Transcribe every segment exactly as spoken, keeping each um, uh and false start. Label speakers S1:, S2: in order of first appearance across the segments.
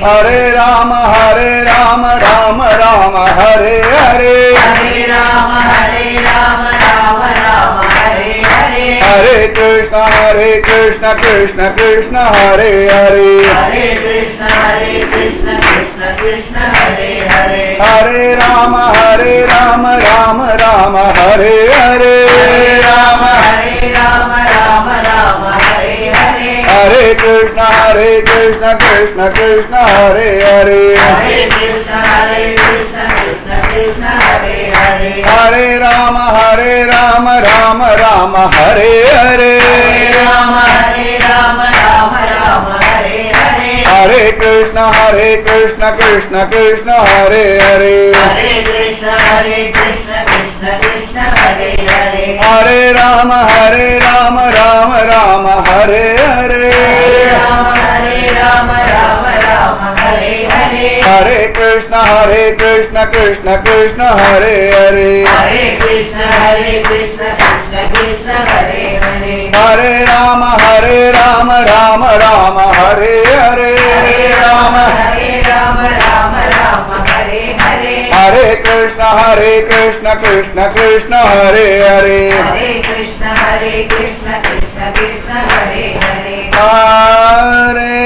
S1: हरे राम हरे राम राम राम हरे हरे
S2: हरे राम हरे राम राम राम हरे हरे
S1: हरे कृष्ण हरे कृष्ण कृष्ण कृष्ण हरे हरे
S2: हरे कृष्ण हरे कृष्ण कृष्ण कृष्ण हरे हरे
S1: हरे राम हरे राम राम राम हरे हरे
S2: हरे राम हरे राम राम राम हरे हरे
S1: हरे कृष्ण हरे कृष्ण कृष्ण कृष्ण हरे हरे
S2: हरे कृष्ण हरे कृष्ण कृष्ण कृष्ण हरे हरे
S1: हरे राम हरे राम राम राम हरे हरे
S2: हरे राम हरे राम राम राम हरे हरे
S1: हरे कृष्ण हरे कृष्ण कृष्ण कृष्ण हरे हरे
S2: हरे कृष्ण हरे कृष्ण कृष्ण कृष्ण हरे हरे
S1: हरे राम हरे राम राम राम हरे हरे
S2: हरे राम हरे राम राम राम हरे हरे
S1: हरे कृष्ण हरे कृष्ण कृष्ण कृष्ण हरे हरे
S2: हरे कृष्ण हरे कृष्ण कृष्ण कृष्ण हरे हरे
S1: हरे राम हरे राम राम राम हरे हरे
S2: हरे राम हरे राम राम राम हरे हरे
S1: हरे कृष्ण हरे कृष्ण कृष्ण कृष्ण हरे हरे
S2: हरे कृष्ण हरे कृष्ण कृष्ण कृष्ण हरे हरे
S1: हरे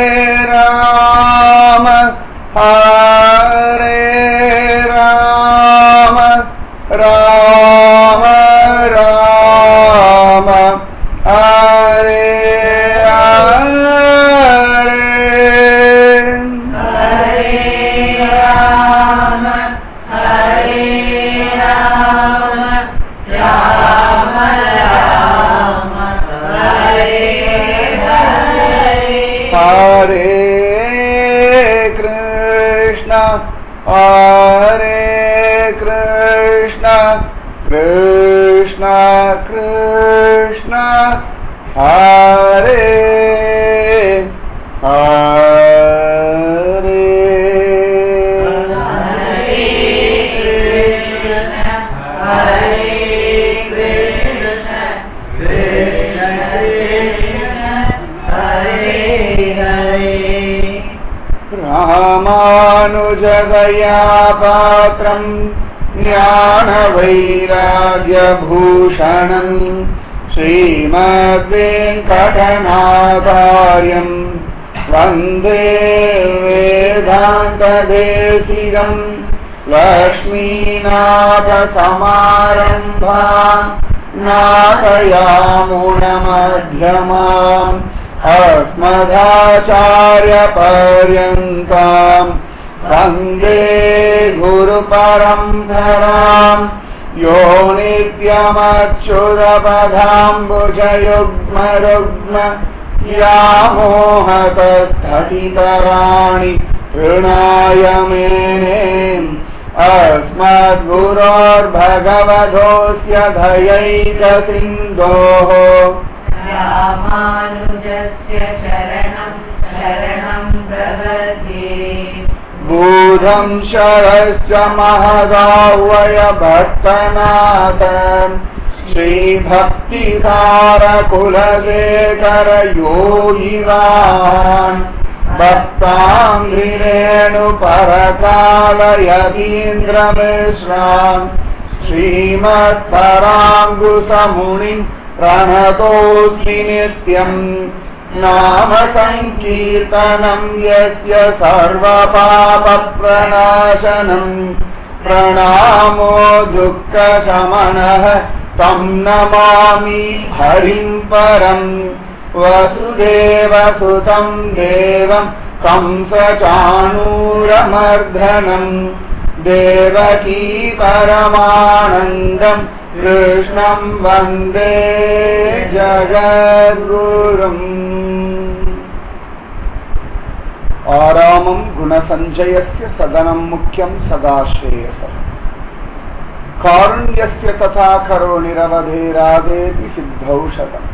S1: राम हरे राम राम राम हरे हरे
S2: हरे राम हरे राम राम राम हरे हरे
S1: हरे कृष्ण हरे कृष्ण कृष्ण कृष्ण हरे हरे रामानुजदया पात्रम् ज्ञानवैराग्यभूषणम् श्रीमद्वेङ्कटनाथार्यम् वन्दे वेदान्तदेशिकम् लक्ष्मीनाथसमारम्भाम् नाथयामुनमध्यमाम् अस्मदाचार्यपर्यन्ताम् वन्दे गुरुपरम्पराम् यो नित्यमच्युतपदाम्बुजयुग्मरुग्म व्यामोहतस्थतितराणि तृणाय मेने अस्मद्गुरोर्भगवतोऽस्य दयैकसिन्धोः
S2: रामानुजस्य शरणं शरणं प्रपद्ये
S1: बुधं शरश्च महदाह्वय भट्टनाथ श्रीभक्तिसारकुलशेखर योगिवान् भक्ताङ्घ्रिरेणुपरकालयतीन्द्रमिश्रान् श्रीमत्पराङ्कुशमुनिम् प्रणतोऽस्मि नित्यम् नाम संकीर्तनम् यस्य सर्वपापप्रणाशनम् प्रणामो दुःखशमनः तम् नमामि हरिम् परम् वसुदेवसुतम् देवम् कंसचाणूरमर्दनम् देवकी परमानन्दम् कृष्णम् वन्दे जगद्गुरुम् आरामम् गुणसञ्जयस्य सदनम् मुख्यम् सदा श्रेयसम् कारुण्यस्य तथा करुणिरवधेरादेति सिद्धौषधम्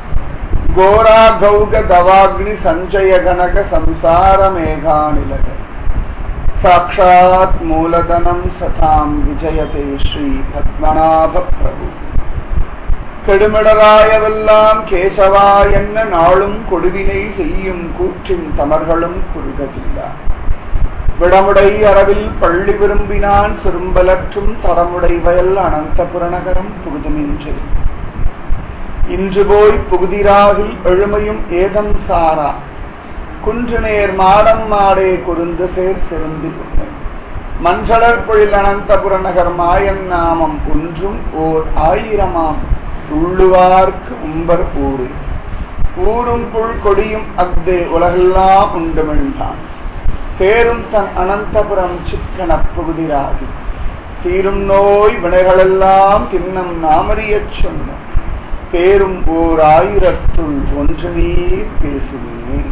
S1: घोराघौगदवाग्निसञ्चयगणकसंसारमेघानिलय साक्षात् मूलधनं सतां विजयते श्री पद्मनाभ प्रभु கெடுமிடராயவெல்லாம் கேசவா என்ன நாளும் கொடுவினை செய்யும் கூற்றின் தமர்களும் குறுகவில்லா விடமுடை அரவில் பள்ளி விரும்பினான் சிறும்பலற்றும் தடமுடை வயல் அனந்த புறநகரம் புகுதுமின்று இன்று போய் புகுதிராகில் எழுமையும் ஏதம் சாரா குன்று நேர் மாடம் மாடே குருந்து சேர் சிறுந்தி புண்ணை மஞ்சளர் பொழில் அனந்த புறநகர் மாயன் நாமம் ஒன்றும் ஓர் ஆயிரமாம் உள்ளுவார்க்கு உம்பர் ஊரு ஊரும் புல் கொடியும் அஃதே உலகெல்லாம் உண்டுமிழ்ந்தான் சேரும் தன் அனந்தபுரம் சிக்கன புகுதிராகி தீரும் நோய் வினைகளெல்லாம் தின்னம் நாமறியச் சொன்ன பேரும் ஓர் ஆயிரத்துள் ஒன்று நீர் பேசுவேன்.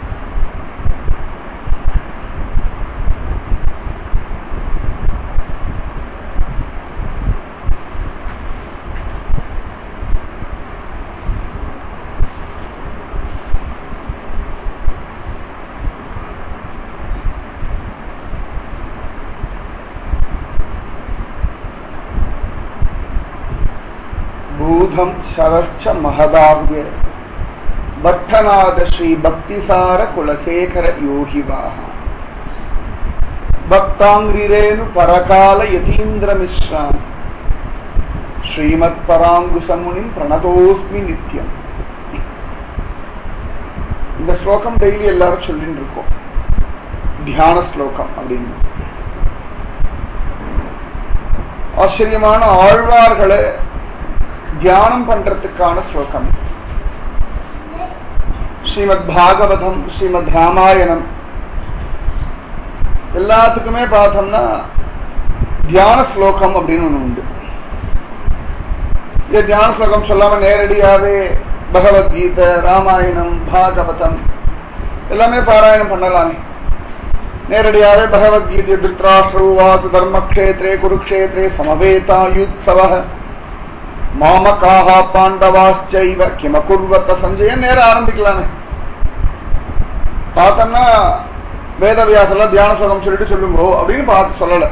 S1: பூதம் சரஸ்ச மகதாவ்ய பட்டநாத ஸ்ரீ பக்திசார குலசேகர யோகிவாக பக்தாங்கிரேனு பரகால யதீந்திர மிஸ்ரான் ஸ்ரீமத் பராங்குசமுனிம் பிரணதோஸ்மி நித்யம். இந்த ஸ்லோகம் டெய்லி எல்லாரும் சொல்லிட்டு இருக்கோம். தியான ஸ்லோகம் அப்படின்னு ஆச்சரியமான ஆழ்வார்களை தியானம் பண்றதுக்கான ஸ்லோகம். ஸ்ரீமத் பாகவதம், ஸ்ரீமத் ராமாயணம் எல்லாத்துக்குமே பார்த்தோம்னா தியான ஸ்லோகம் அப்படின்னு ஒண்ணு உண்டு. இது தியான ஸ்லோகம் சொல்லாம நேரடியாவே பகவத்கீதை, ராமாயணம், பாகவதம் எல்லாமே பாராயணம் பண்ணலாமே. நேரடியாவே பகவத்கீதை திருத்ராஷ்டிரவாசு தர்மக்ஷேத்ரே குருக்ஷேத்ரே சமவேதாயுத்சவ மாமகாஹா பாண்டவாச்சைவ கிமகுர்வத சஞ்சய நேர ஆரம்பிக்கலாமே. பார்த்தோம்னா வேதவியாசெல்லாம் தியான ஸ்லோகம் சொல்லிட்டு சொல்லுங்கோ அப்படின்னு பார்த்து சொல்லல.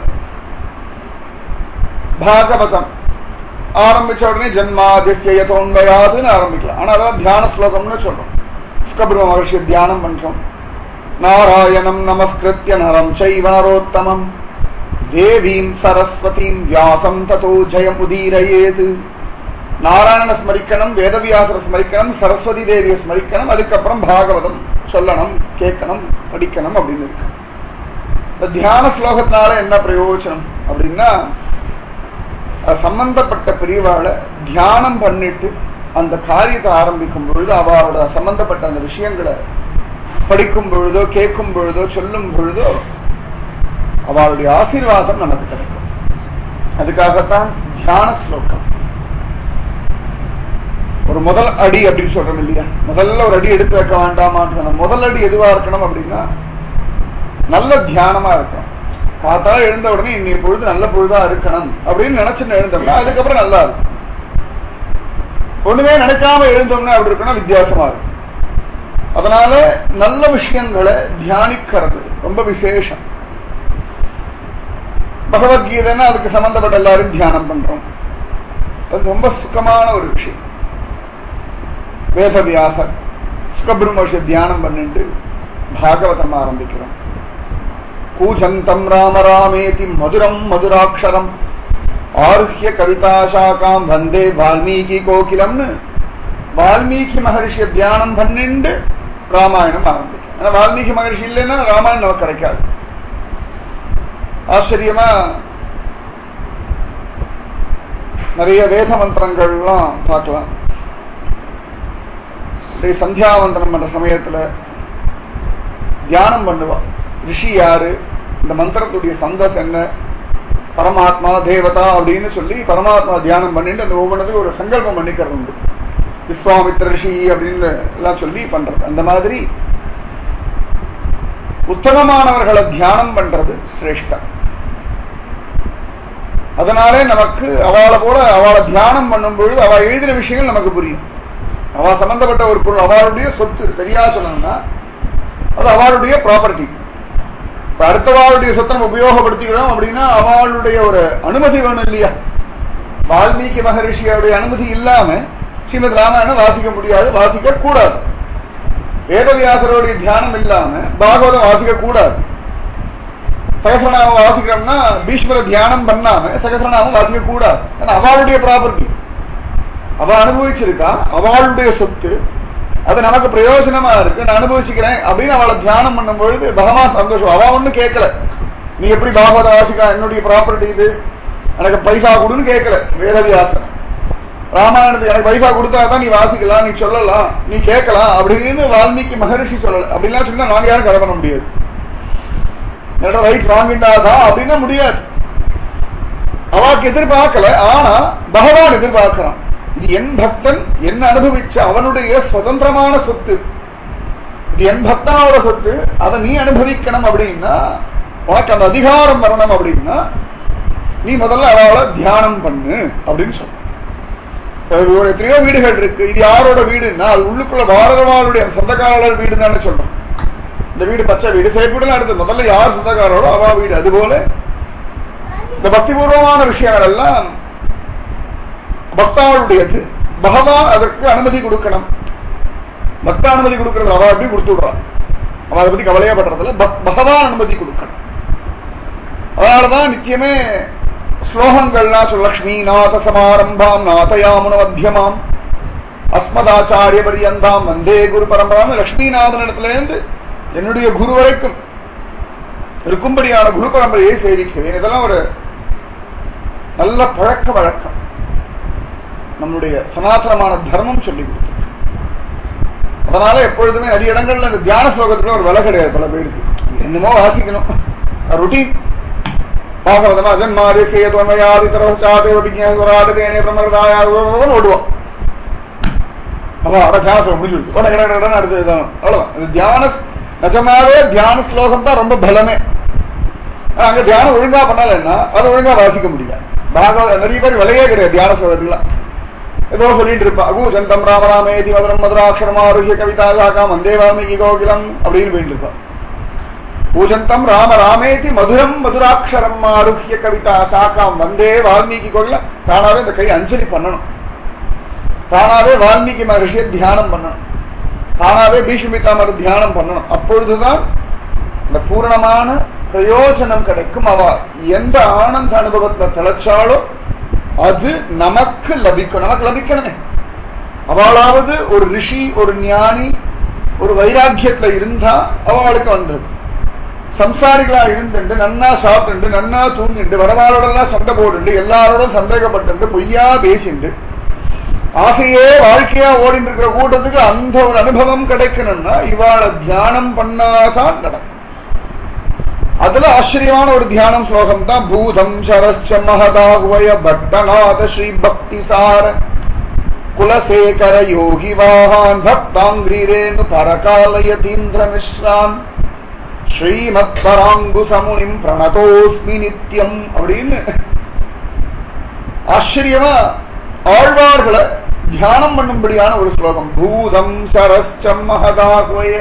S1: பாகவதம் ஆரம்பிச்ச உடனே ஜன்மாதிஸ்ய தோன்வயாதுன்னு ஆரம்பிக்கலாம். ஆனா அதான் தியான ஸ்லோகம்னு சொல்றோம். சுகபிரம்ம மகர்ஷி தியானம் பண்றோம். நாராயணம் நமஸ்கிருத்ய நரம் சைவ நரோத்தமம் தேவீம் சரஸ்வதீம் வியாசம் ததோ ஜெயம் உதீரயேது. நாராயண ஸ்மரிக்கணும், வேதவியாசர ஸ்மரிக்கணும், சரஸ்வதி தேவியை ஸ்மரிக்கணும், அதுக்கப்புறம் பாகவதம் சொல்லணும், கேட்கணும், படிக்கணும் அப்படின்னு இருக்கு. இந்த தியான ஸ்லோகத்தினால என்ன பிரயோஜனம் அப்படின்னா சம்பந்தப்பட்ட பிரிவாளை தியானம் பண்ணிட்டு அந்த காரியத்தை ஆரம்பிக்கும் பொழுது அவளோட சம்பந்தப்பட்ட அந்த விஷயங்களை படிக்கும் பொழுதோ கேட்கும் பொழுதோ சொல்லும் பொழுதோ அவளுடைய ஆசீர்வாதம் நமக்கு கிடைக்கும். அதுக்காகத்தான் தியான ஸ்லோகம். ஒரு முதல் அடி அப்படின்னு சொல்றோம் இல்லையா, முதல்ல ஒரு அடி எடுத்து வைக்க வேண்டாமான்னு. முதல் அடி எதுவா இருக்கணும் அப்படின்னா நல்ல தியானமா இருக்கணும். காத்தால எழுந்த உடனே இன்னைய பொழுது நல்ல பொழுதா இருக்கணும் அப்படின்னு நினைச்சுன்னு எழுந்தோம்னா அதுக்கப்புறம் நல்லா இருக்கும். ஒண்ணுமே நினைக்காம எழுந்தோம்னா அப்படி இருக்கணும், வித்தியாசமா இருக்கும். அதனால நல்ல விஷயங்களை தியானிக்கிறது ரொம்ப விசேஷம். பகவத்கீதைன்னா அதுக்கு சம்பந்தப்பட்ட எல்லாரும் தியானம் பண்றோம். அது ரொம்ப சுகமான ஒரு விஷயம். வேதவியாசர் சுகபிரம்மர்ஷி தியானம் பண்ணிட்டு பாகவதம் ஆரம்பிக்கிறோம். கூஜந்தம் ராம ராமேதி மதுரம் மதுராட்சரம் ஆருஹ்ய கவிதா சாகாம் வந்தே வால்மீகி கோகிலம்னு வால்மீகி மகர்ஷிய தியானம் பண்ணிட்டு ராமாயணம் ஆரம்பிக்கும். ஆனா வால்மீகி மகர்ஷி இல்லைன்னா ராமாயணம் நமக்கு கிடைக்காது. ஆச்சரியமா நிறைய வேத மந்திரங்கள்லாம் பார்க்கலாம். சந்தியாவந்தனம் பண்ற சமயத்துல தியானம் பண்ணுவா. ரிஷி யாரு, இந்த மந்திரத்துடைய சந்தஸ் என்ன, பரமாத்மா தேவதா அப்படின்னு சொல்லி பரமாத்மா தியானம் பண்ணிட்டு அந்த ஒவ்வொன்றதுக்கு ஒரு சங்கல்பம் பண்ணிக்கிறது உண்டு. விஸ்வாமித்ர ரிஷி அப்படின்னு எல்லாம் சொல்லி பண்றது. அந்த மாதிரி உத்தமமானவர்களை தியானம் பண்றது சிரேஷ்டம். அதனாலே நமக்கு அவளை போல அவளை தியானம் பண்ணும் பொழுது அவள் எழுதின விஷயங்கள் நமக்கு புரியும். அவள் சம்பந்தப்பட்ட ஒரு பொருள் அவளுடைய சொத்து, சரியா சொல்லணும்னா அது அவளுடைய ப்ராப்பர்ட்டி. இப்ப அடுத்தவாளுடைய சொத்தை நம்ம உபயோகப்படுத்திக்கிறோம் அப்படின்னா அவளுடைய ஒரு அனுமதி வேணும் இல்லையா. வால்மீகி மகரிஷியோடைய அனுமதி இல்லாம ஸ்ரீமத் ராமாயணம் வாசிக்க முடியாது, வாசிக்க கூடாது. வேதவியாசருடைய தியானம் இல்லாம பாகவதம் வாசிக்க கூடாது. சகசிரநாமம் வாசிக்கிறோம்னா பீஷ்மர தியானம் பண்ணாம சகசிரநாமம் வாசிக்க கூடாது. ஏன்னா அவளுடைய ப்ராப்பர்ட்டி, அவ அனுபவிச்சிருக்கா, அவளுடைய சொத்து, அது நமக்கு பிரயோஜனமா இருக்கு, நான் அனுபவிச்சுக்கிறேன் அப்படின்னு அவளை தியானம் பண்ணும் பொழுது பகவான் சந்தோஷம். அவ ஒண்ணு கேட்கல, நீ எப்படி பாகவத வாசிக்கா, என்னுடைய ப்ராப்பர்ட்டி இது, எனக்கு பைசா கொடுன்னு கேட்கல வேதவியாசன். ராமாயணத்துக்கு எனக்கு பைசா கொடுத்தா தான் நீ வாசிக்கலாம், நீ சொல்லலாம், நீ கேட்கலாம் அப்படின்னு வால்மீகி மகரிஷி சொல்லல. அப்படின்லாம் சொன்னா நாங்க யாரும் கதை பண்ண முடியாது. என்னோட ரைட் வாங்கிட்டாதான் அப்படின்னா முடியாது. அவளுக்கு எதிர்பார்க்கல, ஆனா பகவான் எதிர்பார்க்கிறான். இது என் பக்தன் என்ன அனுபவிச்ச அவனுடைய சுதந்திரமான சொத்து, இது என் பக்தனோட சொத்து, அதை நீ அனுபவிக்கணும் அப்படின்னா, உனக்கு அந்த அதிகாரம் வரணும் அப்படின்னா நீ முதல்ல அவளை தியானம் பண்ணு அப்படின்னு சொல்ற. எத்தனையோ வீடுகள் இருக்கு, இது யாரோட வீடுன்னா அது உள்ளுக்குள்ள பாரதவாளுடைய சொந்தக்காரர் வீடு தானே சொல்றோம். இந்த வீடு பச்சை வீடு சேப்பிடலாம் எடுத்து முதல்ல யார் சொந்தக்காரோட அவா வீடு. அதுபோல இந்த பக்திபூர்வமான விஷயங்கள் எல்லாம் பக்தாளுடையது. பகவான் அதற்கு அனுமதி கொடுக்கணும். பக்த அனுமதி கொடுக்கறது அவ எப்படி கொடுத்து விடுறான், அவ அதை பத்தி கவலையா பண்றதுல பகவான் அனுமதி கொடுக்கணும். அதனாலதான் நிச்சயமே ஸ்லோகங்கள்லாம் சொல்ல, லக்ஷ்மி நாத சமாரம்பாம் நாதயாமுன மத்தியமாம் அஸ்மதாச்சாரிய பரியந்தாம் வந்தே குரு பரம்பராம். லட்சுமிநாதன் இடத்துல இருந்து என்னுடைய குரு வரைக்கும் இருக்கும்படியான குரு பரம்பரையை சேவிக்கிறேன். இதெல்லாம் ஒரு நல்ல பழக்க வழக்கம், நம்முடைய சனாதனமான தர்மம் சொல்லி கொடுத்து. அதனால எப்பொழுதுமே நிறைய இடங்கள்ல இந்த தியான ஸ்லோகத்துல ஒரு விலை கிடையாது. பல பேருக்கு என்னமோ வாசிக்கணும், ருட்டீன் பாகவதமா ஜன்மாரி சேதுவமையாதி தரவச்சாதே விஜயாதே பிரமதாயான்னு ஓடுவோம். அப்ப அட தியானம் முடிஞ்சு அடுத்ததுதான் அவ்வளவுதான். இது தியான நிஜமாவே தியான ஸ்லோகம் தான் ரொம்ப பலமே. அங்க தியானம் ஒழுங்கா பண்ணல என்ன அது ஒழுங்கா வாசிக்க முடியாது. பாகவத நிறைய பேர் விலையே கிடையாது தியான ஸ்லோகத்துக்குலாம். ஏதோ சொல்லிட்டு இருப்பா, பூஜந்தம் ராமராமேதி மதுரம் மதுராட்சரமாருஹ்ய கவிதா சாக்கா வந்தே வால்மீகி கோகிலம் அப்படின்னு போயிட்டு இருப்பா. பூஜந்தம் ராம ராமேதி மதுரம் மதுராட்சரம் ஆருஹ்ய கவிதா சாக்காம் வந்தே வால்மீகி கோகிலம். தானாவே இந்த கை அஞ்சலி பண்ணணும், தானாவே வால்மீகி மகர்ஷியை தியானம் பண்ணணும், தானாவே பீஷ்மிதாமர் தியானம் பண்ணணும். அப்பொழுதுதான் இந்த பூரணமான பிரயோஜனம் கிடைக்கும். அவ எந்த ஆனந்த அனுபவத்தை தலைச்சாலோ அது நமக்கு லபிக்கும். நமக்கு லபிக்கணுமே. அவளாவது ஒரு ரிஷி, ஒரு ஞானி, ஒரு வைராக்கியத்துல இருந்தா அவளுக்கு வந்தது. சம்சாரிகளா இருந்துட்டு நன்னா சாப்பிட்டு நன்னா தூங்கிட்டு வரவாளோடெல்லாம் சண்டை போட்டு எல்லாரோட சந்தேகப்பட்டு பொய்யா பேசிட்டு ஆசையே வாழ்க்கையா ஓடிட்டு இருக்கிற கூட்டத்துக்கு அந்த ஒரு அனுபவம் கிடைக்கணும்னா இவாள தியானம் பண்ணாதான் நடக்கும். அதுல ஆச்சரியமான ஒரு தியானம் ஸ்லோகம் தான் பூதம் சரஸ்ச மகதாகுவய பட்டநாத ஸ்ரீ பக்தி சார குலசேகர யோகி வாஹான் பக்தாங்கிரேனு பரகாலயதீந்திர மிஸ்ரான் ஸ்ரீமத் பராங்கு சமுனிம் பிரணதோஸ்மி நித்யம் அப்படின்னு ஆச்சரியமா ஆழ்வார்களை தியானம் பண்ணும்படியான ஒரு ஸ்லோகம். பூதம் சரஸ்ச மகதாகுவய,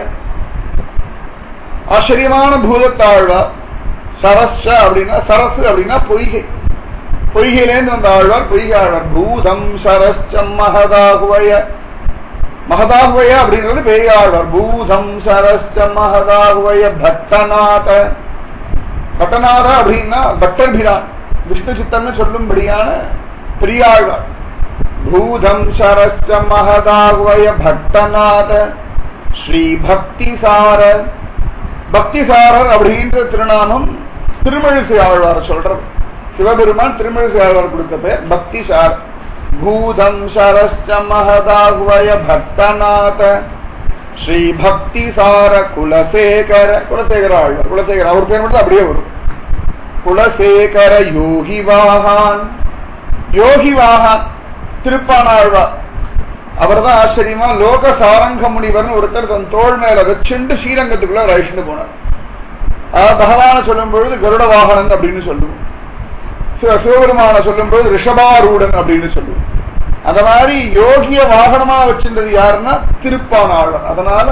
S1: ஆச்சரியமான பூதத்தாழ்வார். சரஸ்ச அப்படின்னா சரசு அப்படின்னா பொய்கை, பொய்கையிலேருந்து வந்த ஆழ்வார் பொய்கை ஆழ்வார். பூதம் சரஸ்ச மகதாகுவய, மகதாகுவய அப்படிங்கிறது பேயாழ்வார். பூதம் சரஸ்ச மகதாகுவய பட்டநாத, பட்டநாத அப்படின்னா பட்டர் பிரான் விஷ்ணு சித்தன்னு சொல்லும்படியான பெரியாழ்வார். பூதம் சரஸ்ச மகதாகுவய பட்டநாத ஸ்ரீ பக்திசார, பக்திசாரர் அப்படின்ற திருநாமம் திருமழிசை ஆழ்வார் சொல்றது. சிவபெருமான் திருமழிசை ஆழ்வார் கொடுத்த பேர் பக்திசார். பூதம் சரஸ்ச மகதாகுவய பக்தநாத ஸ்ரீ பக்திசார குலசேகர, குலசேகர ஆழ்வார். குலசேகர அவர் பேர் மட்டும் அப்படியே வரும். குலசேகர யோகி வாஹான், யோகி வாஹான் திருப்பானாழ்வார். அவர் தான் ஆச்சரியமா லோக சாரங்க முனிவர்னு ஒருத்தர் தன் தோள் மேல வச்சுண்டு ஸ்ரீரங்கத்துக்குள்ள ரைஷ்ணு போனார். பகவான சொல்லும் பொழுது கருட வாகனன் அப்படின்னு சொல்லுவோம், சிவபெருமான சொல்லும் பொழுது ரிஷபாரூடன் அப்படின்னு சொல்லுவோம். அந்த மாதிரி யோகிய வாகனமா வச்சிருந்தது யாருன்னா திருப்பானாழ்வார். அதனால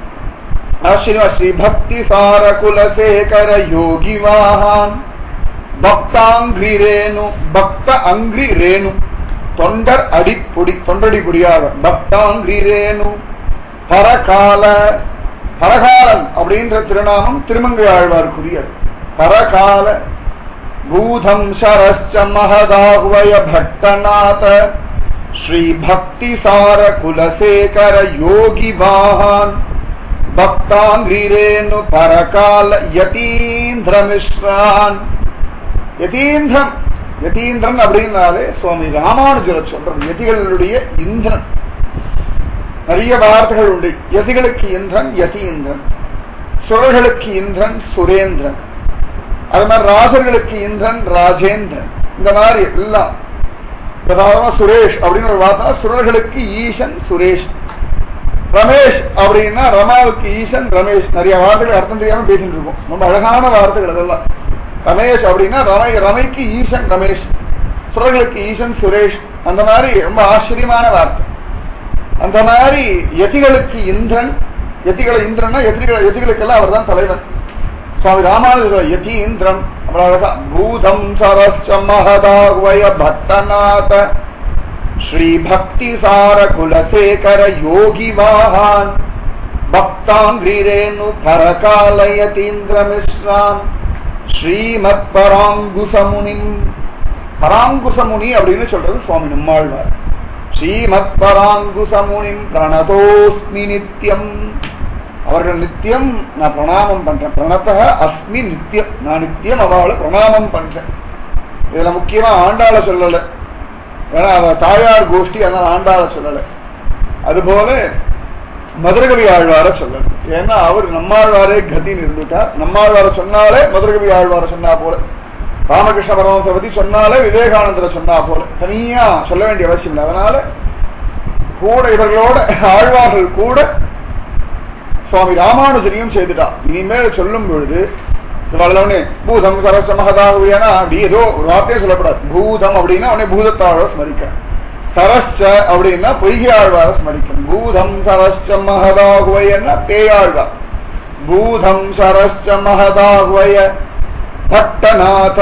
S1: ஆச்சரியமா ஸ்ரீ பக்தி சார குலசேகர யோகி வாஹான் பக்தாங்கிரி ரேணு பக்த அங்கிரி ரேணு தொண்டர் அடிப்பொடி தொண்டடி பொடியார் பக்தாங்கிரி ரேணு பரகால பரகாலன் அப்படின்ற திருநாமம் திருமங்கை ஆழ்வார்க்குரியது. பரகால பூதம் சரஸ்ச மகதாகுவய பட்டநாத ஸ்ரீ பக்தி சார குலசேகர யோகி வாஹான் பக்தாங்கிரேனு பரகால யதீந்திர மிஸ்ரான். யதீந்திரம் யதீந்திரன் அப்படின்னாலே சுவாமி ராமானுஜரை சொல்றது. யதிகளுடைய இந்திரன். நிறைய வார்த்தைகள் உண்டு. யதிகளுக்கு இந்திரன் யதீந்திரன், சுரர்களுக்கு இந்திரன் சுரேந்திரன், அது மாதிரி ராஜர்களுக்கு இந்திரன் ராஜேந்திரன். இந்த மாதிரி எல்லாம் பிரதான சுரேஷ் அப்படின்னு ஒரு வார்த்தை. சுரர்களுக்கு ஈசன் சுரேஷ். ரமேஷ் அப்படின்னா ரமாவுக்கு ஈசன் ரமேஷ். நிறைய வார்த்தைகள் அர்த்தம் தெரியாம பேசிட்டு இருக்கோம். ரொம்ப அழகான வார்த்தைகள் அதெல்லாம். ரமேஷ் அப்படின்னா ரமை ரமைக்கு ஈசன் ரமேஷ், சுரர்களுக்கு ஈசன் சுரேஷ். அந்த மாதிரி ரொம்ப ஆச்சரியமான வார்த்தை. அந்த மாதிரி யதிகளுக்கு இந்திரன். யதிகளை இந்திரன்னா யதிகளை யதிகளுக்கெல்லாம் அவர் தான் தலைவன். சுவாமி ராமானுஜர் யதீந்திரம் அவ்வளவு. பூதம் சரஸ்ச மகதாகுவய பட்டநாத ஸ்ரீ பக்தி சார குலசேகர யோகி வாஹான் பக்தாங்கிரேனு பரகால யதீந்திர மிஸ்ரான் ஸ்ரீமத் பராங்குசமுனிம். பராங்குசமுனி அப்படின்னு சொல்றது சுவாமி நம்மாழ்வார். ஸ்ரீமத் பராங்குசமுனிம் பிரணதோஸ்மி நித்யம். அவர்கள் நித்தியம் நான் பிரணாமம் பண்றேன். பிரணதக அஸ்மி நித்தியம். நான் நித்தியம் அவளை பிரணாமம் பண்றேன். இதுல முக்கியமா ஆண்டாள சொல்லல, ஏன்னா அவ தாயார் கோஷ்டி, அதனால ஆண்டாள சொல்லல. அதுபோல மதுரகவி ஆழ்வார சொல்லல, ஏன்னா அவர் நம்மாழ்வாரே கதின்னு இருந்துட்டார். நம்மாழ்வார சொன்னாலே மதுரகவி ஆழ்வார சொன்னா போல, ராமகிருஷ்ண பரமஹம்சரை பத்தி சொன்னாலே விவேகானந்தரை சொன்னா போல, தனியா சொல்ல வேண்டிய அவசியம் இல்லை. அதனால கூட இவர்களோட ஆழ்வார்கள் கூட சுவாமி ராமானுஜரையும் செய்துட்டா. இனிமேல் சொல்லும் பொழுது வளவனே பூதம் சரஸ்ச மகதாகுவனா அப்படி ஏதோ ஒரு வார்த்தையே சொல்லப்படாது. பூதம் அப்படின்னா அவனே பூதத்தாழ்வார ஸ்மரிக்கணும். சரஸ்ச அப்படின்னா பொய்கை ஆழ்வார ஸ்மரிக்கணும். பூதம் சரஸ்ச மகதாகுவயன்னா பேயாழ்வார். பூதம் சரஸ்ச மகதாகுவய பட்டநாத.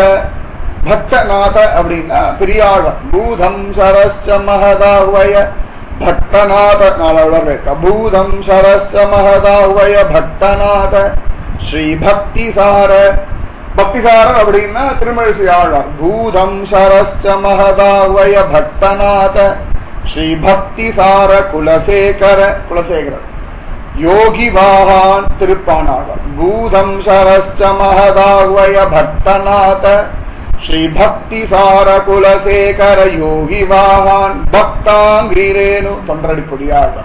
S1: பட்டநாத அப்படின்னா பெரியாழ்வார். பூதம் சரஸ்ச மகதாகுவய பட்டநாத நாளாழ்வார் வைக்க. பூதம் சரஸ்ச மகதாகுவய பட்டநாத ஸ்ரீ பக்தி சார. பக்திசாரர் அப்படின்னா திருமழிசை ஆழ்வார். பூதம் சரஸ்ச மகதாகுவய பட்டநாத ஸ்ரீ பக்தி சார குலசேகர. குலசேகரர் யோகி வாஹான் திருப்பானாழ்வார். பூதம் சரஸ்ச மகதாகுவய பட்டநாத ஸ்ரீ பக்தி சார குலசேகர யோகி வாஹான் பக்தாங்கிரேனு தொண்டரடிப்பொடியாழ்வார்.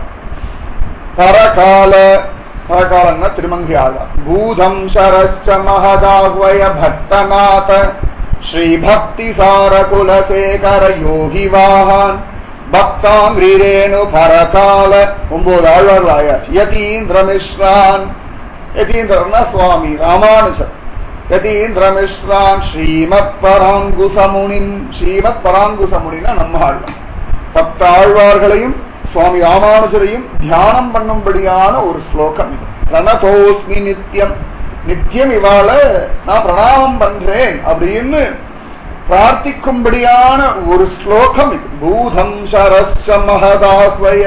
S1: பரகால. பரகாலன்னா திருமங்கை ஆழ்வார். பூதம் சரஸ்ச மகதாகுவய பட்டநாத ஸ்ரீ பக்தி சார குலசேகர யோகி வாஹான் பக்தாங்கிரேனு பரகால. ஒன்பது ஆழ்வார்கள் ஆயாச்சு. யதீந்திர மிஸ்ரான். யதீந்திரன்னா சுவாமி ராமானுஜர். யதீந்திர மிஸ்ரான் ஸ்ரீமத் பராங்குசமுனின். ஸ்ரீமத் பராங்குசமுனின்னா நம்ம ஆழ்வார். பத்து ஆழ்வார்களையும் சுவாமி ராமானுஜரையும் தியானம் பண்ணும்படியான ஒரு ஸ்லோகம் இது. பிரணதோஸ்மி நித்தியம். நித்தியம் இவாள நான் பிரணாமம் பண்றேன் அப்படின்னு பிரார்த்திக்கும்படியான ஒரு ஸ்லோகம் இது. பூதம் சரஸ்ச மகதாகுவய.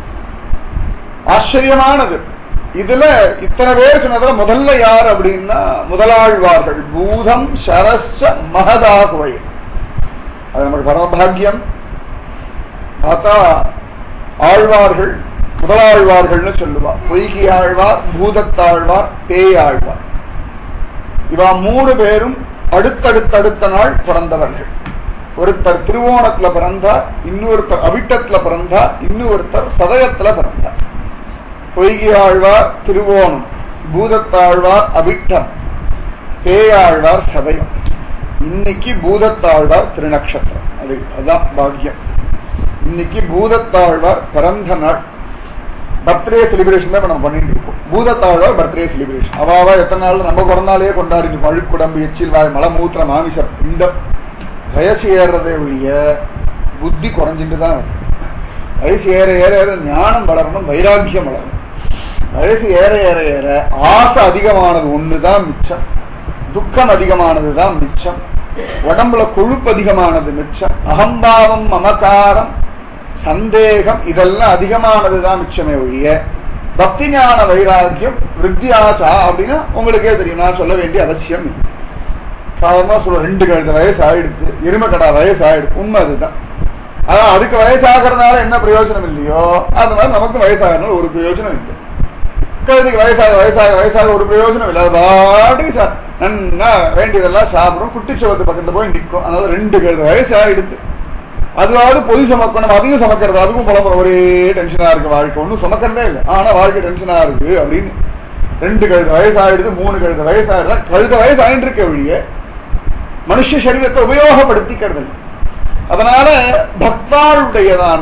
S1: ஆச்சரியமானது. இதுல இத்தனை பேர் சொன்னதுல முதல்ல யார் அப்படின்னா முதலாழ்வார்கள். பூதம் சரஸ்ச மகதாகுவய. அது நமக்கு பரமபாகியம். பார்த்தா ஆழ்வார்கள் முதலாழ்வார்கள்னு சொல்லுவார். பொய்கை ஆழ்வார், பூதத்தாழ்வார், பேயாழ்வார். இவா மூணு பேரும் அடுத்தடுத்தடுத்த நாள் பிறந்தவர்கள். ஒருத்தர் திருவோணத்துல பிறந்தார், இன்னொருத்தர் அவிட்டத்துல பிறந்தார், இன்னொருத்தர் சதயத்துல பிறந்தார். பொய்கை ஆழ்வார் திருவோணம், பூதத்தாழ்வார் அவிட்டம், பேயாழ்வார் சதயம். இன்னைக்கு பூதத்தாழ்வார் திருநக்ஷத்திரம். அது அதுதான் பாக்கியம். இன்னைக்கு பூதத்தாழ்வார் பிறந்த நாள். பர்த்டே செலிபிரேஷன் தான் நம்ம பண்ணிட்டு இருக்கோம். பூதத்தாழ்வார் பர்த்டே செலிபிரேஷன். அவாவா எத்தனை நாள் நம்ம பிறந்தாலே கொண்டாடிட்டு அழுக்குடம்பு, எச்சில் வாய், மலமூத்திர, மாமிசம். இந்த வயசு ஏறதே ஒழிய புத்தி குறைஞ்சிட்டு தான். வயசு ஏற ஏற ஏற ஞானம் வளரணும், வைராக்கியம் வளரணும். வயசு ஏற ஏற ஏற ஆசை அதிகமானது ஒண்ணுதான் மிச்சம், துக்கம் அதிகமானதுதான் மிச்சம். உடம்புல கொழுப்பு அதிகமானது மிச்சம், அகம்பாவம் மமகாரம் சந்தேகம் இதெல்லாம் அதிகமானதுதான் மிச்சமே ஒழிய பக்தி ஞான வைராக்கியம் விருத்தியாச்சா அப்படின்னா உங்களுக்கே தெரியும், நான் சொல்ல வேண்டிய அவசியம் இல்லை. சாதாரணமா சொல்ல ரெண்டு கழுத வயசு ஆயிடுச்சு, எருமக்கடா வயசு ஆயிடுச்சு, உண்மை அதுதான். அதான் அதுக்கு வயசாகிறதுனால என்ன பிரயோஜனம் இல்லையோ அது மாதிரி நமக்கு வயசாகிறதுனால ஒரு பிரயோஜனம் இல்லை. கழுதைக்கு வயசாக வயசாக வயசாக ஒரு பிரயோஜனம் இல்லை. அது பாடி நன்னா வேண்டியதெல்லாம் சாப்பிடும், குட்டிச்சோத்து பக்கத்துல போய் நிற்கும். அதனால ரெண்டு கழுத வயசு ஆயிடுச்சு. அதுவாவது பொது சமக்கணும், அதையும் சமக்கிறது, அதுக்கும் புலம்புற ஒரே டென்ஷனா இருக்கு வாழ்க்கை, ஒன்னும் சமக்கிறதே இல்லை, ஆனா வாழ்க்கை டென்ஷனா இருக்கு அப்படின்னு. ரெண்டு கழுத வயசு ஆயிடுது, மூணு கழுத வயசு ஆயிடுதா, கழுத வயசு ஆயிட்டு இருக்க ஒழிய மனுஷ சரீரத்தை உபயோகப்படுத்திக்கிறது. அதனால பக்தாளுடையதான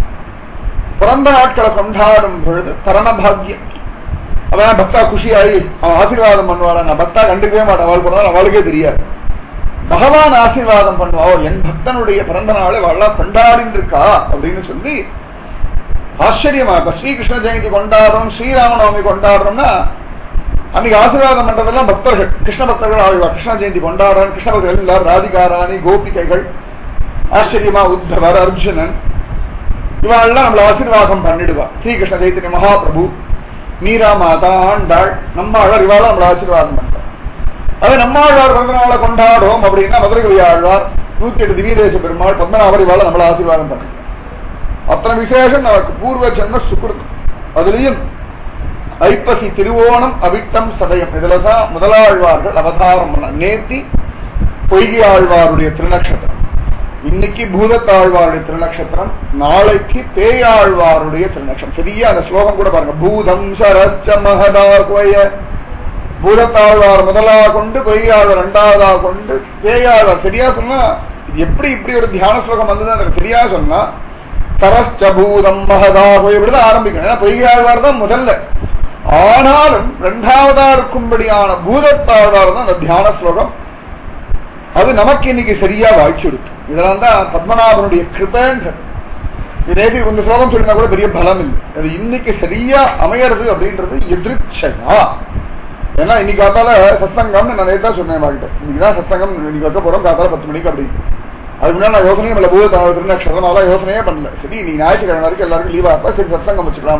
S1: பிறந்த நாட்களை கொண்டாடும் பொழுது பரமபாகியம். அதான் பக்தா குஷியாயி அவன் ஆசீர்வாதம் பண்ணுவாளா, நான் பக்தா கண்டுக்கவே மாட்டேன், அவள் போனாலும் அவளுக்கே தெரியாது. பகவான் ஆசீர்வாதம் பண்ணுவா, என் பக்தனுடைய பிறந்த நாளை அவளா கொண்டாடிட்டு இருக்கா அப்படின்னு சொல்லி ஆச்சரியமா. இப்ப ஸ்ரீகிருஷ்ண ஜெயந்தி கொண்டாடுறோம், ஸ்ரீராமநவமி கொண்டாடுறோம்னா அன்னைக்கு ஆசீர்வாதம் பண்றதெல்லாம் பக்தர்கள், கிருஷ்ண பக்தர்கள் ஆழ்வா. கிருஷ்ண ஜெயந்தி கொண்டாடுறான், கிருஷ்ண பக்தர்கள் எல்லாரும், ராதிகாராணி கோபிகைகள், ஆச்சரியமா உத்தவர் அர்ஜுனன் இவாள்லாம் நம்மள ஆசீர்வாதம் பண்ணிடுவா. ஸ்ரீகிருஷ்ண சைத்தன்ய மகாபிரபு, மீரா மாதா, ஆண்டாள், நம்மாழ்வார் இவாளும் நம்மள ஆசீர்வாதம் பண்றார். அது நம்மாழ்வார் பிறந்த நாளை கொண்டாடுவோம் அப்படின்னா மதுரகவி ஆழ்வார், நூத்தி எட்டு திவ்யதேச பெருமாள், பத்மநாபர் இவாள நம்மள ஆசீர்வாதம் பண்ற. அத்தனை விசேஷம் நமக்கு பூர்வ ஜென்ம சுகிருத்தம். அதுலயும் ஐப்பசி திருவோணம் அவிட்டம் சதயம் இதுலதான் முதலாழ்வார்கள் அவதாரம் பண்ண. நேத்தி பொய்கை ஆழ்வாருடைய திருநக்ஷத்திரம், இன்னைக்கு பூதத்தாழ்வாருடைய திருநக்ஷத்திரம், நாளைக்கு பேயாழ்வாருடைய திருநக்ஷத்திரம். சரியா அந்த ஸ்லோகம் கூட பாருங்க, பூதம் சரச்ச மகதாகுய. பூதத்தாழ்வார் முதலா கொண்டு பொய்யாழ்வார் இரண்டாவதா கொண்டு பேயாழ்வார். சரியா சொன்னா இது எப்படி இப்படி ஒரு தியான ஸ்லோகம் வந்தது எனக்கு சரியா சொன்னா சரச்ச பூதம் மகதாகுய இப்படிதான் ஆரம்பிக்கணும். ஏன்னா பொய்யாழ்வார் தான் முதல்ல, ஆனாலும் இரண்டாவதா இருக்கும்படியான பூதத்தாழ்வார் தான் அந்த தியான ஸ்லோகம். அது நமக்கு இன்னைக்கு சரியா வாய்ச்சி எடுத்து. இதெல்லாம் தான் பத்மநாபனுடைய கிருபேன்ற. நேற்று கொஞ்சம் ஸ்லோகம் சொல்லினா கூட பெரிய பலம் இல்லை, அது இன்னைக்கு சரியா அமையறது அப்படின்றது எதிர்ச்சையா. ஏன்னா இன்னைக்கு காத்தால சத்சங்கம் நான் நேற்று தான் சொன்னேன் வாங்கிட்டேன், இன்னைக்குதான் சத்சங்கம் இன்னைக்கு வைக்க போறோம் காத்தால பத்து மணிக்கு அப்படின்னு. அதுக்கு முன்னாடி நான் யோசனையே பண்ணல, பூதத்தாழ்வார் திருநக்ஷத்திரம் அதெல்லாம் யோசனையே பண்ணல. சரி நீ ஞாயிற்றுக்கிழமை வரைக்கும் எல்லாருக்கும் லீவா இருப்பா, சரி சத்சங்கம் வச்சுக்கலாம்.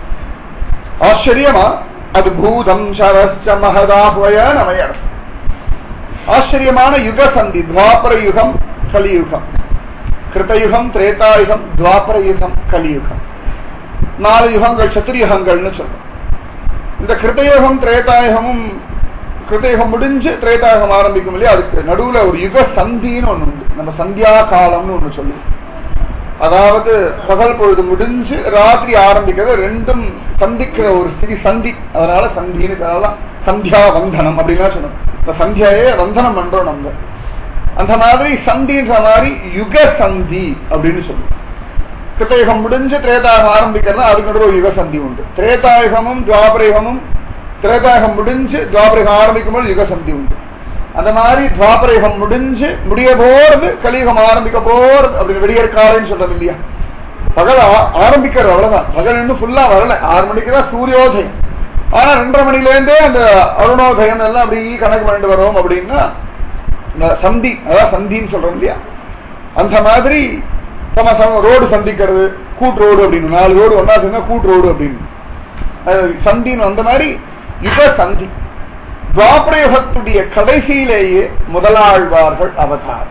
S1: ஆச்சரியமா அது பூதம் சரஸ்ச மகதாகுய அமையர். ஆச்சரியமான யுக சந்தி, துவாபர யுகம் கலியுகம், கிருத்தயுகம் திரேதாயுகம் துவாபர யுகம் கலியுகம், நாலு யுகங்கள் சத்துர்யுகங்கள்னு சொல்றோம். இந்த கிருத்தயுகம் திரேதாயுகமும், கிருத்தயுகம் முடிஞ்சு திரேதாயுகம் ஆரம்பிக்கும் இல்லையா, அதுக்கு நடுவுல ஒரு யுக சந்தின்னு ஒண்ணு உண்டு. நம்ம சந்தியா காலம்னு ஒண்ணு சொல்லுவோம். அதாவது பகல் பொழுது முடிஞ்சு ராத்திரி ஆரம்பிக்கிறது, ரெண்டும் சந்திக்கிற ஒரு ஸ்திதி சந்தி, அதனால சந்தின்னு சொல்லலாம். சந்தியா வந்தனம் அப்படின்னா சொல்லணும், இந்த சந்தியாவே வந்தனம் பண்றோம் நம்ம. அந்த மாதிரி சந்தின்ற மாதிரி யுக சந்தி அப்படின்னு சொல்லுவோம். கிருத்தயுகம் முடிஞ்சு திரேதாயுகம் ஆரம்பிக்கிறது, அதுக்கு நடுவில் ஒரு யுக சந்தி உண்டு. திரேதாயுகமும் துவாபரயுகமும், திரேதாயுகம் முடிஞ்சு துவாபரயுகம் ஆரம்பிக்கும் போது யுக சந்தி உண்டு. அந்த மாதிரி துவாபரயுகம் முடிஞ்சு முடிய போறது, கலியுகம் ஆரம்பிக்க போறது அப்படின்னு விடியற்காலைன்னு சொல்றது இல்லையா. பகல் ஆரம்பிக்கிறது அவ்வளவுதான், பகல் இன்னும் ஃபுல்லா வரல. ஆறு மணிக்கு தான் சூரியோதயம், ஆனா ரெண்டரை மணில இருந்தே அந்த அருணோதயம் எல்லாம் அப்படி கணக்கு பண்ணிட்டு வரோம் அப்படின்னா சந்தி, அதான் சந்தின்னு சொல்றோம் இல்லையா. அந்த மாதிரி சம சம ரோடு சந்திக்கிறது, கூட்டு ரோடு அப்படின்னு, நாலு ரோடு ஒன்னா சேர்ந்தா கூட்டு ரோடு அப்படின்னு சந்தின்னு. அந்த மாதிரி யுக சந்தி. துவாபரயுகத்துடைய கடைசியிலேயே முதலாழ்வார்கள் அவதாரம்.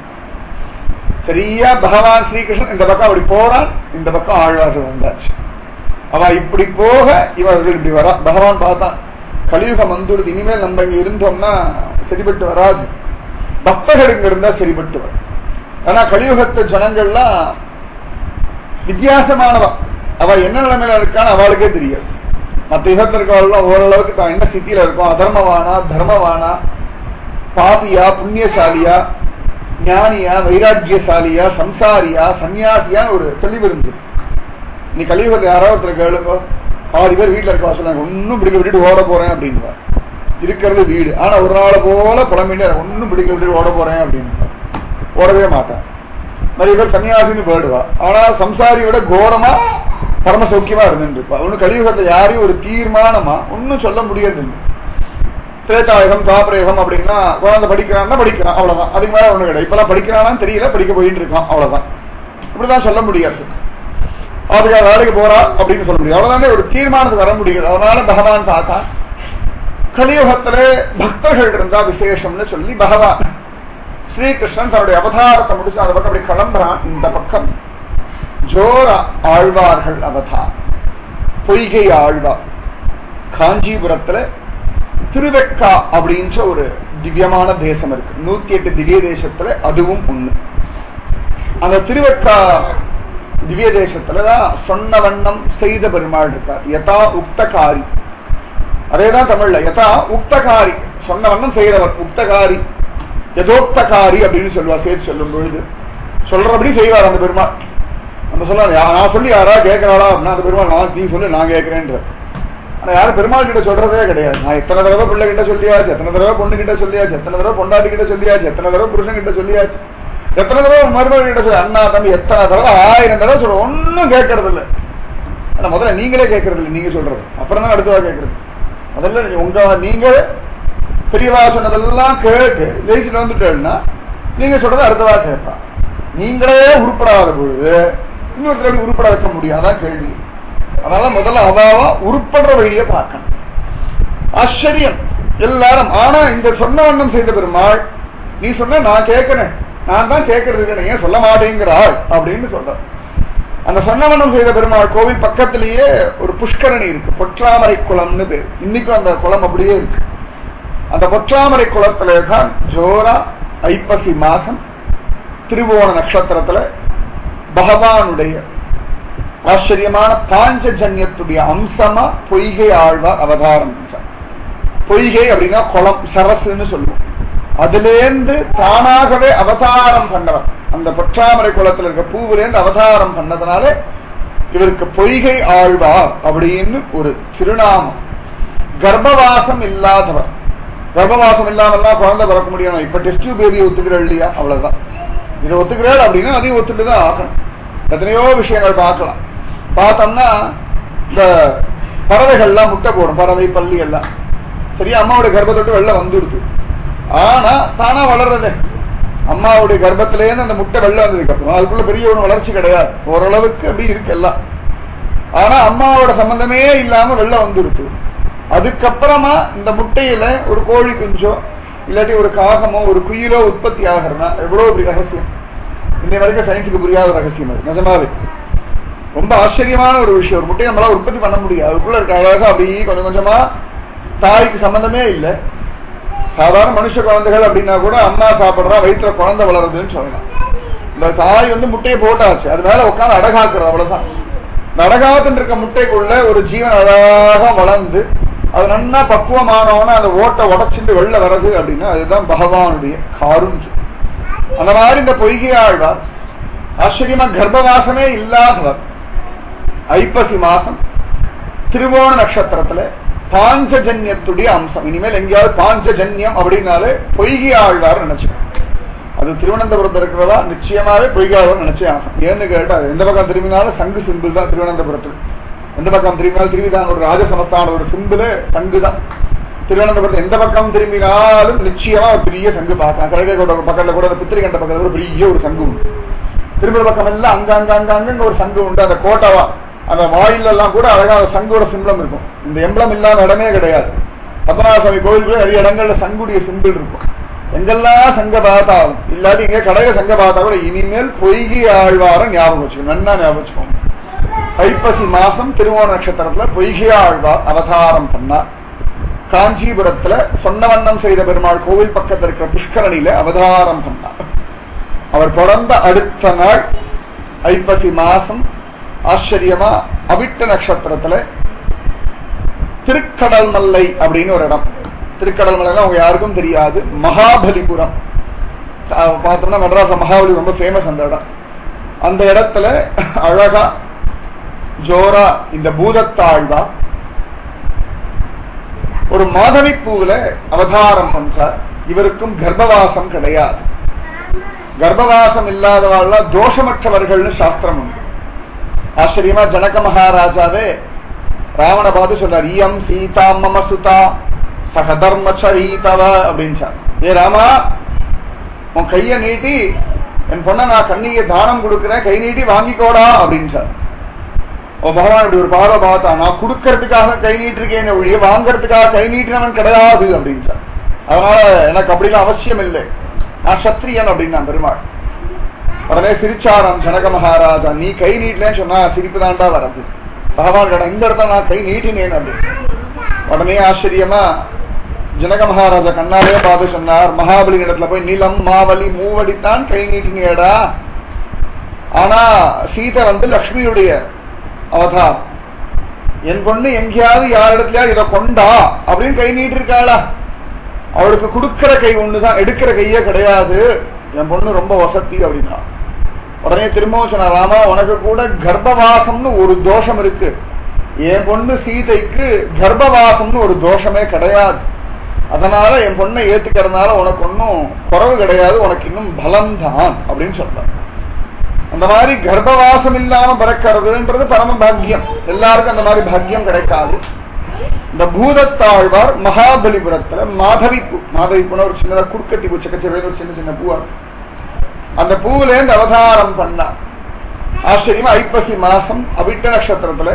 S1: சரியா பகவான் ஸ்ரீகிருஷ்ணன் இந்த பக்கம் அப்படி போறான், இந்த பக்கம் ஆழ்வார்கள் வந்தாச்சு. அவ இப்படி போக இவர்கள் இப்படி வரா. பகவான் பார்த்தான் கலியுகம் வந்துடுது, இனிமேல் நம்ம இங்க இருந்தோம்னா சரிபட்டு வராது, பக்தர்கள் இங்க இருந்தா சரிபட்டு வரும். ஆனா கலியுகத்து ஜனங்கள்லாம் வித்தியாசமானவா, அவ என்ன நிலைமையில இருக்கான்னு அவளுக்கே தெரியாது. மற்ற யுகத்தில் இருக்கவர்கள் ஓரளவுக்கு தான் என்ன ஸ்திதியில இருக்கும், அதர்மவானா தர்மவானா, பாபியா புண்ணியசாலியா, ஞானியா வைராக்கியசாலியா, சம்சாரியா சன்னியாசியா ஒரு தெளிவு இருந்து. நீ கலியுகத்தை யாராவது ஒருத்தர் கேளுங்க, பாதி பேர் வீட்டுல இருக்கா சொன்னாங்க ஒன்னும் பிடிக்க விட்டுட்டு ஓட போறேன் அப்படின்னு. இருக்கிறது வீடு, ஆனா ஒரு நாள் போல புலம்பிட்டு ஒன்னும் பிடிக்க விட்டுட்டு ஓட போறேன் அப்படின்னு ஓடவே மாட்டான். நிறைய பேர் சன்னியாசின்னு போயிடுவா, ஆனா சம்சாரியோட கோரமா பரம சௌக்கியமா இருந்துருப்பா. ஒண்ணு கலியுகத்தை யாரையும் ஒரு தீர்மானமா ஒன்னும் சொல்ல முடியாது. திரேதாயுகம் துவாபரயுகம் அப்படின்னா குழந்தை படிக்கிறான்னா படிக்கிறான் அவ்வளவுதான். அதுக்கு மேல ஒண்ணு கிடையாது. இப்பெல்லாம் படிக்கிறானான்னு தெரியல, படிக்க போயிட்டு இருக்கான் அவ்வளவுதான். இப்படிதான் சொல்ல முடியாது. அதுக்கு வேலைக்கு போறா அப்படின்னு சொல்ல முடியும். அவ்வளவுதானே ஒரு தீர்மானத்துக்கு வர முடியாது. அதனால பகவான் பார்த்தா கலியுகத்துல பக்தர்கள் இருந்தா விசேஷம்னு சொல்லி பகவான் ஸ்ரீகிருஷ்ணன் தன்னுடைய அவதாரத்தை முடிச்சு அந்த பக்கம் அப்படி கிளம்புறான். இந்த பக்கம் ஜோர ஆழ்வார்கள் அவதாரம், பொய்கை ஆழ்வார். காஞ்சிபுரத்துல திருவெக்கா அப்படின்ற ஒரு திவ்யமான தேசம் இருக்கு. நூத்தி எட்டு திவ்ய தேசத்துல அதுவும் ஒண்ணு. அந்த திருவெக்கா திவ்ய தேசத்துலதான் சொன்ன வண்ணம் செய்த பெருமாள் இருக்கார். யதா உக்தகாரி, அதேதான் தமிழ்ல யதா உக்தகாரி, சொன்ன வண்ணம் செய்தவர். உக்தகாரி யதோக்தகாரி அப்படின்னு சொல்லுவார். சேர்த்து சொல்லும் பொழுது சொல்றபடி செய்வார் அந்த பெருமாள். நம்ம சொல்ல நான் சொல்லி யாரா கேட்கிறாளா அப்படின்னா அந்த பெருமாள் நான் நீ சொல்லு நான் கேட்கிறேன்ற. ஆனா யாரும் பெருமாள் கிட்ட சொல்றதே கிடையாது. நான் எத்தனை தடவை பிள்ளை கிட்ட சொல்லியாச்சு, எத்தனை தடவை பொண்ணு கிட்ட சொல்லியாச்சு, எத்தனை தடவை பொண்டாட்டி கிட்ட சொல்லியாச்சு, எத்தனை தடவை புருஷன் கிட்ட சொல்லியாச்சு, எத்தனை தடவை மருமகள் கிட்ட சொல்லி அண்ணா தம்பி எத்தனை தடவை ஆயிரம் தடவை சொல்ற ஒன்னும் கேட்கறது இல்லை. ஆனா முதல்ல நீங்களே கேட்கறது இல்லை, நீங்க சொல்றது அப்புறம் தான் அடுத்தவா கேட்கறது. முதல்ல உங்க நீங்க பெரியவா சொன்னதெல்லாம் கேட்டு ஜெயிச்சுட்டு வந்துட்டேன்னா நீங்க சொல்றது அடுத்தவா கேட்பா. நீங்களே உருப்படாத பொழுது இன்னொருத்தர் எப்படி உருப்பட வைக்க முடியும்? அதான் கேள்வி. அதனால முதல்ல அவாவா உருப்படுற வழியை பார்க்கணும். ஆச்சரியம் எல்லாரும். ஆனா இந்த சொன்ன வண்ணம் செய்த பெருமாள் நீ சொன்ன நான் கேட்கிறேன், நான் தான் கேட்கறது, நீங்க சொல்ல மாட்டேங்கிறாள் அப்படின்னு சொல்ற. அந்த சொன்ன வண்ணம் செய்த பெருமாள் கோவில் பக்கத்திலேயே ஒரு புஷ்கரணி இருக்கு, பொற்றாமரை குளம்னு பேர். இன்னைக்கும் அந்த குளம் அப்படியே இருக்கு. அந்த பொற்றாமரை குளத்துல தான் ஜோரா ஐப்பசி மாசம் திருவோண நட்சத்திரத்துல பகவானுடைய ஆச்சரியமான பாஞ்சஜன்யத்துடைய அம்சமா பொய்கை ஆழ்வார் அவதாரம். பொய்கை அப்படின்னா குளம், சரசுன்னு சொல்லுவோம். அதுலேருந்து தானாகவே அவதாரம் பண்ணவர். அந்த பொற்றாமரை குளத்துல இருக்க பூவிலேருந்து அவதாரம் பண்ணதுனால இவருக்கு பொய்கை ஆழ்வார் அப்படின்னு ஒரு திருநாமம். கர்ப்பவாசம் இல்லாதவர். கர்ப்பவாசம் இல்லாமல்லாம் குழந்தை பிறக்க முடியும். இப்ப டெஸ்ட் பேபியை ஒத்துக்கிறாள் இல்லையா, அவ்வளவுதான். இதை ஒத்துக்கிறாள் அப்படின்னா அதையும் ஒத்துட்டுதான் ஆகணும். எத்தனையோ விஷயங்கள் பார்க்கலாம். பார்த்தோம்னா இந்த பறவைகள்லாம் முட்டை போடும், பறவை பள்ளி எல்லாம் சரியா அம்மாவுடைய கர்ப்பத்தொட்டு வெளில வந்துடுது. ஆனா தானா வளர்றது அம்மாவுடைய கர்ப்பத்திலேருந்து அந்த முட்டை வெளில வந்ததுக்கு அப்புறம் அதுக்குள்ள பெரிய ஒரு வளர்ச்சி கிடையாது, ஓரளவுக்கு அப்படி இருக்கு எல்லாம். ஆனா அம்மாவோட சம்பந்தமே இல்லாம வெளில வந்துடுது. அதுக்கப்புறமா இந்த முட்டையில ஒரு கோழி குஞ்சோ இல்லாட்டி ஒரு காகமோ ஒரு குயிலோ உற்பத்தி ஆகிறதுனா எவ்வளவு பெரிய ரகசியம். இன்னை வரைக்கும் சயின்ஸுக்கு புரியாத ரகசியம் அது. நிஜமாவே ரொம்ப ஆச்சரியமான ஒரு விஷயம். ஒரு முட்டையை நம்மளால உற்பத்தி பண்ண முடியாது. அதுக்குள்ள இருக்க அழகா அப்படி கொஞ்சம் கொஞ்சமா தாய்க்கு சம்பந்தமே இல்லை. சாதாரண மனுஷ குழந்தைகள் அப்படின்னா கூட அம்மா சாப்பிடுறா வயிற்றுல குழந்தை வளருதுன்னு சொல்லலாம். இந்த தாய் வந்து முட்டையை போட்டாச்சு, அது மேல உட்காந்து அடகாக்குறது, அவ்வளவுதான். இந்த அடகாத்துன்னு இருக்க முட்டைக்குள்ள ஒரு ஜீவன் அழகா வளர்ந்து அது நன்னா பக்குவமானவன அந்த ஓட்டை உடச்சிட்டு வெளில வர்றது அப்படின்னா அதுதான் பகவானுடைய காருண்யம். அந்த மாதிரி இந்த பொய்கை ஆழ்வார் ஆச்சரியமா கர்ப்பவாசமே இல்லாதவர். ஐப்பசி மாசம் திருவோண நட்சத்திரத்துல பாஞ்சஜன்யத்துடைய அம்சம். இனிமேல் எங்கேயாவது பாஞ்சஜன்யம் அப்படின்னாலே பொய்கை ஆழ்வார் நினைச்சுக்கணும். அது திருவனந்தபுரத்தில் இருக்கிறதா நிச்சயமாவே பொய்கை ஆழ்வார் நினைச்சே ஆகும். ஏன்னு கேட்டா எந்த பக்கம் திரும்பினாலும் சங்கு சிம்பிள் தான் திருவனந்தபுரத்தில். எந்த பக்கம் திரும்பினாலும் திரும்பிதான் ஒரு ராஜசமஸ்தான ஒரு சிம்பிளு சங்கு தான். திருவனந்தபுரத்தில் எந்த பக்கம் திரும்பினாலும் நிச்சயமா ஒரு பெரிய சங்கு பார்க்கலாம். கழகை கோட்டை பக்கத்துல கூட புத்திரிகண்ட பக்கத்துல ஒரு பெரிய ஒரு சங்கு உண்டு. திரும்புற பக்கம் எல்லாம் அங்க அங்க அங்க அங்க ஒரு சங்கு உண்டு. அந்த கோட்டவா அந்த வாயில எல்லாம் கூட அழகா சங்கோட சிம்பளம் இருக்கும். இந்த எம்பளம் இல்லாத இடமே கிடையாது. பத்மநாப சுவாமி கோவிலுக்கு நிறைய இடங்கள்ல சங்குடைய சிம்பிள் இருக்கும். எங்கெல்லாம் சங்க பார்த்தாலும் இல்லாட்டி எங்க கடக சங்க பார்த்தா கூட இனிமேல் பொய்கை ஆழ்வார ஞாபகம் வச்சுக்கணும், நன்னா ஞாபகம் வச்சுக்கோங்க. ஐப்பசி மாசம் திருவோண நட்சத்திரத்துல பொய்கை ஆழ்வார் அவதாரம் பண்ணார். காஞ்சிபுரத்துல சொன்ன வண்ணம் செய்த பெருமாள் கோவில் பக்கத்தில் இருக்கிற புஷ்கரணியில அவதாரம் பண்ணார். அவர் பிறந்த அடுத்த நாள் ஐப்பசி மாசம் ஆச்சரியமா அவிட்ட நட்சத்திரத்துல திருக்கடல் மல்லை அப்படின்னு ஒரு இடம். திருக்கடல் மல்லை அவங்க யாருக்கும் தெரியாது. மகாபலிபுரம் பார்த்தோம்னா மெட்ராஸ் மகாபலி ரொம்ப ஃபேமஸ் அந்த இடம். அந்த இடத்துல அழகா ஜோரா இந்த பூதத்தாழ்வா ஒரு மாதவி பூவில அவதாரம் பண்றார். இவருக்கும் கர்ப்பவாசம் கிடையாது. கர்ப்பவாசம் இல்லாதவாழ்ல தோஷமற்றவர்கள்னு சாஸ்திரம் உண்டு. ஆச்சரியமா ஜனக மகாராஜாவே ராவண பாது சொல்றார், இயம் சீதா மம சுதா சகதர்மச்சரீதவ அப்படின்னு. ஏ ராமா, உன் கைய நீட்டி என் பொண்ண நான் கண்ணிய தானம் கொடுக்கிறேன், கை நீட்டி வாங்கிக்கோடா அப்படின்னு சார். ஓ பகவான் இப்படி ஒரு பார்வை பார்த்தா, நான் கொடுக்கறதுக்காக கை நீட்டிருக்கேன் ஒழிய வாங்கறதுக்காக கை நீட்டினவன் கிடையாது அப்படின்னு சார். அதனால எனக்கு அப்படிலாம் அவசியம் இல்லை, நான் சத்திரியன் அப்படின்னா பெருமாள். உடனே சிரிச்சாராம் ஜனக மகாராஜா, நீ கை நீட்டலன்னு சொன்னா சிரிப்பு தாண்டா வரது, பகவான் கடை இந்த இடத்துல நான் கை நீட்டினேன் அப்படின்னு. உடனே ஆச்சரியமா ஜனக மகாராஜா கண்ணாலே பார்த்து சொன்னார், மகாபலி இடத்துல போய் நிலம் மாவலி மூவடித்தான் கை நீட்டினேடா, ஆனா சீதை வந்து லக்ஷ்மியுடைய அவதாரம், என் பொண்ணு எங்கேயாவது யார் இடத்துலயா இதை கொண்டா அப்படின்னு கை நீட்டி இருக்காளா, அவளுக்கு கொடுக்கிற கை ஒண்ணுதான், எடுக்கிற கையே கிடையாது, என் பொண்ணு ரொம்ப வசதி அப்படின்னா. உடனே திரும்பவும் சொன்ன, ராமா உனக்கு கூட கர்ப்பவாசம்னு ஒரு தோஷம் இருக்கு, என் பொண்ணு சீதைக்கு கர்ப்பவாசம்னு ஒரு தோஷமே கிடையாது, அதனால என் பொண்ணை ஏத்துக்கிறதுனால உனக்கு ஒன்னும் குறவு கிடையாது, உனக்கு இன்னும் பலம் தான் அப்படின்னு சொல்ற. அந்த மாதிரி கர்ப்பவாசம் இல்லாம பிறக்கிறதுன்றது பரம பாக்கியம், எல்லாருக்கும் அந்த மாதிரி பாக்கியம் கிடைக்காது. இந்த பூதத்தாழ்வார் மகாபலிபுரத்துல மாதவிப்பூ, மாதவிப்பூன்னு ஒரு சின்னதா குறுக்கத்தி பூ, சக்கச்சவேன்னு ஒரு சின்ன சின்ன பூவா, அந்த பூவில இருந்து அவதாரம் பண்ணா. ஆச்சரியமா ஐப்பசி மாசம் அவிட்ட நட்சத்திரத்துல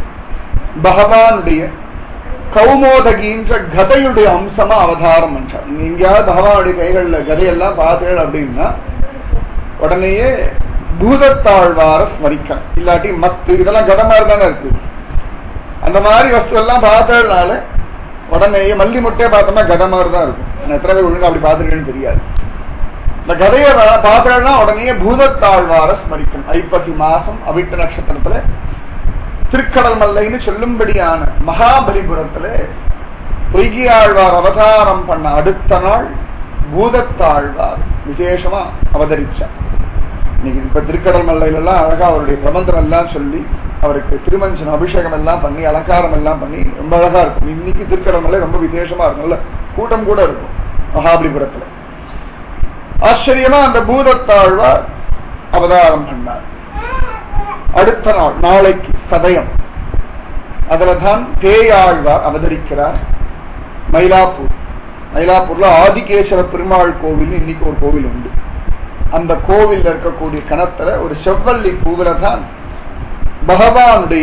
S1: பகவானுடைய கௌமோதகின்ற கதையுடைய அம்சமா அவதாரம் பண்றார். எங்கேயாவது பகவானுடைய கைகள்ல கதையெல்லாம் பார்த்தேள் அப்படின்னா உடனேயே பூதத்தாழ்வார ஸ்மரிக்கணும், இல்லாட்டி மத்து இதெல்லாம் கதை மாதிரி தானே இருக்கு. அந்த மாதிரி வஸ்து எல்லாம் பார்த்ததுனால உடனேயே மல்லி முட்டையை பார்த்தோம்னா கதை மாதிரி தான் இருக்கும். எத்தனை பேர் ஒழுங்கா அப்படி பார்த்துருக்கேன்னு தெரியாது. இந்த கதையை பார்த்தா உடனே பூதத்தாழ்வார ஸ்மரிக்கணும். ஐப்பசி மாசம் அவிட்ட நட்சத்திரத்துல திருக்கடல் மல்லைன்னு சொல்லும்படியான மகாபலிபுரத்துல பொய்கியாழ்வார் அவதாரம் பண்ண அடுத்த நாள் பூதத்தாழ்வார் விசேஷமா அவதரிச்சார். இன்னைக்கு இப்ப திருக்கடல் மல்லையில எல்லாம் அழகா அவருடைய பிரபந்தம் எல்லாம் சொல்லி அவருக்கு திருமஞ்சன அபிஷேகம் எல்லாம் பண்ணி அலங்காரம் எல்லாம் பண்ணி ரொம்ப அழகா இருக்கும். இன்னைக்கு திருக்கடல் மல்லை ரொம்ப விசேஷமா இருக்கும், நல்ல கூட்டம் கூட இருக்கும் மகாபலிபுரத்துல. ஆச்சரியமா அந்த பூதத்தாழ்வார் அவதாரம் பண்ணார். அடுத்த நாள் நாளைக்கு சதயம், அதுலதான் பேயாழ்வார் அவதரிக்கிறார். மயிலாப்பூர், மயிலாப்பூர்ல ஆதிகேசவ பெருமாள் கோவில் இன்னைக்கு ஒரு கோவில் உண்டு. அந்த கோவில் இருக்கக்கூடிய கணத்துல ஒரு செவ்வல்லி பூவில தான் பகவானுடைய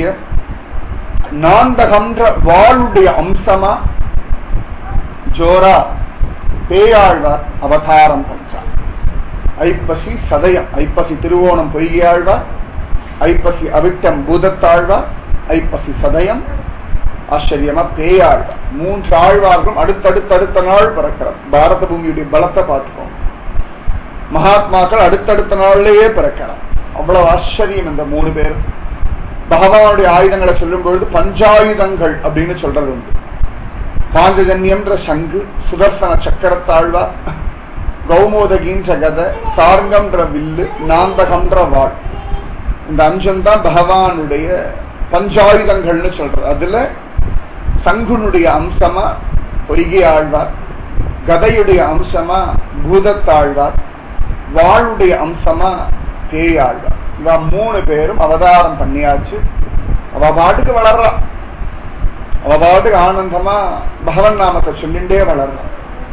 S1: நாந்தகன்ற வாளுடைய அம்சமா ஜோரா பேயாழ்வார் அவதாரம் பண்றார். ஐப்பசி சதயம், ஐப்பசி திருவோணம் பொய்யாழ்வார், ஐப்பசி அவிட்டம் பூதத்தாழ்வார், ஐப்பசி சதயம் ஆச்சரியமா பேயாழ்வார். மூன்று ஆழ்வார்களும் அடுத்தடுத்த அடுத்த நாள் பிறக்கிறார். பாரத பூமியுடைய பலத்தை பார்த்துக்கோங்க, மகாத்மாக்கள் அடுத்தடுத்த நாள்லயே பிறக்கிறார். அவ்வளவு ஆச்சரியம் இந்த மூணு பேரும். பகவானுடைய ஆயுதங்களை சொல்லும் பொழுது பஞ்சாயுதங்கள் அப்படின்னு சொல்றது உண்டு. பாஞ்சஜன்யம்ன்ற சங்கு, சுதர்சன சக்கரத்தாழ்வார், கௌமோதகின்ற கதை, சார்கம்ன்ற வில்லு, நாந்தகம்ன்ற வாழ், இந்த அஞ்சம் தான் பகவானுடைய பஞ்சாயுதங்கள்னு சொல்றது. அதுல சங்குனுடைய அம்சமா பொய்கை ஆழ்வார், கதையுடைய அம்சமா பூதத்தாழ்வார், வாளுடைய அம்சமா பேயாழ்வார். இவ மூணு பேரும் அவதாரம் பண்ணியாச்சு. அவ பாட்டுக்கு வளர்றா, அவ பாட்டுக்கு ஆனந்தமா பகவன் நாமத்தை சொல்லிண்டே வளர்றான்.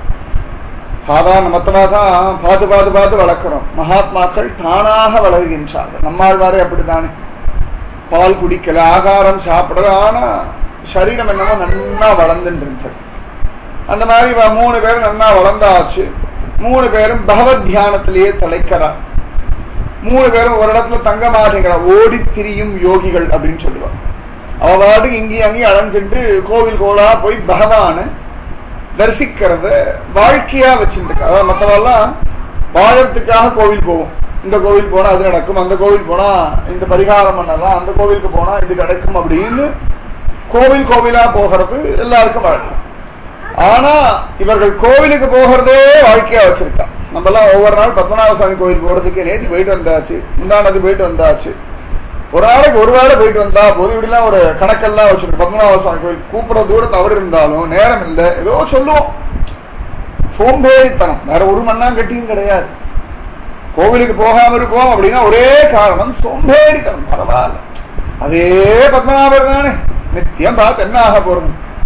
S1: சாதாரண மத்தமாதான் பார்த்து பார்த்து பார்த்து வளர்க்கிறோம். மகாத்மாக்கள் தானாக வளர்கின்றார்கள். நம்மாழ்வாரே அப்படித்தானே, பால் குடிக்கல, ஆகாரம் சாப்பிடல, ஆனா சரீரம் என்னமோ நன்னா வளர்ந்துட்டு இருந்தது. அந்த மாதிரி மூணு பேரும் நன்னா வளர்ந்தாச்சு. மூணு பேரும் பகவத் தியானத்திலேயே தலைக்கிறார். மூணு பேரும் ஒரு இடத்துல தங்க மாட்டேங்கிறார். ஓடி திரியும் யோகிகள் அப்படின்னு சொல்லுவார். அவ பாட்டுக்கு இங்கேயும் அங்கேயும் அலைஞ்சிட்டு கோவில் கோலா போய் பகவான தரிசிக்கிறத வாழ்க்கையா வச்சுருக்கு. அதாவது மற்றவெல்லாம் வாழறதுக்காக கோவில் போவோம். இந்த கோவில் போனா அது நடக்கும், அந்த கோவில் போனா இந்த பரிகாரம் பண்ணலாம், அந்த கோவிலுக்கு போனா இது கிடைக்கும் அப்படின்னு கோவில் கோவிலா போகிறது எல்லாருக்கும் வழக்கம். ஆனா இவர்கள் கோவிலுக்கு போகிறதே வாழ்க்கையா வச்சிருக்கா. நம்ம எல்லாம் ஒவ்வொரு நாள் பத்மநாப சுவாமி கோவில் போறதுக்கு நேற்று போயிட்டு வந்தாச்சு, முந்தானது போயிட்டு வந்தாச்சு, ஒரு நாளைக்கு ஒரு வேளை போயிட்டு வந்தா பொது இப்படிலாம் ஒரு கணக்கெல்லாம் வச்சிருக்கோம். பத்மநாப சுவாமி கோவில் கூப்பிட தூரம் தவறு இருந்தாலும் நேரம் இல்லை, ஏதோ சொல்லுவோம். சோம்பேறித்தனம், வேற ஒரு மண்ணாம் கட்டியும் கிடையாது. கோவிலுக்கு போகாம இருக்கோம் அப்படின்னா ஒரே காரணம் சோம்பேறித்தனம். பரவாயில்ல, அதே பத்மநாபர் தானே, நித்தியம் பார்த்து என்ன ஆக போறது,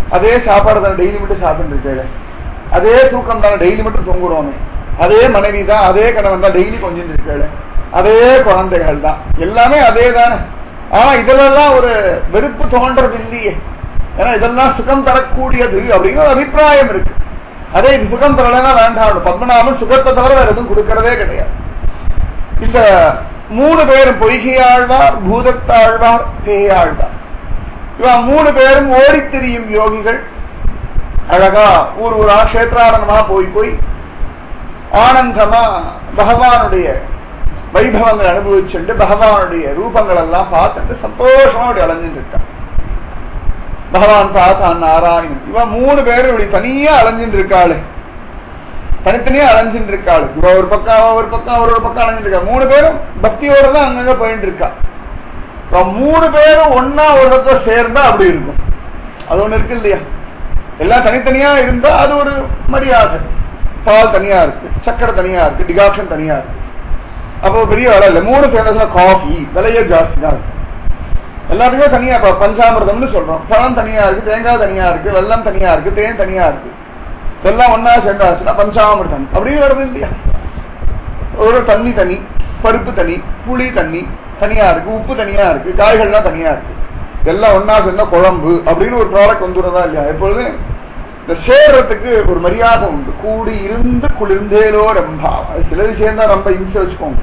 S1: அதே சாப்பாடு தானே டெய்லி மட்டும் சாப்பிட்டு இருக்காரு, அதே தூக்கம் தானே டெய்லி மட்டும் தூங்குறோமே, அதே மனைவி தான், அதே கணவன் தான் டெய்லி கொஞ்சம் இருக்காரு, அதே குழந்தைகள் தான், எல்லாமே அதே தானே. ஆனா இதெல்லாம் ஒரு வெறுப்பு தோன்றது இல்லையே, ஏன்னா இதெல்லாம் சுகம் தரக்கூடியது அப்படின்னு ஒரு அபிப்பிராயம் இருக்கு. அதே இது சுகம் தரலன்னா வேண்டாம், பத்மநாபன் சுகத்தை தவிர வேற எதுவும் கொடுக்கறதே கிடையாது. இந்த மூணு பேரும் பொய்கையாழ்வார், பூதத்தாழ்வார், பேயாழ்வார், இவன் மூணு பேரும் ஓடி திரியும் யோகிகள். அழகா ஊர் ஊரா கஷேத்ராரணமா போய் போய் ஆனந்தமா பகவானுடைய வைபவங்கள் அனுபவிச்சுட்டு பகவானுடைய ரூபங்கள் எல்லாம் பார்த்துட்டு சந்தோஷமா அப்படி அலைஞ்சிட்டு இருக்கான். பகவான் பார்த்தான் நாராயணன். இவன் மூணு பேரும் இப்படி தனியா அலைஞ்சிட்டு இருக்காளு, தனித்தனியா அலைஞ்சிட்டு இருக்காளு. இவ ஒரு பக்கம் ஒரு பக்கம் ஒரு ஒரு பக்கம் அலைஞ்சிட்டு இருக்கா. மூணு பேரும் பக்தியோட தான் அங்கங்க போயிட்டு இருக்கா. மூணு பேரும் ஒன்னா ஒரு இடத்துல சேர்ந்தா அப்படி இருக்கும். அது ஒண்ணு இருக்கு இல்லையா, எல்லாம் தனித்தனியா இருந்தா அது ஒரு மரியாதை. பால் தனியா இருக்கு, சக்கரை தனியா இருக்கு, டிகாக்ஷன் தனியா இருக்கு, அப்போ பெரிய விலை இல்லை. மூணு சேர்ந்த காஃபி விலையே ஜாஸ்தி தான் இருக்கு. எல்லாத்துக்குமே தனியா பஞ்சாமிரதம்னு சொல்றோம். பழம் தனியா இருக்கு, தேங்காய் தனியா இருக்கு, வெல்லம் தனியா இருக்கு, தேன் தனியா இருக்கு. எல்லாம் ஒன்னா சேர்ந்தாச்சுன்னா பஞ்சாமிரதம் அப்படின்னு வருது இல்லையா. ஒரு தண்ணி தனி, பருப்பு தனி, புளி தண்ணி தனியா இருக்கு, உப்பு தனியா இருக்கு, காய்கள்லாம் தனியா இருக்கு, இதெல்லாம் ஒன்னா சேர்ந்தா குழம்பு அப்படின்னு ஒரு ப்ராடக்ட் வந்துடுறதா இல்லையா. எப்பொழுது இந்த சேர்றதுக்கு ஒரு மரியாதை உண்டு. கூடி இருந்து குளிர்ந்தேலோ ரம்பா. அது சிலது சேர்ந்தா ரொம்ப இன்ச வச்சுக்கோங்க.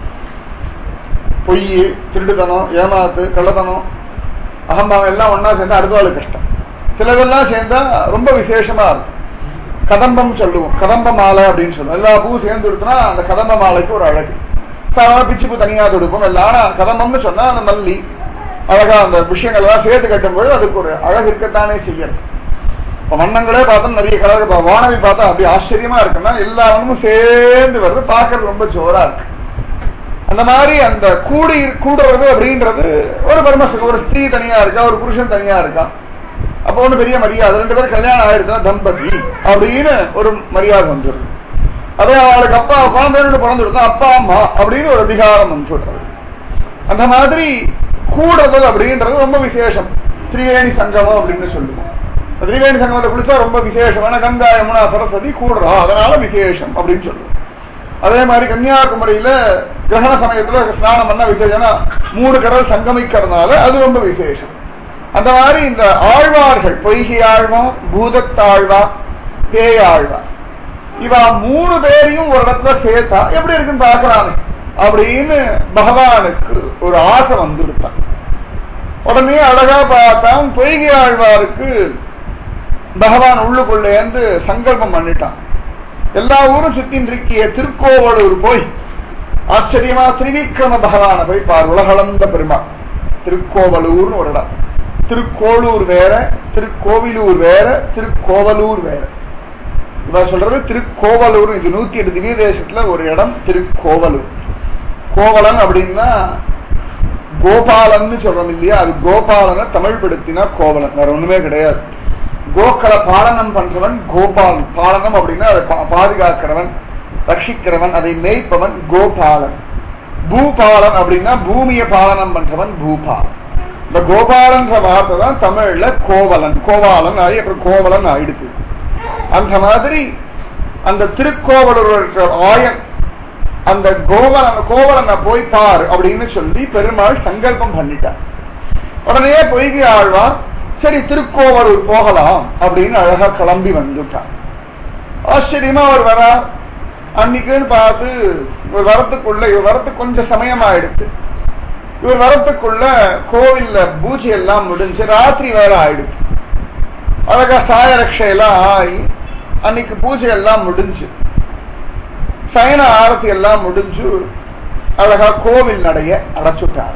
S1: பொய், திருடுதனம், ஏமாத்து, கள்ளத்தனம், அகம்பாவம் எல்லாம் ஒன்னா சேர்ந்தா அடுத்த ஆளு கஷ்டம். சிலதெல்லாம் சேர்ந்தா ரொம்ப விசேஷமா இருக்கும். கதம்பம் சொல்லுவோம், கதம்ப மாலை அப்படின்னு சொல்லுவோம். எல்லா பூ சேர்ந்து எடுத்தோம்னா அந்த கதம்ப மாலைக்கு ஒரு அழகு. பிச்சுப்பு தனியா தொடுப்போம் எல்லாம். ஆனா கதம்பம்னு சொன்னா அந்த மல்லி அழகா அந்த விஷயங்கள் எல்லாம் சேர்த்து கட்டும்போது அதுக்கு ஒரு அழகு இருக்கத்தானே செய்யறது. இப்ப வண்ணங்களே பார்த்தா நிறைய கலர், வானவி பார்த்தா அப்படி ஆச்சரியமா இருக்குன்னா எல்லா வண்ணமும் சேர்ந்து வருது, பார்க்கறது ரொம்ப ஜோரா இருக்கு. அந்த மாதிரி அந்த கூடி கூடுறது அப்படின்றது ஒரு பரமசுகம். ஒரு ஸ்திரீ தனியா இருக்கா, ஒரு புருஷன் தனியா இருக்கா, அப்போ ஒண்ணு பெரிய மரியாதை. ரெண்டு பேரும் கல்யாணம் ஆயிடுச்சுன்னா தம்பதி அப்படின்னு ஒரு மரியாதை வந்துடுது. அதே அவளுக்கு அப்பா குழந்தைன்னு பிறந்துடுதா அப்பா அம்மா அப்படின்னு ஒரு அதிகாரம் வந்துடுறது. அந்த மாதிரி கூடுதல் அப்படின்றது ரொம்ப விசேஷம். திரிவேணி சங்கமம் அப்படின்னு சொல்லுவோம். திரிவேணி சங்கமத்தை குளிச்சா ரொம்ப விசேஷம். ஆனா கங்கா யமுனா சரஸ்வதி கூடுறா, அதனால விசேஷம் அப்படின்னு சொல்லுவோம். அதே மாதிரி கன்னியாகுமரியில கிரகண சமயத்துல ஸ்நானம் பண்ணா விசேஷம். மூணு கடல் சங்கமிக்கிறதுனால அது ரொம்ப விசேஷம். அந்த மாதிரி இந்த ஆழ்வார்கள், பொய்கை ஆழ்வார், பூதத்தாழ்வார், பேயாழ்வார், இவா மூணு பேரையும் ஒரு இடத்துல சேர்த்தா எப்படி இருக்குன்னு பாக்கலாமே அப்படின்னு பகவானுக்கு ஒரு ஆசை வந்துடுத்தான். உடனே அழகா பார்த்தான். பொய்கை ஆழ்வாருக்கு பகவான் உள்ளுக்குள்ளேந்து சங்கல்பம் பண்ணிட்டான். எல்லா ஊரும் சுத்தின் இருக்கிய திருக்கோவலூர் போய் ஆச்சரியமா திரிவிக்ரம பகவான போய் பார். உலகளந்த பெருமா திருக்கோவலூர்னு ஒரு இடம். திருக்கோளூர் வேற, திருக்கோவிலூர் வேற, திருக்கோவலூர் வேற. இவ சொல்றது திருக்கோவலூர். இது நூத்தி எட்டு திவ்ய தேசத்துல ஒரு இடம் திருக்கோவலூர். கோவலன் அப்படின்னா கோபாலன் சொல்றோம் இல்லையா, அது கோபாலனை தமிழ் படுத்தினா கோவலன், வேற ஒண்ணுமே கிடையாது. கோக்களை பாலனம் பண்றவன் கோபாலன். பாலனம் அப்படின்னா அதை பாதுகாக்கிறவன், ரட்சிக்கிறவன், அதை மேய்ப்பவன் கோபாலன். பூபாலன் அப்படின்னா பூமியை பாலனம் பண்றவன் பூபாலன். இந்த கோபாலன்ற வார்த்தை தான் தமிழ்ல கோவலன், கோபாலன் ஆகி அப்புறம் கோவலன் ஆயிடுச்சு. அந்த மாதிரி அந்த திருக்கோவலூர் ஆயன் அந்த கோவலன் கோவலனை போய் பார் அப்படின்னு சொல்லி பெருமாள் சங்கல்பம் பண்ணிட்டார். உடனே பொய்கை ஆழ்வார் சரி திருக்கோவலூர் போகலாம் அப்படின்னு அழகா கிளம்பி வந்துட்டார். ஆச்சரியமா அவர் வரா. அன்னைக்குன்னு பார்த்து இவர் வரத்துக்குள்ள இவர் வரத்துக்கு கொஞ்சம் சமயம் ஆயிடுச்சு. இவர் வரத்துக்குள்ள கோவில்ல பூஜை எல்லாம் முடிஞ்சு ராத்திரி வேற ஆயிடுச்சு. அழகா சாயரட்சையெல்லாம் ஆகி அன்னைக்கு பூஜை எல்லாம் முடிஞ்சு சயன ஆரத்தி எல்லாம் முடிஞ்சு அழகா கோவில் நடைய அடைச்சுட்டார்.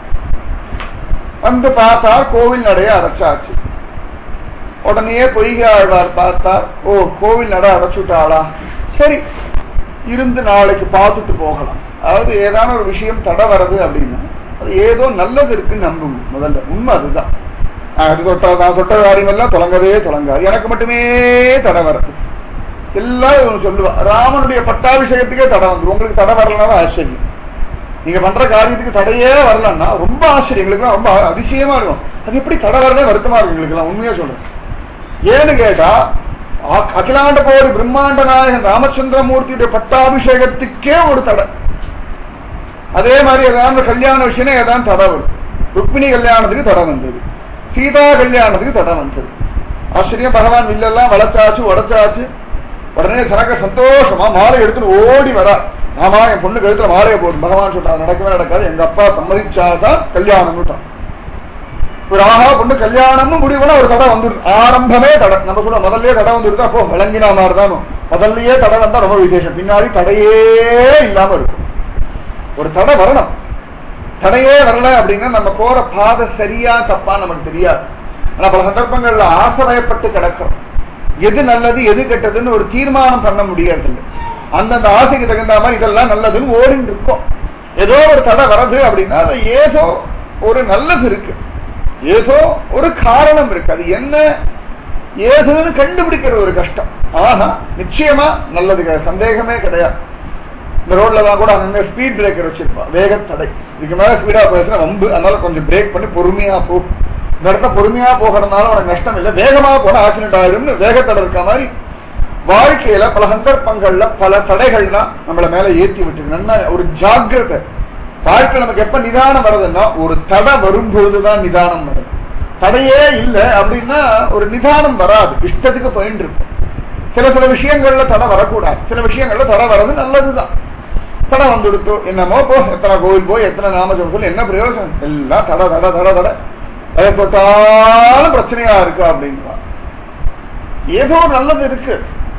S1: வந்து பார்த்தார் கோவில் நடைய அடைச்சாச்சு. உடனே பொய்கை ஆழ்வார் பார்த்தார், ஓ கோவில் நட அடைச்சுட்டாளா, சரி இருந்து நாளைக்கு பார்த்துட்டு போகலாம். அதாவது ஏதான ஒரு விஷயம் தடை வருது அப்படின்னா அது ஏதோ நல்லது இருக்குன்னு நம்பும். முதல்ல உண்மை அதுதான். அது தொட்ட நான் தொட்ட காரியம் எல்லாம் தொடங்கவே தொடங்காது, எனக்கு மட்டுமே தடை வருது. எல்லாரும் சொல்லுவா ராமனுடைய பட்டாபிஷேகத்துக்கே தடை வந்துடும். உங்களுக்கு தடை வரலன்னா ஆச்சரியம். நீங்க பண்ற காரியத்துக்கு தடையே வரலன்னா ரொம்ப ஆச்சரியம். எங்களுக்கு ரொம்ப அதிசயமா இருக்கும். அது எப்படி தடை வரல வருத்தமா இருக்கு எங்களுக்கு எல்லாம். உண்மையா சொல்றேன். ஏன்னு கேட்டா அகிலாண்ட கோடி பிரம்மாண்ட நாயகன் ராமச்சந்திரமூர்த்தியுடைய பட்டாபிஷேகத்துக்கே ஒரு தடை. அதே மாதிரி ஏதாவது கல்யாண விஷயம் ஏதாவது தடை வரும். ருக்மிணி கல்யாணத்துக்கு தடை வந்தது, சீதா கல்யாணத்துக்கு தடை வந்தது. ஆச்சரியம், பகவான் வில்லெல்லாம் வளர்ச்சாச்சு உடச்சாச்சு. உடனே ஜனக சந்தோஷமா மாலை எடுத்துட்டு ஓடி வரா. ஆமா என் பொண்ணு கழுத்துல மாலையை போடும். பகவான் சொன்னா நடக்கவே நடக்காது, எங்க அப்பா சம்மதிச்சாதான் கல்யாணம். ஒரு ஆஹா பொண்ணு கல்யாணம்னு முடிவுனா ஒரு தடை வந்துடுது. ஆரம்பமே தடை. நம்ம சொல்ல முதல்லயே தடை வந்துடுது. அப்போ விளங்கினா மாதிரிதான் முதல்லயே தடை வந்தா ரொம்ப விசேஷம். பின்னாடி தடையே இல்லாம இருக்கும். ஒரு தடை வரணும். தடையே வரல அப்படின்னா நம்ம போற பாதை சரியா தப்பா நமக்கு தெரியாது. ஆனா பல சந்தர்ப்பங்கள்ல ஆசைப்பட்டு கிடக்கிறோம். எது நல்லது எது கெட்டதுன்னு ஒரு தீர்மானம் பண்ண முடியாது. அந்தந்த ஆசைக்கு தகுந்த மாதிரி இதெல்லாம் நல்லதுன்னு ஓடின்னு இருக்கும். ஏதோ ஒரு தடை வர்றது அப்படின்னா அது ஏதோ ஒரு நல்லது இருக்கு, ஏதோ ஒரு காரணம் இருக்கு. அது என்ன ஏதுன்னு கண்டுபிடிக்கிறது ஒரு கஷ்டம். ஆனா நிச்சயமா நல்லது, சந்தேகமே கிடையாது. இந்த ரோட்ல தான் கூட அங்க ஸ்பீட் பிரேக்கர் வச்சிருப்பா, வேக தடை. இதுக்கு மேல ஸ்பீடா போயிடுச்சுன்னா ரொம்ப, அதனால கொஞ்சம் பிரேக் பண்ணி பொறுமையா போ. இந்த இடத்த பொறுமையா போகிறதுனால உனக்கு நஷ்டம் இல்லை, வேகமா போனா ஆக்சிடென்ட் ஆயிடும்னு வேகத்தடை இருக்க மாதிரி வாழ்க்கையில பல சந்தர்ப்பங்கள்ல பல தடைகள்லாம் நம்மள மேல ஏற்றி விட்டு நல்லா ஒரு ஜாக்கிரதை. வாழ்க்கை நமக்கு எப்ப நிதானம் வருதுன்னா ஒரு தடை வரும்பொழுதுதான் நிதானம் வருது. தடையே இல்லை அப்படின்னா ஒரு நிதானம் வராது, இஷ்டத்துக்கு போயிட்டு இருக்கும். சில சில விஷயங்கள்ல தடை வரக்கூடாது, சில விஷயங்கள்ல தடை வர்றது நல்லதுதான். தடை வந்துடுத்தோ என்னமோ போ, எத்தனை கோவில் போய் எத்தனை நாமஜபம் சொல்லி என்ன பிரயோஜனம்? எல்லாம் தடை தடை தடை தடை, அதை தொட்டாலும் பிரச்சனையா இருக்கு அப்படின்னா ஏதோ நல்லது இருக்கு.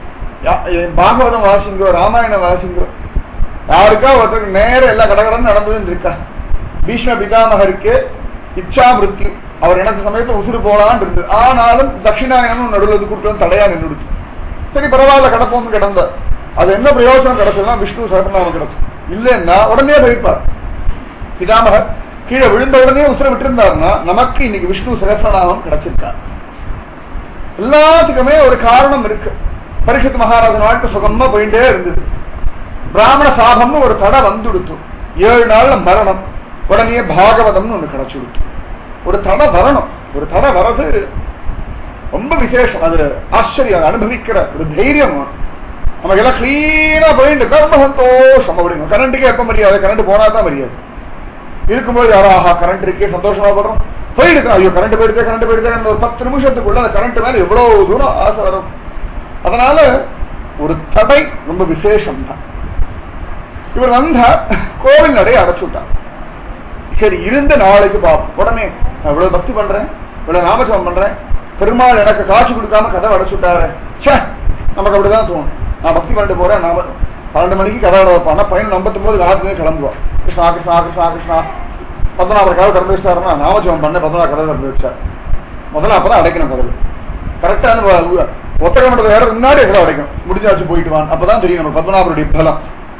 S1: பாகவதம் வாசிங்கோ, ராமாயணம் வாசிங்கோ, யாருக்கா ஒருத்தருக்கு நேரம் எல்லாம் கடகடன்னு நடந்ததுன்னு இருக்கா? பீஷ்ம பிதாமகருக்கு இச்சா மிருத்யு, அவர் எனக்கு சமயத்தை உசுறு போலான்னு இருந்து, ஆனாலும் தட்சிணாயனும் நடுவது கூட்டம் தடையா நின்றுடுச்சு. சரி பரவாயில்ல கடப்போம்னு கிடந்த, அது என்ன பிரயோஜனம் கிடைச்சதுன்னா விஷ்ணு சகநாமம் கிடைச்சு. இல்லைன்னா உடனே போயிருப்பார். பிதாமகர் கீழே விழுந்த உடனே உசுரை விட்டுருந்தாருன்னா நமக்கு இன்னைக்கு விஷ்ணு சகநாமம் கிடைச்சிருக்கார். எல்லாத்துக்குமே ஒரு காரணம் இருக்கு. பரீட்சித் மகாராஜன் வாழ்க்கை சுகமா போயிட்டே இருந்தது. பிராமண சாபம்னு ஒரு தடை வந்துடுத்து, ஏழு நாள்ல மரணம். உடனே பாகவதம்னு ஒண்ணு கிடைச்சுடுத்து. ஒரு தடை வரணும், ஒரு தடை வர்றது ரொம்ப விசேஷம். அது ஆச்சரியம், அனுபவிக்கிற ஒரு தைரியம். நமக்கு எல்லாம் கிளீனா போயிட்டு ரொம்ப சந்தோஷம். அப்படின்னு கரண்ட்டுக்கே எப்ப மரியாதை? கரண்ட் போனாதான் மரியாதை. இருக்கும்போது யாரோ ஆஹா கரண்ட் இருக்கே சந்தோஷமா படுறோம், போயிடுச்சு ஐயோ கரண்ட் போயிடுச்சு கரண்ட் போயிடுச்சு ஒரு பத்து நிமிஷத்துக்குள்ள அந்த கரண்ட் மேல எவ்வளவு தூரம் ஆசை வரும். அதனால ஒரு தடை ரொம்ப விசேஷம் தான். இவர் வந்தா கோவில் நடைய அடைச்சுட்டார். சரி இருந்து நாளைக்கு பார்ப்போம். உடனே நான் இவ்வளவு பக்தி பண்றேன், இவ்வளவு நாமஜபம் பண்றேன், பெருமாள் எனக்கு காட்சி கொடுக்காம கதை அடைச்சுட்டாரு, சே நமக்கு அப்படிதான் தோணும். நான் பக்தி பண்ணிட்டு போறேன், நாம பன்னெண்டு மணிக்கு கதை அடை வைப்பான், பையன் ஐம்பத்தி ஒன்பது ராத்திரி கிளம்புவோம். கிருஷ்ணா கிருஷ்ணா கிருஷ்ணா கிருஷ்ணா பத்மநாபர் கதை திறந்து வச்சாருன்னா நாமஜபம் பண்ண பத்மநாப கதை திறந்து வச்சார். முதல்ல அப்பதான் அடைக்கணும் கதவு. கரெக்டான ஒத்தகை மண்டலத்தை ஏறது முன்னாடி கதை அடைக்கணும். முடிஞ்சாச்சு போயிட்டு வான், அப்பதான் தெரியும் நம்ம பத்மநாபருடைய பலம்.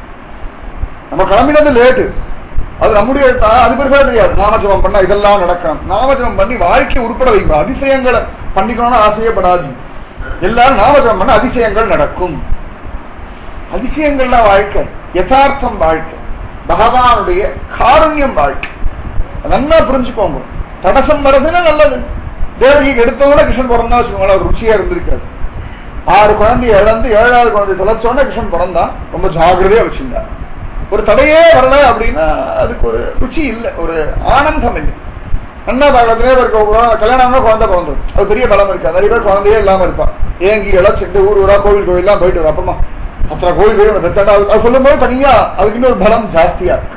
S1: நம்ம கிளம்பினது லேட்டு, அது நம்முடைய அது பெருசா தெரியாது. நாமஜபம் பண்ணா இதெல்லாம் நடக்கும். நாமஜபம் பண்ணி வாழ்க்கையை உட்பட வைக்கும். அதிசயங்களை பண்ணிக்கணும்னு ஆசையப்படாது. எல்லாரும் நாமஜபம் பண்ண அதிசயங்கள் நடக்கும். அதிசயங்கள்லாம் வாழ்க்கை, யதார்த்தம் வாழ்க்கை, பகவானுடைய காருண்யம் வாழ்க்கை. நல்லா புரிஞ்சுக்கோங்க. தடசம் வர்றதுன்னா நல்லது. தேவகிக்கு எடுத்தோட கிருஷ்ணன் பிறந்தா வச்சுக்கோங்களேன், ஒரு ருச்சியா இருந்திருக்காரு. ஆறு குழந்தைய இழந்து ஏழாவது குழந்தை தொலைச்சோன்னா கிருஷ்ணன் பிறந்தா ரொம்ப ஜாகிரதையா வச்சிருந்தார். ஒரு தடையே வரல அப்படின்னா அதுக்கு ஒரு ருச்சி இல்லை, ஒரு ஆனந்தம் இல்லை. என்ன பாக்கத்திலே இருக்க கல்யாணம்னா குழந்தை பிறந்தது, அது பெரிய பலம் இருக்கு. நிறைய பேர் குழந்தையே இல்லாம இருப்பான். ஏங்கி இழைச்சிட்டு ஊர் ஊரா கோவில் கோவில் எல்லாம் போயிட்டு வரும். அப்புறமா அத்தனை கோவில் கோயில் அது சொல்லும் போது தனியா அதுக்கு இன்னொரு பலம் ஜாஸ்தியா இருக்கு.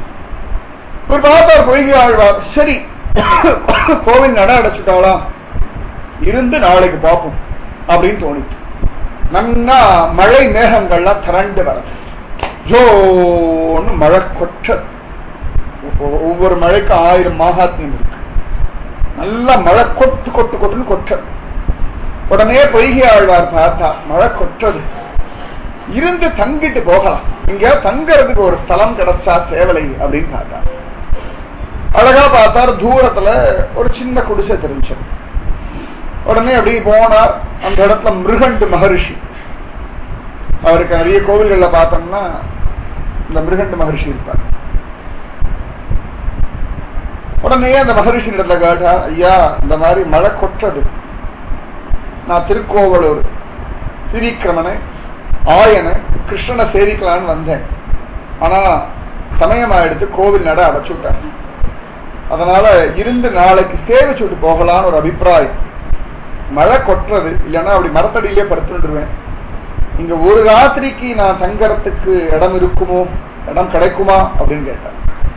S1: ஒரு பார்த்தார் பொய்கை ஆழ்வார், சரி கோவில் நட அடைச்சுட்டாலாம், இருந்து நாளைக்கு பார்ப்போம் அப்படின்னு தோணிச்சு. நன்னா மழை மேகங்கள்லாம் திரண்டு வரது, ஜோன்னு மழை கொட்ட. ஒவ்வொரு மழைக்கும் ஆயிரம் மகாத்மியம் இருக்கு. நல்லா மழை கொட்டு கொட்டு கொட்டுன்னு கொட்ட. உடனே பொய்கை ஆழ்வார் பார்த்தா மழை கொட்டது, இருந்து தங்கிட்டு போகலாம், இங்க தங்கறதுக்கு ஒரு ஸ்தலம் கிடைச்சா தேவலை அப்படின்னு பார்த்தா. அழகா பார்த்தார், தூரத்துல ஒரு சின்ன குடிசை தெரிஞ்சு. உடனே அப்படி போனார். அந்த இடத்துல மிருகண்டு மகரிஷி, அவருக்கு நிறைய கோவில்கள்ல பார்த்தோம்னா இந்த மிருகண்டு மகரிஷி இருப்பார். உடனே அந்த மகரிஷி இடத்துல கேட்டா, ஐயா இந்த மாதிரி மழை கொட்டது, நான் திருக்கோவலூர் திரிக்கிரமனை ஆயனை கிருஷ்ணனை சேவிக்கலான்னு வந்தேன். ஆனா சமயமா எடுத்து கோவில் நட அடைச்சுட்டேன். அதனால இருந்து நாளைக்கு சேவிச்சுட்டு போகலான்னு ஒரு அபிப்பிராயம். மழை கொட்டுறது, இல்லைன்னா அப்படி மரத்தடியிலே படுத்துருவேன். இங்க ஒரு ராத்திரிக்கு நான் தங்கறதுக்கு இடம் இருக்குமோ, இடம் கிடைக்குமா அப்படின்னு கேட்டேன்.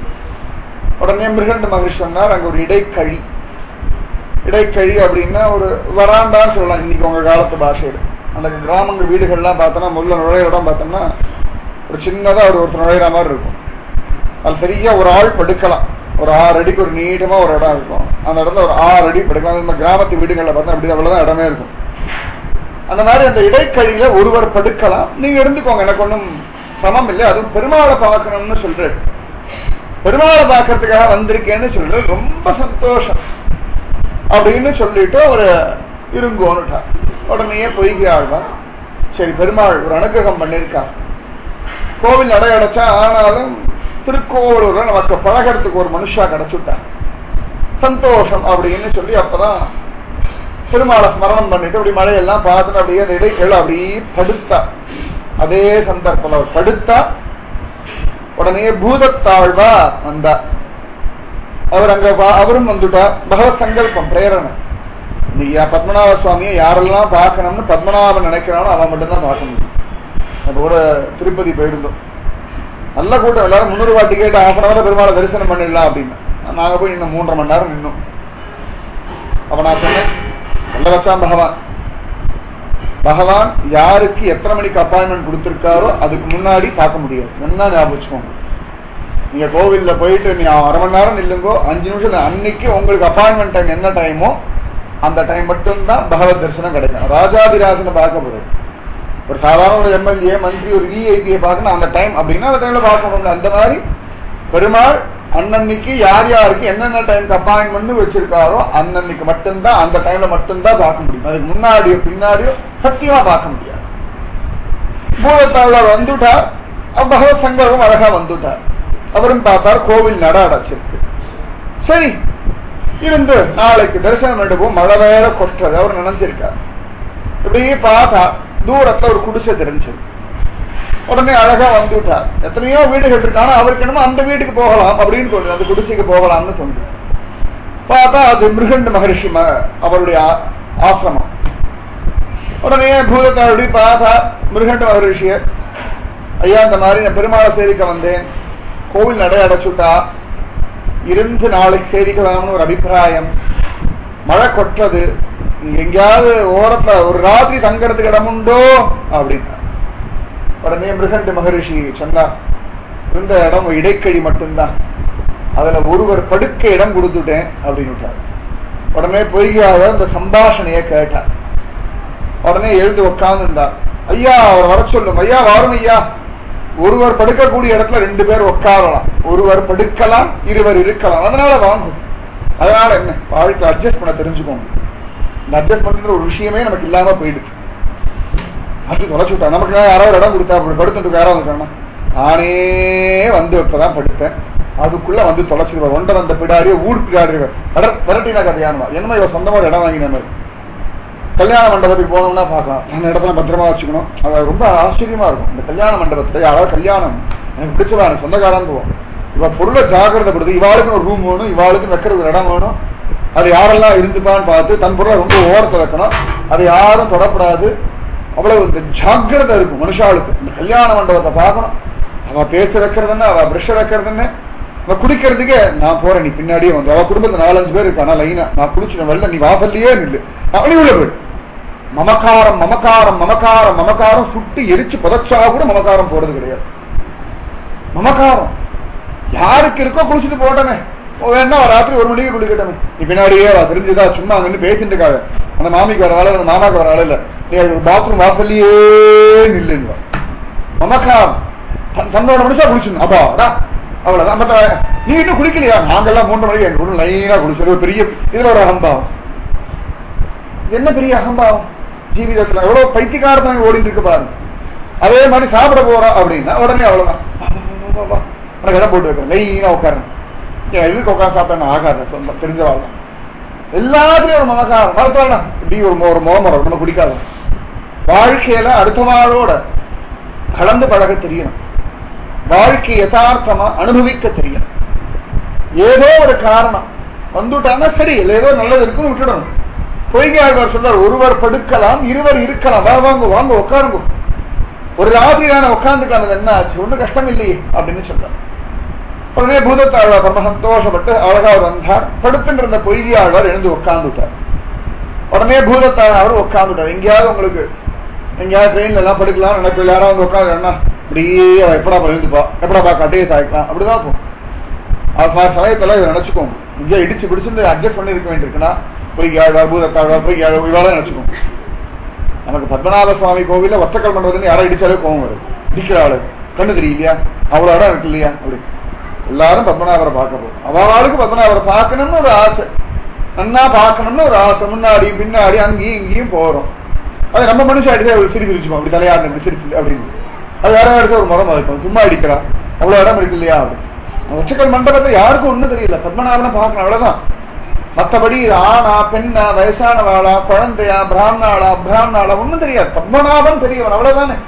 S1: உடனே மிருகண்ட மகரிஷி சொன்னார், அங்க ஒரு இடைக்கழி. இடைக்கழி அப்படின்னா ஒரு வராண்டான்னு சொல்லலாம் இன்னைக்கு உங்க காலத்து பாஷையில. அந்த கிராமங்கள் வீடுகள்லாம் பார்த்தோம்னா முதல்ல நுழைய இடம் பார்த்தோம்னா ஒரு சின்னதா ஒரு ஒருத்தர் நுழையிற மாதிரி இருக்கும். அது சரியா ஒரு ஆள் படுக்கலாம். ஒரு ஆறு அடிக்கு ஒரு நீட்டமா ஒரு இடம் இருக்கும். அந்த இடத்துல ஒரு ஆறு அடி படுக்கலாம். நம்ம கிராமத்து வீடுகள்ல பார்த்தா அப்படி அவ்வளவுதான் இடமே இருக்கும். அந்த மாதிரி அந்த இடைக்கழியில ஒருவர் படுக்கலாம். நீங்க இருந்துக்கோங்க, எனக்கு ஒன்றும் சமம் இல்லை. அதுவும் பெருமாளை பார்க்கணும்னு சொல்றேன். பெருமாளை பார்க்கறதுக்காக வந்திருக்கேன்னு சொல்றது ரொம்ப சந்தோஷம் அப்படின்னு சொல்லிட்டு அவரு இருங்கோன்னுட்டார். உடனே பொய்கை ஆழ்வார், சரி பெருமாள் ஒரு அனுகிரகம் பண்ணிருக்கார், கோவில் நடை அடைச்சா ஆனாலும் திருக்கோவலூர்ல நமக்கு பழகிறதுக்கு ஒரு மனுஷா கிடைச்சுட்டார், சந்தோஷம் அப்படின்னு சொல்லி அப்பதான் பெருமாளை ஸ்மரணம் பண்ணிட்டு அப்படி மழையெல்லாம் பார்த்துட்டு அப்படியே அந்த இடைக்கேள் அப்படியே படுத்தா. அதே சந்தர்ப்பம் அவர் படுத்தா. உடனே பூதத்தாழ்வா வந்தா. அவர் அங்க அவரும் வந்துட்டார். பகவத் சங்கல்பம் பிரேரணை. இன்னைக்கு பத்மநாப சுவாமியை யாரெல்லாம் பார்க்கணும்னு பத்மநாபன் நினைக்கிறானோ அவன் மட்டும்தான் பார்க்க முடியும். அப்ப கூட திருப்பதி போயிருந்தோம். நல்ல கூட்டம், எல்லாரும் முன்னூறு ரூபாய் டிக்கெட் ஆஃப் அன் அவர் பெருமாளை தரிசனம் பண்ணிடலாம் அப்படின்னு. நாங்க போய் இன்னும் மூன்றரை மணி நேரம் நின்னோம். அப்ப நான் சொன்னேன், நல்ல வச்சான் பகவான். பகவான் யாருக்கு எத்தனை மணிக்கு அப்பாயின்மெண்ட் கொடுத்திருக்காரோ அதுக்கு முன்னாடி பார்க்க முடியாது. என்ன ஞாபகம் வச்சுக்கோங்க. நீங்க கோவில்ல போயிட்டு நீ அரை மணி நேரம் நில்லுங்கோ, அஞ்சு நிமிஷம் அன்னைக்கு உங்களுக்கு அப்பாயின்மெண்ட் டைம் என்ன டைமோ அந்த டைம் மட்டும்தான் பகவத் தரிசனம் கிடைக்கும். ராஜாதிராஜனை பார்க்க போறது. ஒரு சாதாரண ஒரு எம்எல்ஏ மந்திரி ஒரு விஐபியை பார்க்கணும் அந்த டைம் அப்படின்னா அந்த டைம்ல பார்க்கணும். அந்த மாதிரி பெருமாள் அன்னன்னைக்கு யார் யாருக்கு என்னென்ன டைமுக்கு அப்பாயின்மெண்ட் வச்சிருக்காரோ அன்னன்னைக்கு மட்டும்தான் அந்த டைம்ல மட்டும்தான் பார்க்க முடியும். அதுக்கு முன்னாடியோ பின்னாடியோ சத்தியமா பார்க்க முடியாது. பூதத்தாழ்வார் வந்துட்டார். பகவத் சங்கரும் அழகா வந்துட்டார். அவரும் பார்த்தார், கோவில் நட அடைச்சிருக்கு. சரி இருந்து நாளைக்கு தரிசனம் எடுப்போம். மழை வேற கொற்றது. அவர் நினைச்சிருக்கார். இப்படியே பார்த்தா தூரத்துல ஒரு குடிசை தெரிஞ்சது. உடனே அழகா வந்துட்டார். எத்தனையோ வீடுகள் இருக்கான அவருக்கு என்னமோ அந்த வீட்டுக்கு போகலாம் அப்படின்னு தோணுது, அந்த குடிசைக்கு போகலாம்னு தோணுது. பார்த்தா அது மிருகண்ட மகரிஷி அவருடைய ஆசிரமம். உடனே பூதத்தாருடைய பார்த்தா மிருகண்ட மகரிஷிய, ஐயா இந்த மாதிரி நான் பெருமாளை சேவிக்க வந்தேன், கோவில் நடை அடைச்சுட்டா, இருந்து நாளைக்கு சேவிக்கலாம்னு ஒரு அபிப்பிராயம், மழை கொற்றது, எங்கேயாவது ஓரத்துல ஒரு ராத்திரி தங்கறதுக்கு இடம் உண்டோ அப்படின்னா. உடனே மிருகண்ட மகரிஷி சொன்னார், இருந்த இடம் இடைக்கழி மட்டும்தான், அதுல ஒருவர் படுக்க இடம் கொடுத்துட்டேன் அப்படின்னு. உடனே பொய்யாத இந்த சம்பாஷணைய கேட்டார். உடனே எழுந்து உட்கார்ந்துருந்தார். ஐயா அவர் வர சொல்லும். ஐயா வரும் ஐயா, ஒருவர் படுக்கக்கூடிய இடத்துல ரெண்டு பேர் உட்காரலாம், ஒருவர் படுக்கலாம் இருவர் இருக்கலாம், அதனால வாங்கும். அதனால என்ன வாழ்க்கை அட்ஜஸ்ட் பண்ண தெரிஞ்சுக்கோங்க. இந்த அட்ஜஸ்ட் பண்ற ஒரு விஷயமே நமக்கு இல்லாம போயிடுச்சு. அது தொலைச்சுட்டா நமக்கு யாராவது இடம் கொடுத்தா அப்படி படுத்துட்டு யாராவது இருக்கானா, நானே வந்து இப்பதான் படுத்தேன், அதுக்குள்ள வந்து தொலைச்சிருவா. ஒன்றை வந்த பிடாடியோ ஊர் பிடாடி விரட்டினா கதையானுவா. என்னமா இவ சொந்தமா இடம் வாங்கின மாதிரி. கல்யாண மண்டபத்துக்கு போனோம்னா பார்க்கலாம், அந்த இடத்துல பத்திரமா வச்சுக்கணும். அது ரொம்ப ஆச்சரியமா இருக்கும். இந்த கல்யாண மண்டபத்துல யாராவது கல்யாணம் எனக்கு பிடிச்சதா எனக்கு சொந்தக்காரன் போவோம். இவ பொருளை ஜாக்கிரதைப்படுது. இவாளுக்குன்னு ஒரு ரூம் வேணும், இவாளுக்கு வைக்கிறது ஒரு இடம் வேணும். அது யாரெல்லாம் இருந்துப்பான்னு பார்த்து தன் பொருளை ரொம்ப ஓரத்தை வைக்கணும். அது யாரும் தொடப்படாது. அவ்வளவு இந்த ஜாக்கிரதை இருக்கும் மனுஷாளுக்கு. இந்த கல்யாண மண்டபத்தை பார்க்கணும். அவ பேச வைக்கிறது என்ன, அவ பிரஷ வைக்கிறது என்ன, அவ குடிக்கிறதுக்கே நான் போறேன் நீ பின்னாடியே வந்து. அவ குடும்பத்துல நாலஞ்சு பேர் இருக்கானா லைனா, நான் குடிச்சுட்டேன் வரல நீ வாசல்லையே நில்லு, அப்படி உள்ள போயிடு. மமக்காரம் மமக்காரம் மமக்காரம் மமக்காரம் சுட்டு எரிச்சு புதைச்சா கூட மமக்காரம் போறது கிடையாது. மமக்காரம் யாருக்கு இருக்கோ குளிச்சுட்டு போட்டனே, வேணா ராத்திரி ஒரு மணிக்கு குளிக்கட்டமே, நீ பின்னாடியே தெரிஞ்சுதா சும்மா அங்க பேசிட்டு இருக்காங்க. அந்த மாமிக்கு வர ஆளு அந்த மாமாக்கு வர ஆளு இல்ல, நீ பாத்ரூம் வாசல்லையே நில்லுங்க. மமக்காரம் தன்னோட மனுஷா குளிச்சுடணும். அப்பா அவ்வளவுதான். நீ இன்னும் குளிக்கலையா, நாங்கெல்லாம் மூன்று மணிக்கு எங்க லைனா குளிச்சது ஒரு பெரிய இதுல ஒரு அகம்பாவம். என்ன பெரிய அகம்பாவம் ஜீவிதத்துல, எவ்வளவு பைத்தியக்காரத்தனை ஓடிட்டு இருக்கு பாருங்க. அதே மாதிரி சாப்பிட போறோம் அப்படின்னா உடனே அவ்வளவுதான் இடம் போட்டு வைக்கிறேன் லைனா உட்காரன். இதுக்கு உட்காந்து சாப்பிட்டா ஆகாது, சொந்த தெரிஞ்ச வாழ்லாம். எல்லாத்துலயும் ஒரு மமகாரம். மரத்தோட இப்படி ஒரு ஒரு மோமரம் நம்ம குடிக்காத. வாழ்க்கையில அடுத்தவாளோட கலந்து பழக தெரியணும். வாழ்க்கை யதார்த்தமா அனுபவிக்க தெரியணும். ஏதோ ஒரு காரணம் வந்துட்டாங்கன்னா சரி, ஏதோ நல்லது இருக்குன்னு விட்டுடணும். பொய்கை ஆழ்வார் சொல்றார், ஒருவர் படுக்கலாம் இருவர் இருக்கலாம், வா வாங்க வாங்க உட்காருங்க, ஒரு ராத்திரி தானே உட்கார்ந்துக்கலாம், என்ன ஆச்சு, ஒன்னும் கஷ்டம் இல்லையே அப்படின்னு சொல்றார். உடனே பூதத்தாழ்வார் ரொம்ப சந்தோஷப்பட்டு அழகா வந்தார். படுத்துட்டு இருந்த பொய்கை ஆழ்வார் எழுந்து உட்கார்ந்து விட்டார். உடனே பூதத்தாழ்வார் உட்கார்ந்துட்டார். எங்கேயாவது உங்களுக்கு எங்கேயாவது ட்ரெயின்ல எல்லாம் படுக்கலாம் நினைப்ப, யாராவது வந்து உட்காந்துன்னா இப்படியே எப்படா எழுந்துப்பா, எப்படா பா கட்டையை சாய்க்கலாம், அப்படிதான் போகும். சமயத்துல இதை நினைச்சுக்கோங்க. இங்கே இடிச்சு பிடிச்சு அட்ஜஸ்ட் பண்ணிருக்க வேண்டியிருக்குன்னா பொய்கை ஆழ்வார் பூதத்தாழ்வார் பொய்கை ஆழ்வார் இவாள நினைச்சுக்கோங்க. நமக்கு பத்மநாப சுவாமி கோவில ஒத்தக்கல் பண்றதுன்னு யாரும் இடிச்சாலே கோவம் வருது. இடிக்கிற ஆளு கண்ணு தெரியலையா, அவ்வளோ இடம் இருக்கு இல்லையா, அப்படி எல்லாரும் பத்மநாபரை பார்க்க போகும். அவளுக்கு பத்மநாபரை பார்க்கணும்னு ஒரு ஆசை, நன்னா பார்க்கணும்னு ஒரு ஆசை. முன்னாடி பின்னாடி அங்கேயும் இங்கேயும் போறோம். அது நம்ம மனுஷன் அடிச்சா சிரி சிரிச்சுப்போம், அப்படி தலையாடு சிரிச்சு அப்படின்னு. அது வேற இடத்துல ஒரு முறம் இருக்கும், சும்மா அடிக்கிறா, அவ்வளவு இடம் இருக்கு இல்லையா. அப்படி ஒச்சக்கல் மண்டபத்தை யாருக்கும் ஒண்ணும் தெரியல, பத்மநாபனை பார்க்கணும் அவ்வளவுதான். மற்றபடி ஆணா பெண்ணா வயசானவாளா குழந்தையா பிராமணாளா பிராமணாளா ஒண்ணும் தெரியாது. பத்மநாபன் பெரியவன் அவ்வளவுதானே,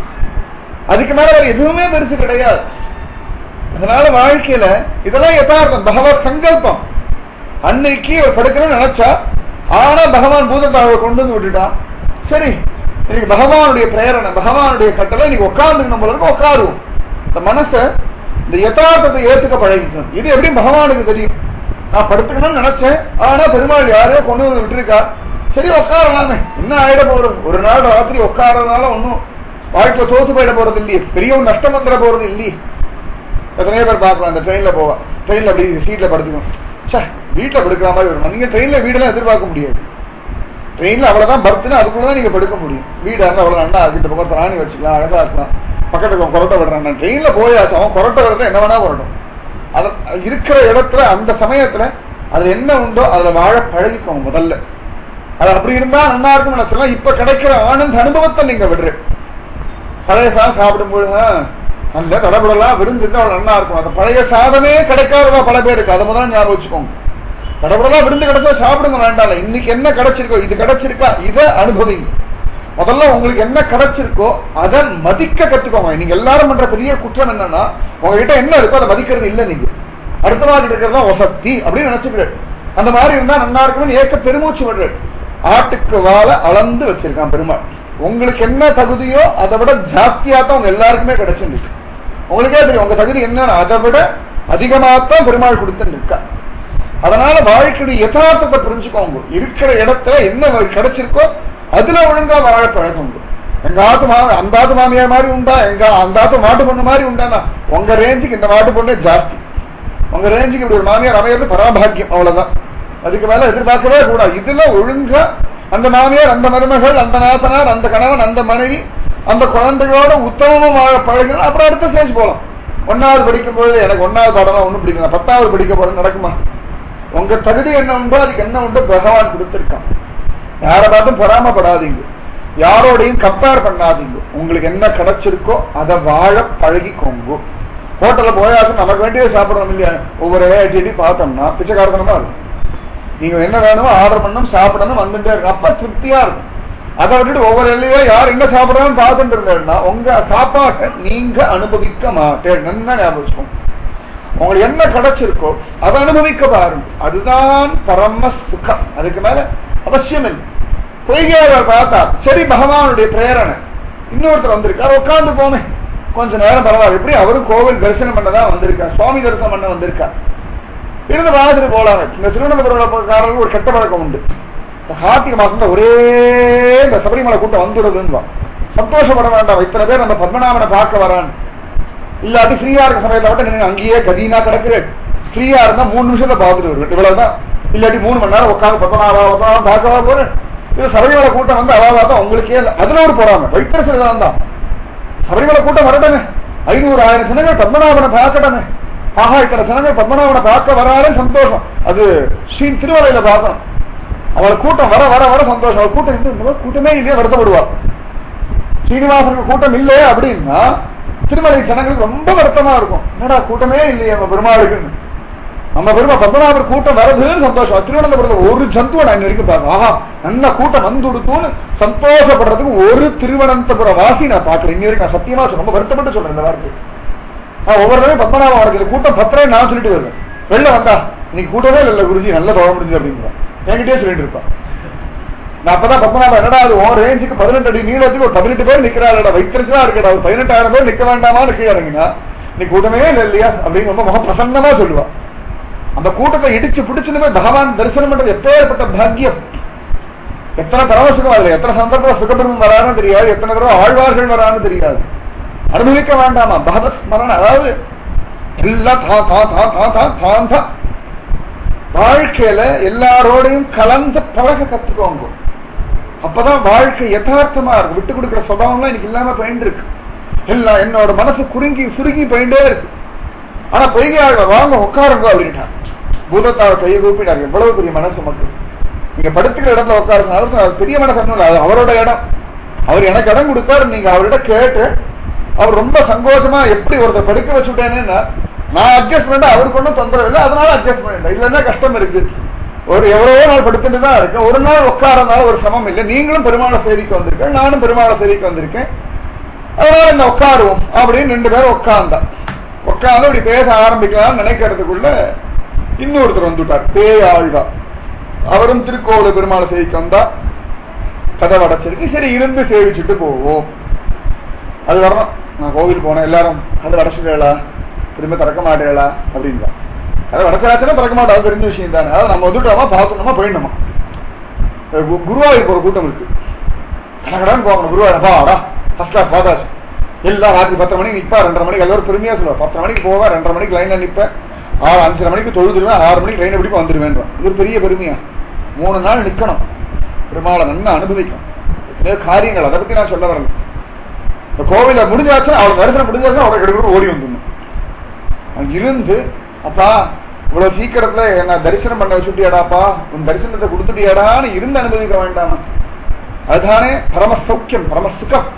S1: அதுக்கு மேல வேற எதுவுமே பெருசு கிடையாது. அதனால வாழ்க்கையில இதெல்லாம் யதார்த்தம், பகவத் சங்கல்பம். அன்னைக்கு ஒரு படுக்கணும்னு நினைச்சா, ஆனா பகவான் பூதத்தாவை கொண்டு வந்து விட்டுட்டான். சரி, இன்னைக்கு பகவானுடைய பிரேரணை, பகவானுடைய கட்டளை, இன்னைக்கு உட்கார்ந்துக்கணும் போல இருக்கும், உட்காருவோம். இந்த மனசை இந்த யதார்த்தத்தை ஏத்துக்க பழகிக்கணும். இது எப்படி பகவானுக்கு தெரியும்? நான் படுத்துக்கணும்னு நினைச்சேன், ஆனா பெருமாள் யாரையோ கொண்டு வந்து விட்டுருக்கா, சரி உட்காரலாமே, என்ன ஆயிட போறது, ஒரு நாள் ராத்திரி உட்காரதுனால ஒன்னும் வாழ்க்கையில தோத்து போயிட போறது இல்லையே, பெரிய ஒரு நஷ்டம் வந்துட போறது இல்லையே. எத்தனையோ பேர் பார்க்கலாம், அந்த ட்ரெயின்ல போவா, ட்ரெயின்ல அப்படி சீட்ல படுத்துக்கணும், சே வீட்டுல படுக்கிற மாதிரி வரும். நீங்க ட்ரெயின்ல வீடெல்லாம் எதிர்பார்க்க முடியாது. ட்ரெயின்ல அவ்வளவுதான் பர்த்துனா அதுக்குள்ளதான் நீங்க படுக்க முடியும். வீடு இருந்தா அவ்வளவு அண்ணா அதுக்கிட்ட பக்கம் ராணி வச்சுக்கலாம், அழகா இருக்கலாம், பக்கத்துக்கு கொரட்டை விடுறான். ட்ரெயின்ல போயாச்சு, அவன் கொரட்டை விடுறத என்ன வேணா வரட்டும். அது இருக்கிற இடத்துல அந்த சமயத்துல அது என்ன உண்டோ அதுல வாழ பழகிக்கோங்க முதல்ல. அது அப்படி இருந்தா நல்லா இருக்கும் நினைச்சலாம். இப்ப கிடைக்கிற ஆனந்த அனுபவத்தை நீங்க விடுற பழைய சாதம் சாப்பிடும்போது நல்ல தடபுடலாம் விருந்துட்டு அவ்வளவு நல்லா இருக்கும். அந்த பழைய சாதமே கிடைக்காதவா பல பேர் இருக்கு, அதை முதல்ல ஞாபகம் வச்சுக்கோங்க. தடபுடலாம் விருந்து கிடைச்சா சாப்பிடுங்க வேண்டாம். இன்னைக்கு என்ன கிடைச்சிருக்கோ, இது கிடைச்சிருக்கா, இதை அனுபவிங்க. முதல்ல உங்களுக்கு என்ன கிடைச்சிருக்கோ அதை மதிக்க கத்துக்கோங்க. நீங்க எல்லாரும் பண்ற பெரிய குற்றம் என்னன்னா, உங்ககிட்ட என்ன இருக்கோ அதை மதிக்கிறது இல்லை. நீங்க அடுத்த மாதிரி இருக்கிறதா வசதி அப்படின்னு நினைச்சுக்கிறேன். அந்த மாதிரி இருந்தா நல்லா இருக்கும்னு ஏக்க பெருமூச்சு விடுற. ஆட்டுக்கு வாழ அளந்து வச்சிருக்கான் பெருமாள். உங்களுக்கு என்ன தகுதியோ அதை விட ஜாஸ்தியாத்தான் உங்க எல்லாருக்குமே கிடைச்சிருக்கு. உங்களுக்கே தெரியும் உங்க தகுதி என்னன்னு, அதை விட அதிகமாத்தான் பெருமாள் கொடுத்துட்டு இருக்கா. அதனால வாழ்க்கையுடைய யதார்த்தத்தை புரிஞ்சுக்கோங்க. இருக்கிற இடத்துல என்ன கிடைச்சிருக்கோ அதுல ஒழுங்கா வாழ பழக்கம். எங்க ஆத்து மா அந்த ஆத்து மாமியார் மாதிரி உண்டா, எங்க அந்த ஆத்து மாட்டு பொண்ணு மாதிரி உண்டானா, உங்க ரேஞ்சுக்கு இந்த மாட்டு பொண்ணே ஜாஸ்தி. உங்க ரேஞ்சுக்கு இப்படி ஒரு மாமியார் அமையிறது பராபாக்கியம், அவ்வளவுதான். அதுக்கு மேல எதிர்பார்க்கவே கூடாது. இதுல ஒழுங்கா அந்த மாமியார், அந்த மருமகள், அந்த நாத்தனார், அந்த கணவன், அந்த மனைவி, அந்த குழந்தைகளோட உத்தமமா வாழ பழகணும். அப்புறம் அடுத்த ஸ்டேஜ் போலாம். ஒன்னாவது படிக்கும் போது எனக்கு ஒன்னாவது பாடம் ஒண்ணும் பிடிக்கல, பத்தாவது படிக்க போறது நடக்குமா? உங்க தகுதி என்ன உண்டோ அதுக்கு என்ன உண்டோ பகவான் கொடுத்திருக்கான். யாரை பார்த்தும் பொறாமப்படாதீங்க, யாரோடையும் கம்பேர் பண்ணாதீங்க. உங்களுக்கு என்ன கிடைச்சிருக்கோ அதை வாழ பழகிக்கோங்க. ஹோட்டல்ல போயாச்சும் நமக்கு வேண்டியதை சாப்பிடணும் இல்லையா? ஒவ்வொரு ஐடி பார்த்தோம்னா பிச்சைக்காரத்தனமா இருக்கும். நீங்க என்ன வேணுமோ ஆர்டர் பண்ணணும், சாப்பிடணும், வந்துட்டே இருக்கும், அப்ப திருப்தியா இருக்கும். அதை விட்டுட்டு ஒவ்வொரு எல்லையோ யார் என்ன சாப்பிடறான்னு பார்த்துட்டு இருந்தாருன்னா உங்க சாப்பாட்டை நீங்க அனுபவிக்க மாட்டேன். நல்லா ஞாபகம். உங்களுக்கு என்ன கிடைச்சிருக்கோ அதை அனுபவிக்க பாருங்க, அதுதான் பரம சுகம். அதுக்கு மேல அவசியம் இல்லை. பொய்கையாளர் பார்த்தா சரி பகவானுடைய பிரேரணை, இன்னொருத்தர் வந்திருக்கார், உட்கார்ந்து போமே கொஞ்ச நேரம் பரவாயில்ல. எப்படி அவரும் கோவில் தரிசனம் பண்ணதான் வந்திருக்கார், சுவாமி தரிசனம் பண்ண வந்திருக்கார். இருந்து வாழ்ந்துட்டு போலாங்க. இந்த திருவனந்தபுரக்காரர்கள் ஒரு கெட்ட பழக்கம் உண்டு. கார்த்திகை மாசம் ஒரே இந்த சபரிமலை கூட்டம் வந்துடுதுன்னு சந்தோஷப்பட வேண்டாம். இத்தனை பேர் நம்ம பத்மநாபனை பார்க்க வரான். இல்லாட்டி ஃப்ரீயா இருக்க சமயத்தை விட்டு நீங்க அங்கேயே கதீனா கிடக்குறேன். ஃப்ரீயா இருந்தா மூணு நிமிஷத்தை பார்த்துட்டு வருவேன், இவ்வளவுதான். இல்லாட்டி மூணு மணி நேரம் உட்காந்து பத்மநாபா பார்க்கவா போறேன். இது சபரிமலை கூட்டம் வந்து அவாவா தான் உங்களுக்கே அதுல ஒரு போறாங்க. வைத்தியசிதான் தான் சபரிமலை கூட்டம் வரட்டமே, ஐநூறு ஆயிரம் ஜனங்கள் பத்மநாபனை பார்க்கட்டமே. ஆஹா இத்தனை ஜனங்கள் பத்மநாபனை பார்க்க வராலே சந்தோஷம். அது ஸ்ரீ திருவலையில பார்க்கணும். அவள் கூட்டம் வர வர வர சந்தோஷம். அவள் கூட்டம் இருந்து கூட்டமே இல்லையே வருத்தப்படுவார். ஸ்ரீனிவாசனுக்கு கூட்டம் இல்லையே அப்படின்னா திருமலை ஜனங்களுக்கு ரொம்ப வருத்தமா இருக்கும். என்னடா கூட்டமே இல்லையே நம்ம பெருமாளுக்குன்னு. நம்ம பெருமை பத்மநாபர் கூட்டம் வரதுன்னு சந்தோஷம். திருவனந்தபுரத்துல ஒரு ஜந்துவை நான் வரைக்கும் பாருங்க, ஆஹா நல்ல கூட்டம் வந்து கொடுத்தோன்னு சந்தோஷப்படுறதுக்கு ஒரு திருவனந்தபுர வாசி நான் பார்க்கல இன்னி வரைக்கும். நான் சத்தியமா ரொம்ப வருத்தப்பட்டு சொல்றேன் இந்த வார்த்தை. நான் ஒவ்வொரு தடவை பத்மநாபம் வரைக்கும் கூட்டம் பத்திரே நான் சொல்லிட்டு வருவேன். வெளில வந்தா இன்னைக்கு கூட்டமே இல்லை குருஜி நல்ல தொழ முடிஞ்சது அப்படின்னு என்கிட்டயே சொல்லிட்டு இருப்பான். நான் அப்பதான் பத்மநாபம் என்னடா அது ஓ ரேஞ்சுக்கு பதினெட்டு அடி நீளத்துக்கு ஒரு பதினெட்டு பேர் நிக்கிறாள் வைத்திருச்சா இருக்கடா ஒரு பதினெட்டாயிரம் பேர் நிக்க வேண்டாமான்னு கீழே இறங்கினா இன்னைக்கு கூட்டமே இல்லை இல்லையா அப்படின்னு ரொம்ப முக பிரசன்னமா சொல்லுவான். அந்த கூட்டத்தை இடிச்சு பிடிச்சுன்னு போய் பகவான் தரிசனம் பண்றது எப்பேற்பட்ட பாக்கியம். எத்தனை பரமசுகம் அதுல எத்தனை சந்தர்ப்பம் சுகபிரமம் வரான்னு தெரியாது, எத்தனை தடவை ஆழ்வார்கள் வரான்னு தெரியாது. அனுபவிக்க வேண்டாமா பகவத் ஸ்மரண. அதாவது எல்லாம் தா தா தா தா தா தான் தான் வாழ்க்கையில எல்லாரோடையும் கலந்து பழக கத்துக்கோங்க. அப்பதான் வாழ்க்கை யதார்த்தமா இருக்கு. விட்டு கொடுக்கிற சுபாவம்லாம் இன்னைக்கு இல்லாம போயிட்டு இருக்கு. எல்லாம் என்னோட மனசு குறுங்கி சுருங்கி போயிட்டே இருக்கு. ஆனா பொய்கையாழ்வ வாங்க உட்காருங்க அப்படின்ட்டான். பூதத்தாள் கையை கூப்பிட்டாரு. எவ்வளவு பெரிய மனசு மக்கள். நீங்க படுத்துக்கிற இடத்துல உட்காருனால பெரிய மனசு அது அவரோட இடம். அவர் எனக்கு இடம் கொடுத்தாரு. நீங்க அவர்கிட்ட கேட்டு அவர் ரொம்ப சங்கோஷமா எப்படி ஒருத்தர் படுக்க வச்சுட்டேன்னா நான் அட்ஜஸ்ட் பண்ண அவருக்கு ஒன்றும் தொந்தரவு இல்லை, அதனால அட்ஜஸ்ட் பண்ணிட்டேன். இல்லைன்னா கஷ்டம் இருக்கு. ஒரு எவ்வளவோ நாள் படுத்துட்டு தான் இருக்கேன். ஒரு நாள் உட்காரனால ஒரு சமம் இல்லை. நீங்களும் பெருமாளை சேவிக்க வந்திருக்கேன், நானும் பெருமாளை சேவிக்க வந்திருக்கேன், அதனால என்ன உட்காருவோம் அப்படின்னு ரெண்டு பேரும் உட்கார்ந்தா. உட்கார்ந்து அப்படி பேச ஆரம்பிக்கலாம்னு நினைக்கிறதுக்குள்ள இன்னொருத்தர் வந்துட்டார். பேயாழ்வா. அவரும் திருக்கோவில பெருமாளை சேவிக்க வந்தா. கதை அடைச்சிருக்கு. சரி இருந்து சேவிச்சுட்டு போவோம். அது வரணும். நான் கோவில் போனேன், எல்லாரும் கதை அடைச்சிட்டா திரும்ப திறக்க மாட்டேங்களா அப்படின்னா. கதை அடைச்சாச்சுன்னா திறக்க மாட்டா தெரிஞ்ச விஷயம் தானே. அதாவது நம்ம வந்துட்டோமா பார்த்துட்டோமா போயிடணுமா. குருவாயூர் போற கூட்டம் இருக்கு. கடகடான்னு போகணும். குருவாயூர் பாடா ஃபர்ஸ்ட் கிளாஸ் பார்த்தாச்சு. எல்லாம் ராத்திரி பத்தரை மணிக்கு நிற்பா, ரெண்டரை மணிக்கு எல்லாரும் பெருமையா சொல்லுவா. பத்தரை மணிக்கு போவா, ரெண்டரை மணிக்கு லைன்ல நிற்பேன், ஆறு அஞ்சரை மணிக்கு தொழுதுருவேன், ஆறு மணிக்கு லைனை பிடிப்ப வந்துருவேன். இது ஒரு பெரிய பெருமையா. மூணு நாள் நிக்கணும், பெருமாளை நல்லா அனுபவிக்கணும். எத்தனையோ காரியங்கள், அதை பத்தி நான் சொல்ல வரல. இந்த கோவில முடிஞ்சாச்சுன்னா அவளுக்கு தரிசனம் முடிஞ்சாச்சுன்னா அவளை கிட்ட ஓடி வந்துடணும். இருந்து அப்பா இவ்வளவு சீக்கிரத்துல என்ன தரிசனம் பண்ண வச்சுட்டியாடாப்பா, உன் தரிசனத்தை கொடுத்துட்டியாடான்னு இருந்து அனுபவிக்க வேண்டாமா? அதுதானே பரம சௌக்கியம், பரம சுகம்.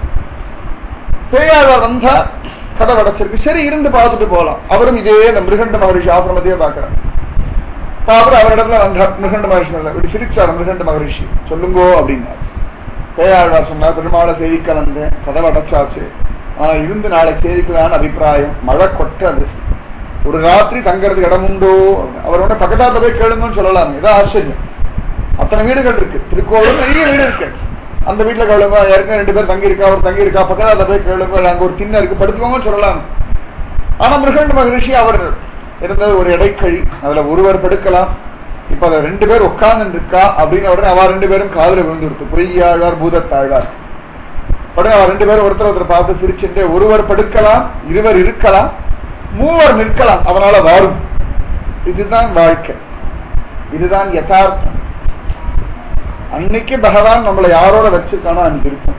S1: பேயாளர் வந்தா கதை அடைச்சிருக்கு. சரி இருந்து பார்த்துட்டு போகலாம். அவரும் இதே இந்த மிருகண்ட மகரிஷி ஆசிரமத்தையே பார்க்கிறார். அப்புறம் அவரிடத்துல வந்தார். மிருகண்ட மகரிஷி இப்படி சிரிச்சார். மிருகண்ட மகரிஷி சொல்லுங்கோ அப்படின்னார். பேயாழ்வார் சொன்னார், பெருமாளை சேவிக்க வந்தேன், கதவை அடைச்சாச்சு, ஆனா இருந்து நாளை சேவிக்கலான்னு அபிப்பிராயம். மழை கொட்டது, ஒரு ராத்திரி தங்கறதுக்கு இடம் உண்டோ? அவர் ஒண்ணு பக்கத்தாத்த போய் கேளுங்கன்னு சொல்லலாம். இதான் ஆச்சரியம். அத்தனை வீடுகள் இருக்கு திருக்கோவில், நிறைய வீடு இருக்கு. அந்த வீட்டுல கேளுங்க, ஏற்கனவே ரெண்டு பேர் தங்கி இருக்கா, ஒரு தங்கி இருக்கா, பக்கத்தாத்த போய் கேளுங்க, அங்க ஒரு திண்ணை இருக்கு படுத்துக்கோங்கன்னு சொல்லலாம். ஆனா மிருகண்ட மகரிஷி அவர் இருந்தது ஒரு இடைக்கழி, அதுல ஒருவர் படுக்கலாம். இப்ப அதை ரெண்டு பேர் உட்கார்ந்து இருக்கா அப்படின்னு உடனே அவ ரெண்டு பேரும் காதுல விழுந்து கொடுத்து பொய்யாழ்வார் பூதத்தாழ்வார். உடனே அவ ரெண்டு பேரும் ஒருத்தர் ஒருத்தர் பார்த்து சிரிச்சுட்டு ஒருவர் படுக்கலாம், இருவர் இருக்கலாம், மூவர் நிற்கலாம், அதனால வாரும். இதுதான் வாழ்க்கை, இதுதான் யதார்த்தம். அன்னைக்கு பகவான் நம்மளை யாரோட வச்சிருக்கானோ அன்னைக்கு இருக்கும்.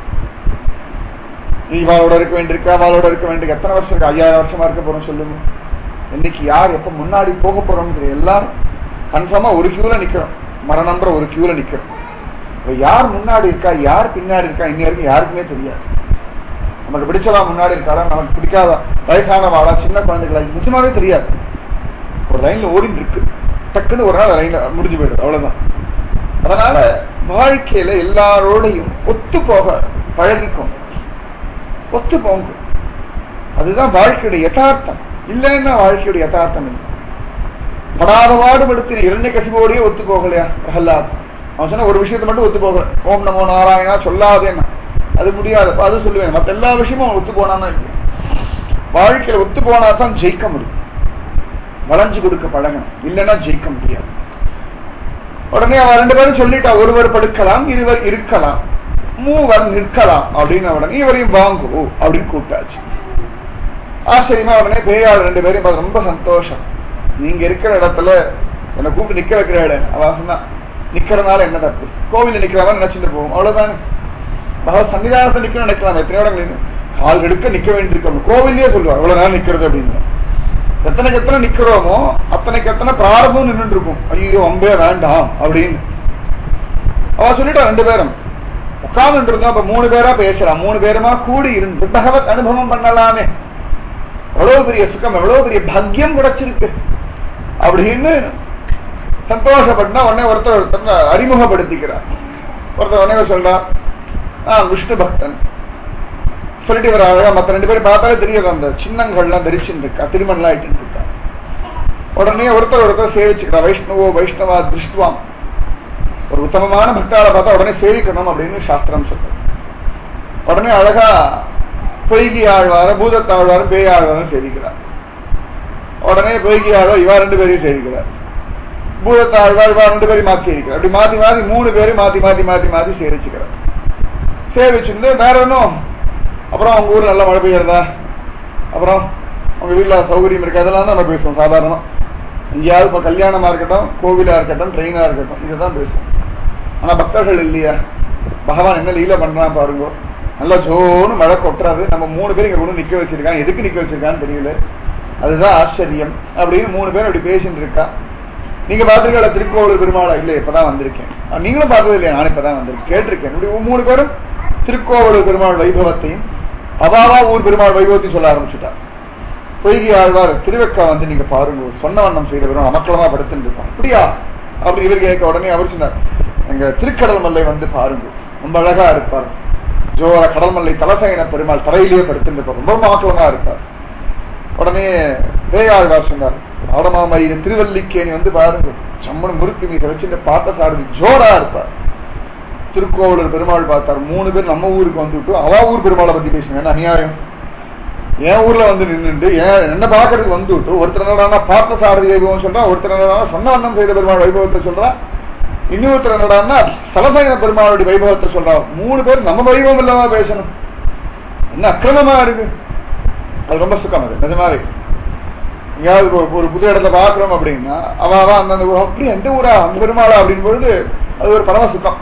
S1: இவாளோட இருக்க வேண்டியிருக்கா, அவளோட இருக்க வேண்டிய எத்தனை வருஷம் இருக்கு? ஐயாயிரம் வருஷமா இருக்க போறோம் சொல்லுங்க. இன்னைக்கு யார் எப்ப முன்னாடி போக போறோம்னு தெரியும். எல்லாரும் கன்ஃபார்மா ஒரு கியூல நிக்கிறோம், மரணம்ன்ற ஒரு கியூல நிக்கிறோம். யார் முன்னாடி இருக்கா, யார் பின்னாடி இருக்கா இன்னி வரைக்கும் யாருக்குமே தெரியாது. நமக்கு பிடிச்சவா முன்னாடி இருக்காளா, நமக்கு பிடிக்காத வயசானவாளா, சின்ன குழந்தைகளா, நிச்சயமாவே தெரியாது. ஒரு லைன்ல ஓடிட்டு இருக்கு, டக்குன்னு ஒரு நாள் லைன்ல முடிஞ்சு போயிடுது, அவ்வளவுதான். அதனால வாழ்க்கையில எல்லாரோடையும் ஒத்து போக பழகிக்கும், ஒத்து போங்க. அதுதான் வாழ்க்கையுடைய யதார்த்தம். இல்லைன்னா வாழ்க்கையுடைய யதார்த்தம் இல்லை. படாத பாடுபடுத்தின இரண்யகசிபோடையே ஒத்து போகலையா பிரகலாத்? அவன் சொன்ன ஒரு விஷயத்தை மட்டும் ஒத்து போகல, ஓம் நமோ நாராயணா சொல்லாதேன்னா அது முடியாது. அது சொல்லுவேன், மற்ற எல்லா விஷயமும் அவன் ஒத்து போனான்னா இல்லையா? வாழ்க்கையில ஒத்து போனா தான் ஜெயிக்க முடியும். வளைஞ்சு கொடுக்க பழகணும், இல்லைன்னா ஜெயிக்க முடியாது. உடனே அவன் ரெண்டு பேரும் சொல்லிட்டா, ஒருவர் படுக்கலாம், இருவர் இருக்கலாம், மூவர் நிற்கலாம் அப்படின்னு. உடனே இவரையும் வாங்குவோ அப்படின்னு கூப்பிட்டாச்சு. ஆச்சரியமா உடனே பேயாள் ரெண்டு பேரும் ரொம்ப சந்தோஷம். நீங்க இருக்கிற இடத்துல என்னை கூப்பிட்டு நிக்க வைக்கிற இடம். அவன் சொன்னா, நிக்கிறதுனால என்ன தப்பு? கோவில நிக்கிறவன் நினைச்சுட்டு போவோம், அவ்வளவுதானே. பகவத் சன்னிதானத்தை நிக்கணும் நினைக்கலாம். எத்தனை இடங்கள் கால் எடுக்க நிக்க வேண்டியிருக்கோம். கோவிலே சொல்லுவார் அவ்வளவு நேரம் நிக்கிறது அப்படின்னு. எத்தனைக்கு எத்தனை நிக்கிறோமோ அத்தனைக்கு எத்தனை பிராரபம் நின்று இருக்கும். ஐயோ அம்பே வேண்டாம் அப்படின்னு அவ சொல்லிட்டா. ரெண்டு பேரும் உட்கார்ந்து இருந்தா அப்ப மூணு பேரா பேசலாம். மூணு பேருமா கூடி இருந்து பகவத் அனுபவம் பண்ணலாமே. எவ்வளவு பெரிய சுகம், எவ்வளவு பெரிய பாக்கியம் கிடைச்சிருக்கு. அப்படின்னு சந்தோஷப்பட்டா உடனே ஒருத்தர் ஒருத்தர் அறிமுகப்படுத்திக்கிறார். ஒருத்தர் உடனே சொல்றா, நான் விஷ்ணு பக்தன் சொல்லிட்டு இவர் அழகா மற்ற ரெண்டு பேரும் பார்த்தாலே தெரியாது அந்த சின்னங்கள்லாம் தரிச்சுட்டு இருக்கா, திருமணம் ஆயிட்டு இருக்கா. உடனே ஒருத்தர் ஒருத்தர் சேவிச்சுக்கிறா. வைஷ்ணவோ வைஷ்ணவா திருஷ்டுவாம், ஒரு உத்தமமான பக்தாரை பார்த்தா உடனே சேவிக்கணும் அப்படின்னு சாஸ்திரம் சொல்றது. உடனே அழகா பொய்கி ஆழ்வார பூதத்தாழ்வாரும் பேய் ஆழ்வாரும் சேவிக்கிறார். உடனே பொய்கி ஆழ்வார் இவா ரெண்டு பேரையும் சேவிக்கிறார். பூதத்தாழ்வார் இவா ரெண்டு பேரையும் மாத்தி சேவிக்கிறார். அப்படி மாத்தி மாத்தி மூணு பேரும் மாத்தி மாத்தி மாத்தி மாத்தி சேவிச்சுக்கிறார். சேவிச்சுட்டு வேற ஒன்றும் அப்புறம் அவங்க ஊர்ல நல்லா மழை பெய்யறதா, அப்புறம் அவங்க வீட்டுல சௌகரியம் இருக்கு, அதெல்லாம் தான் நம்ம பேசுவோம் சாதாரணமா. எங்கேயாவது இப்ப கல்யாணமா இருக்கட்டும், கோவிலா இருக்கட்டும், ட்ரெயினா இருக்கட்டும், இதுதான் பேசுவோம். ஆனா பக்தர்கள் இல்லையா, பகவான் என்ன லீல பண்றான் பாருங்க. நல்லா ஜோன்னு மழை கொட்டுறாது, நம்ம மூணு பேரும் இங்க கொண்டு நிக்க வச்சிருக்காங்க, எதுக்கு நிக்க வச்சிருக்கான்னு தெரியல, அதுதான் ஆச்சரியம் அப்படின்னு மூணு பேர் அப்படி பேசிட்டு இருக்கா. நீங்க பாத்துருக்கா திருக்கோவிலூர் பெருமாளா? இல்ல இப்பதான் வந்திருக்கேன். நீங்களும் பார்த்தது இல்லையா? நான் இப்பதான் வந்திருக்கேன், கேட்டிருக்கேன். இப்படி மூணு பேரும் திருக்கோவிலூர் பெருமாள் வைபவத்தையும் அவாவா ஊர் பெருமாள் வைபவத்தையும் சொல்ல ஆரம்பிச்சுட்டா. பொய்கி ஆழ்வார் திருவெக்கா வந்து நீங்க பாருங்க, சொன்ன வண்ணம் செய்த பெரும் அமக்களமா படுத்துட்டு இருப்பான். அப்படியா அப்படி இவர் கேட்க உடனே அவர் சொன்னார், எங்க திருக்கடல் மல்லை வந்து பாருங்க, ரொம்ப அழகா இருப்பார். ஜோர கடல் மல்லை தலசைன பெருமாள் தரையிலேயே படுத்துட்டு இருப்பார், ரொம்ப அமக்களமா இருப்பார். உடனே பேயாழ்வார் சொன்னார், ஆடமாமரியின் திருவல்லிக்கேணி வந்து பாருங்க, சம்மனு முறுக்கு மீச வச்சுட்டு பாட்ட சாரதி ஜோரா இருப்பார். திருக்கோவிலூர் பெருமாள் பார்த்தார், மூணு பேர் நம்ம ஊருக்கு வந்துட்டு அவா ஊர் பெருமாளை பத்தி பேசுங்க, என்ன அநியாயம். என் ஊர்ல வந்து நின்றுட்டு என்ன பாக்குறதுக்கு வந்துட்டு ஒருத்தர் என்னடா பார்த்த சாரதி வைபவம் சொல்றா, ஒருத்தர் என்னடா சொன்ன வண்ணம் செய்த பெருமாள் வைபவத்தை சொல்றா, இன்னொருத்தர் என்னடான்னா சலசைன பெருமாளுடைய வைபவத்தை சொல்றா. மூணு பேர் நம்ம வைபவம் இல்லவா பேசணும், என்ன அக்கிரமமா இருக்கு. அது ரொம்ப சுகம். அது நிஜமாவே எங்கேயாவது ஒரு புது இடத்துல பாக்குறோம் அப்படின்னா அவன் அந்த அப்படி எந்த ஊரா அந்த பெருமாளா அப்படின்னு பொழுது அது ஒரு பரம சுகம்,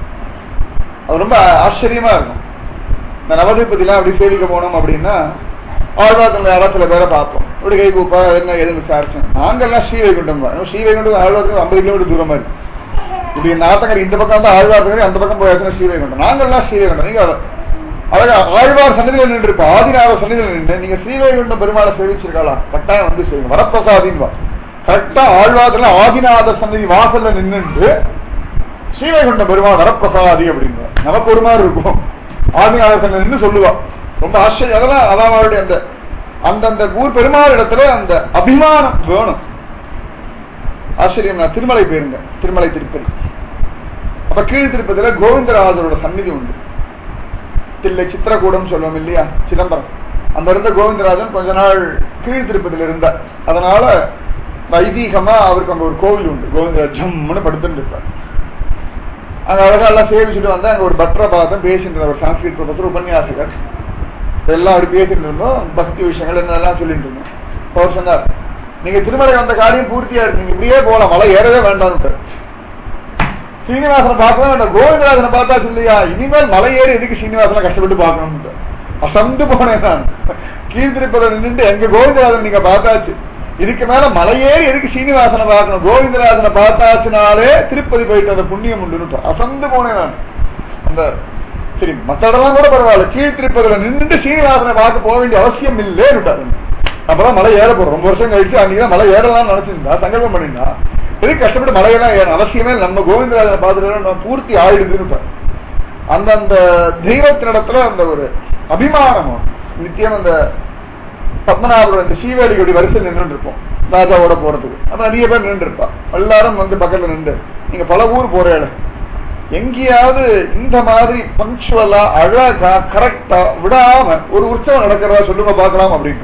S1: அது ரொம்ப ஆச்சரியமா இருக்கும். இந்த நவதிபதிலாம் அப்படி சேவிக்க போனோம் அப்படின்னா ஆழ்வாரத்துல யாராவது சில பேரை பார்ப்போம், இப்படி கை கூப்பா என்ன எதுவும் விசாரிச்சோம். நாங்கெல்லாம் ஸ்ரீவைகுண்டம், ஸ்ரீவைகுண்டம் ஆழ்வாரத்துக்கு ஐம்பது கிலோமீட்டர் தூரமா இருக்கு. இப்படி இந்த ஆத்தங்கரை இந்த பக்கம் வந்து ஆழ்வாரத்துக்கு அந்த பக்கம் போயாச்சுன்னா ஸ்ரீவைகுண்டம். நாங்கெல்லாம் ஸ்ரீவைகுண்டம். நீங்க அழகா ஆழ்வார் சன்னிதியில நின்று இருப்பா, ஆதிநாத சன்னிதியில நின்று நீங்க ஸ்ரீவைகுண்டம் பெருமாளை சேவிச்சிருக்காளா, கட்டாயம் வந்து செய்யுங்க. வரப்பிரசாதின் கரெக்டா ஆழ்வாரத்துல ஆதிநாத சன்னிதி வாசல்ல நின்று ஸ்ரீவைகுண்டம் பெருமாள் வரப்பிரசாதி அப்படின்ற நமக்கு ஒரு மாதிரி இருக்கும். ஆதிநாத சன்னிதி நின்று சொல்லுவா, ரொம்ப ஆச்சரியம். அதெல்லாம் அதான் அவருடைய அந்த அந்தந்த ஊர் பெருமாள் இடத்துல அந்த அபிமானம் வேணும். ஆச்சரியம். நான் திருமலை போயிருங்க, திருமலை திருப்பதி. அப்ப கீழ் திருப்பதியில கோவிந்தராஜரோட சந்நிதி உண்டு. தில்லை சித்திரக்கூடம் சொல்லுவோம் இல்லையா, சிதம்பரம். அந்த இருந்த கோவிந்தராஜன் கொஞ்ச நாள் கீழ் திருப்பதியில இருந்தார். அதனால ஐதீகமா அவருக்கு அங்க ஒரு கோவில் உண்டு, கோவிந்தராஜ் ஜம்முன்னு படுத்துட்டு இருப்பார். அங்க அழகா எல்லாம் சேவிச்சுட்டு வந்தா அங்க ஒரு பட்டரை பார்த்தோம், பேசிட்டு ஒரு சான்ஸ்கிரிட் ப்ரொஃபஸர் உபன்யாசகர் எல்லாம் அப்படி பேசிட்டு இருந்தோம், பக்தி விஷயங்கள் என்னெல்லாம் சொல்லிட்டு இருந்தோம். அவர் சொன்னார், நீங்க திருமலை வந்த காரியம் பூர்த்தியா இருக்கு, நீங்க இப்படியே போகலாம், மலை ஏறவே வேண்டாம்னு. சீனிவாசனை பார்க்கலாம் வேண்டாம், கோவிந்தராஜனை பார்த்தாச்சு இல்லையா, இனிமேல் மலை ஏறி எதுக்கு சீனிவாசனை கஷ்டப்பட்டு பார்க்கணும். அசந்து போனேன் நான். கீழ்த்திருப்பதை நின்று எங்க கோவிந்தராஜன் நீங்க பார்த்தாச்சு, இதுக்கு மேல மலையேறி எதுக்கு சீனிவாசனை பார்க்கணும், கோவிந்தராஜனை பார்த்தாச்சுனாலே திருப்பதி போயிட்டு அந்த புண்ணியம் உண்டு. அசந்து போனேன் நான். அந்த சரி மற்ற இடம்லாம் கூட பரவாயில்ல, கீழ்த்திருப்பதில நின்று சீனிவாசனை பார்க்க போக வேண்டிய அவசியம் இல்லைன்னு. அப்பதான் மலை ஏற போறோம். ரொம்ப வருஷம் கழிச்சு அன்னைக்குதான் மலை ஏறலாம் நினைச்சிருந்தா, சங்கல்பம் பண்ணிருந்தா எதுக்கு கஷ்டப்பட்டு மலையெல்லாம் ஏற அவசியமே நம்ம கோவிந்தராஜனை பார்த்துட்டு பூர்த்தி ஆயிடுதுன்னு. அந்தந்த தெய்வத்தினிடத்துல அந்த ஒரு அபிமானம் நித்தியம். அந்த பத்மநாபரோட இந்த சீவேலியோட வரிசையில் நின்று இருப்போம் ராஜாவோட போறதுக்கு, அப்ப நிறைய பேர் நின்று இருப்பா. எல்லாரும் வந்து பக்கத்துல நின்று நீங்க பல ஊர் போற இடம் எங்கேயாவது இந்த மாதிரி பங்க்சுவலா அழகா கரெக்டா விடாம ஒரு உற்சவம் நடக்கிறதா சொல்லுங்க பார்க்கலாம் அப்படின்னு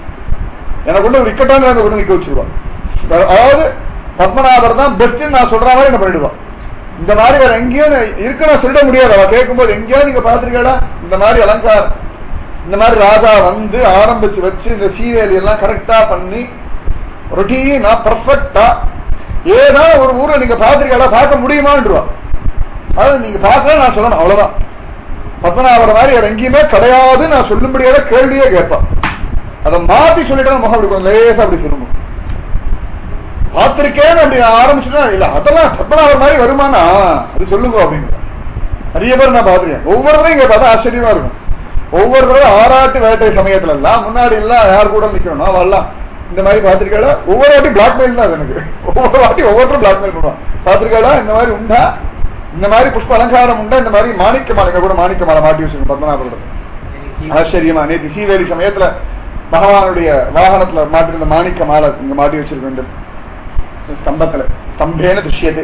S1: எனக்கு கொண்டு ஒரு இக்கட்டான கொண்டு நிக்க வச்சிருவான். அதாவது பத்மநாபர் தான் பெஸ்ட் நான் சொல்ற மாதிரி என்ன பண்ணிடுவான். இந்த மாதிரி வேற எங்கேயும் இருக்க நான் சொல்ல முடியாது. அவ கேட்கும்போது எங்கேயாவது நீங்க பாத்திருக்கா இந்த மாதிரி அலங்காரம், இந்த மாதிரி ராஜா வந்து ஆரம்பிச்சு வச்சு இந்த சீரியல் எல்லாம் கரெக்டா பண்ணி ரொட்டீனா பர்ஃபெக்டா ஏதோ ஒரு ஊரை நீங்க பாத்திருக்கா பார்க்க முடியுமான்றுவா. அதாவது நீங்க பார்க்கல நான் சொல்லணும் அவ்வளவுதான். பத்மநாபர் மாதிரி வேற எங்கேயுமே கிடையாது நான் சொல்லும்படியாத கேள்வியே கேட்பான். அதை மாத்தி சொல்லிட்டா முகம் அப்படி கொஞ்சம் லேசா அப்படி சொல்லணும். பார்த்திருக்கேன்னு அப்படி ஆரம்பிச்சுட்டா இல்ல அதெல்லாம் பத்மநாபர் மாதிரி வருமானா அது சொல்லுங்க அப்படின்னு நிறைய பேர் நான் பாத்துருக்கேன். ஒவ்வொருத்தரும் இங்க பார்த்தா ஆச்சரியமா இருக்கும். ஒவ்வொரு தடவை ஆராட்டு வேட்டை சமயத்துல எல்லாம் முன்னாடி எல்லாம் யார் கூட நிக்கணும் அவெல்லாம் இந்த மாதிரி பாத்திரிக்கால ஒவ்வொரு வாட்டி பிளாக்மெயில் தான் எனக்கு, ஒவ்வொரு வாட்டி ஒவ்வொருத்தரும் பிளாக்மெயில் பண்ணுவான். பாத்திரிக்கால இந்த மாதிரி உண்டா, இந்த மாதிரி புஷ்ப அலங்காரம் உண்டா, இந்த மாதிரி மாணிக்க மாலைங்க கூட மாணிக்க மாலை மாட்டி வச்சிருக்கோம் பத்மநாபரோட. ஆச்சரியமா நேற்று சீவேலி சமயத்துல பகவானுடைய வாகனத்துல மாட்டிருந்த மாணிக்க மாலை இங்க மாட்டி வச்சிருக்கோம். இந்த ஸ்தம்பத்துல ஸ்தம்பேன துஷ்யதே,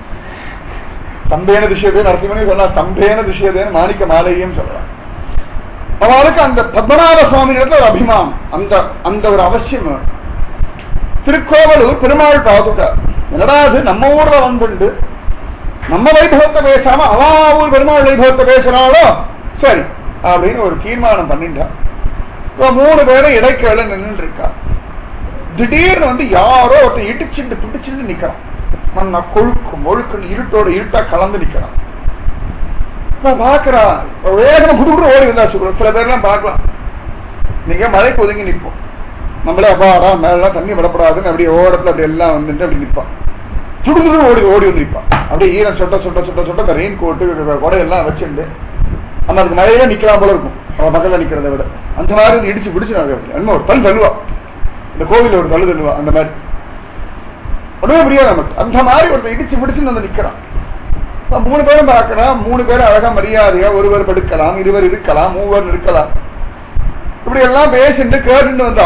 S1: ஸ்தம்பேன துஷ்யதே நரசிம்மனே சொன்னா, ஸ்தம்பேன துஷ்யதேன்னு மாணிக்க மாலையும் சொல்லலாம். அவளுக்கு அந்த பத்மநாப சுவாமி இடத்துல ஒரு அபிமானம், அந்த அந்த ஒரு அவசியம். திருக்கோவலூர் பெருமாள் பாதுகா என்னடா அது நம்ம ஊர்ல வந்துண்டு நம்ம வைபவத்தை பேசாம அவா ஊர் பெருமாள் வைபவத்தை பேசுறாளோ சரி அப்படின்னு ஒரு தீர்மானம் பண்ணிட்டா. மூணு பேரும் இடைக்கேள நின்று இருக்கா. திடீர்னு வந்து யாரோ ஒருத்தர் இடிச்சுட்டு பிடிச்சுட்டு நிக்கிறான். மண்ணா கொழுக்கும் ஒழுக்குன்னு இருட்டோட இருட்டா கலந்து நிக்கிறான். பாக்குறான் வேகமா குடுக்குற ஓடி வந்தா சொல்றோம். சில பேர்லாம் பார்க்கலாம், நீங்க மழைக்கு ஒதுங்கி நிற்போம், நம்மளே அப்பாடா மேலாம் தண்ணி விடப்படாதுன்னு அப்படியே ஓரத்துல அப்படி எல்லாம் வந்துட்டு அப்படி நிற்பான். சுடுதுடு ஓடி ஓடி வந்து நிற்பான். அப்படியே ஈரம் சொட்ட சொட்ட சொட்ட சொட்ட அந்த ரெயின் கோட்டு கொடையெல்லாம் வச்சுட்டு நம்ம அதுக்கு மழையில நிக்கலாம் போல இருக்கும் அவன் பக்கத்துல நிக்கிறத விட. அந்த மாதிரி வந்து இடிச்சு பிடிச்சு நாங்க ஒரு தள்ளு தள்ளுவா, இந்த கோவில ஒரு தள்ளு தள்ளுவா. அந்த மாதிரி உடனே முடியாது நமக்கு. அந்த மாதிரி ஒருத்தர் இடிச்சு பிடிச்சுன்னு வந்து நிக்கிறான். மூணு பேரும் பார்க்கலாம், மூணு பேரும் அழகா மரியாதையா ஒருவர் படுக்கலாம், இருவர் இருக்கலாம், மூவர் இருக்கலாம், இப்படி எல்லாம் பேசிட்டு கேட்டு வந்தா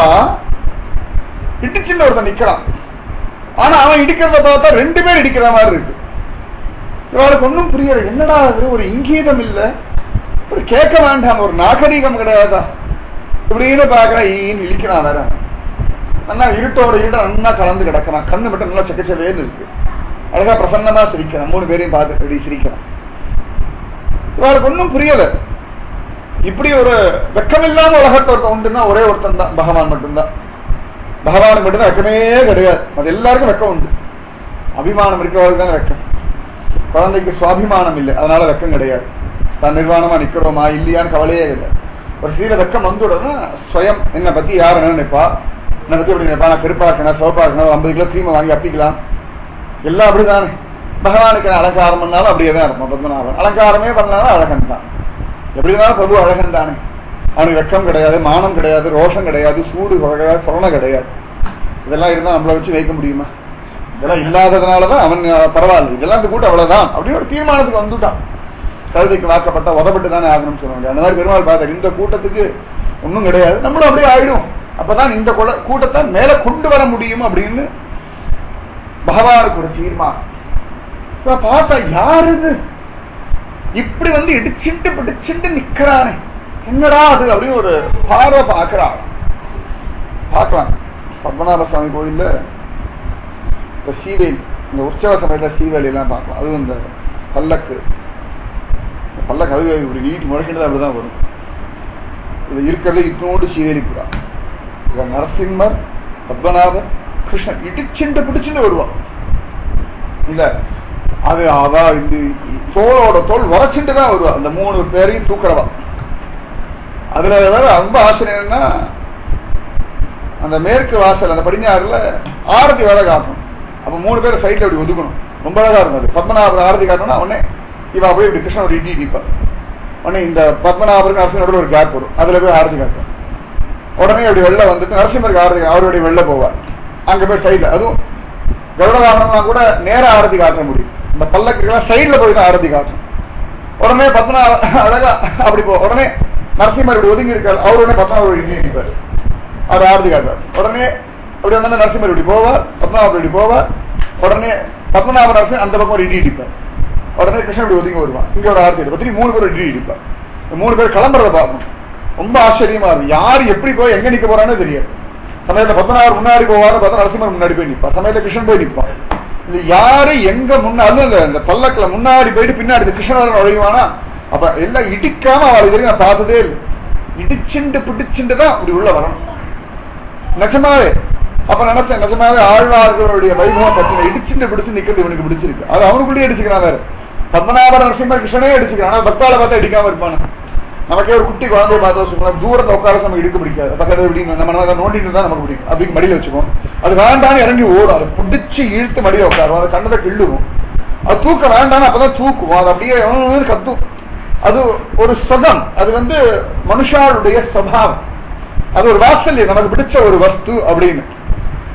S1: இடிச்சுட்டு ஒருத்தன் நிக்கிறான். ஆனா அவன் இடிக்கிறத பார்த்தா ரெண்டு பேர் இடிக்கிற மாதிரி இருக்கு. இவளுக்கு ஒன்னும் புரியல, என்னடா அது ஒரு இங்கீதம் இல்ல, ஒரு கேட்க வேண்டாம், ஒரு நாகரீகம் கிடையாதா இப்படின்னு பாக்குறான். ஈன்னு இழிக்கிறான் வேற. நல்லா இருட்டோட இருட்ட நல்லா கலந்து கிடக்கிறான். கண்ணு மட்டும் நல்லா செக்கச்சவேன்னு இருக்கு. அழகா பிரசன்னமா சிரிக்கிறான். மூணு பேரையும் பார்த்து சிரிக்கிறான். இவளுக்கு ஒன்னும் புரியல. இப்படி ஒரு வெக்கமில்லாம உலகத்தை ஒருத்தன் உண்டுன்னா ஒரே ஒருத்தன் தான், பகவான் மட்டும்தான். பகவானுக்கு மட்டும்தான் வெக்கமே கிடையாது. அது எல்லாருக்கும் வெக்கம் உண்டு. அபிமானம் இருக்கிறவர்கள் தான் வெக்கம். குழந்தைக்கு சுவாபிமானம் இல்லை, அதனால வெக்கம் கிடையாது. தான் நிர்வாணமா நிக்கிறோமா இல்லையான்னு கவலையே இல்லை. ஒரு சீல வெக்கம் வந்துடனா ஸ்வயம் என்னை பத்தி யார் என்ன நினைப்பா, என்னை பத்தி எப்படி நினைப்பா, நான் பெருப்பா இருக்கணும் சோப்பா இருக்கணும், ஐம்பது கிலோ கிரீமை வாங்கி அப்பிக்கலாம், எல்லாம் அப்படிதானே. பகவானுக்கு அலங்காரம் பண்ணாலும் அப்படியே தான் இருக்கும். பத்மநாபன் அலங்காரமே பண்ணாலும் அழகன் தான். எப்படி இருந்தாலும் பிரபு அழகன் தானே. அவனுக்கு வெக்கம் கிடையாது, மானம் கிடையாது, ரோஷம் கிடையாது, சூடு கிடையாது, சொரணை கிடையாது. இதெல்லாம் இருந்தா நம்மளை வச்சு வைக்க முடியுமா? இதெல்லாம் இல்லாததுனாலதான் அவன் பரவாயில்ல, இதெல்லாம் இந்த கூட்டம் அவ்வளவுதான் அப்படின்னு ஒரு தீர்மானத்துக்கு வந்துட்டான். கழுதைக்கு வாக்கப்பட்ட உதப்பட்டு தானே ஆகணும்னு சொல்லுவாங்க. அந்த மாதிரி பெருமாள் பார்த்தாரு, இந்த கூட்டத்துக்கு ஒன்னும் கிடையாது, நம்மளும் அப்படியே ஆயிடும், அப்பதான் இந்த கூட்டத்தை மேல கொண்டு வர முடியும் அப்படின்னு பகவானுக்கு ஒரு தீர்மானம். பார்த்தா யாரு இது இப்படி வந்து இடிச்சுட்டு பிடிச்சுட்டு நிக்கிறானே, என்னடா அது அப்படின்னு ஒரு பார்வை பார்க்கிறான். பார்க்கலாம் பத்மநாப சுவாமி கோயில்ல இப்ப சீவேலி, இந்த உற்சவ சமயத்துல சீவேலி எல்லாம் பார்க்கலாம். அதுவும் இந்த பல்லக்கு பல்லக்கு அது இப்படி வீட்டு முழக்கிட்டு அப்படிதான் வரும். இது இருக்கிறது இத்தனோடு சீவேலி புறா. இவன் நரசிம்மர், பத்மநாபர், கிருஷ்ணன் இடிச்சுட்டு பிடிச்சுட்டு வருவான். இல்ல அது அவ இந்த தோளோட தோல் வரைச்சுட்டு தான் வருவா. அந்த மூணு பேரையும் தூக்குறவா. அதுல ரொம்ப ஆச்சரியம்னா அந்த மேற்கு வாசல் அந்த படிஞ்சாறுல ஆரத்தி வேலை காட்டணும். அப்ப மூணு பேர் சைட்ல அப்படி ஒதுக்கணும். ரொம்ப அழகா இருக்கும். அது பத்மநாபர் ஆரத்தி காட்டணும்னா உடனே இவா போய் இப்படி கிருஷ்ணன் ஒரு இடி இடிப்பார். உடனே இந்த பத்மநாபருக்கு நரசிம்மரோட ஒரு கேப் வரும், அதுல போய் ஆரத்தி காட்டும். உடனே அப்படி வெளில வந்துட்டு நரசிம்மருக்கு ஆரத்தி அவருடைய வெளில போவார். அங்க போய் சைட்ல அதுவும் கருட வாகனம்லாம் கூட நேர ஆரத்தி காட்ட முடியும். இந்த பல்லக்குலாம் சைட்ல போய் தான் ஆரத்தி காட்டும். உடனே பத்மநாப அழகா அப்படி போ உடனே நரசிம்மர் இப்படி ஒதுங்கி இருக்காரு, அவர் உடனே பத்மநாபர் இடி இடிப்பார், அவர் ஆரத்தி காட்டுவார். உடனே அப்படி வந்தா நரசிம்மர் இப்படி போவார், பத்மநாபர் இப்படி போவார். உடனே பத்மநாப நரசிம்மர் அந்த பக்கம் ஒரு இடி இடிப்பார். உடனே கிருஷ்ணன் இப்படி ஒதுங்கி வருவான், இங்க ஒரு ஆரத்தி எடுப்பார். மூணு பேர் இடி இடிப்பார். மூணு பேர் கிளம்புறத பார்க்கணும். ரொம்ப ஆச்சரியமா இருக்கும். யாரு எப்படி போய் எங்க நிக்க போறான்னு தெரியாது. சமயத்துல பத்மநாபர் முன்னாடி போவாரு, பார்த்தா நரசிம்மர் முன்னாடி போய் நிற்பார். சமயத்துல கிருஷ்ணன் போய் நிற்பான். இது யாரு எங்க முன்னாடி அந்த பல்லக்குல முன்னாடி போயிட்டு பின்னாடி கிருஷ்ணன் நுழைவானா, அப்ப எல்லாம் இடிக்காம அவள் இது நான் பார்த்ததே இல்லை. இடிச்சுண்டு பிடிச்சுண்டு தான் அப்படி உள்ள வரணும். நிஜமாவே அப்ப நினைச்சேன், நிஜமாவே ஆழ்வார்களுடைய வைபவம் பத்தி இடிச்சுண்டு பிடிச்சு நிக்கிறது இவனுக்கு பிடிச்சிருக்கு. அது அவனுக்குள்ளேயே அடிச்சுக்கிறான். வேற பத்மநாபர் நரசிம்மர் கிருஷ்ணனே அடிச்சுக்கிறான். ஆனா பக்தால பார்த்தா இடிக்காம இருப்பானு. நமக்கே ஒரு குட்டி குழந்தைய பார்த்து வச்சுக்கோங்க, தூரத்தை உட்கார நம்ம இடுக்க பிடிக்காது. பக்கத்துல எப்படி நம்ம நோண்டிட்டு தான் நமக்கு பிடிக்கும். அதுக்கு மடியில வச்சுக்கோம். அது வேண்டான்னு இறங்கி ஓடும். அதை பிடிச்சு இழுத்து மடியில உட்காரும். அது கண்ணதை கிள்ளுவோம். அது தூக்க வேண்டான்னு அப்பதான் தூக்குவோம். அது அப்படியே கத்தும். அது ஒரு சதம். அது வந்து மனுஷாருடைய சுபாவம். அது ஒரு வாசல்யம், நமக்கு பிடிச்ச ஒரு வஸ்து அப்படின்னு.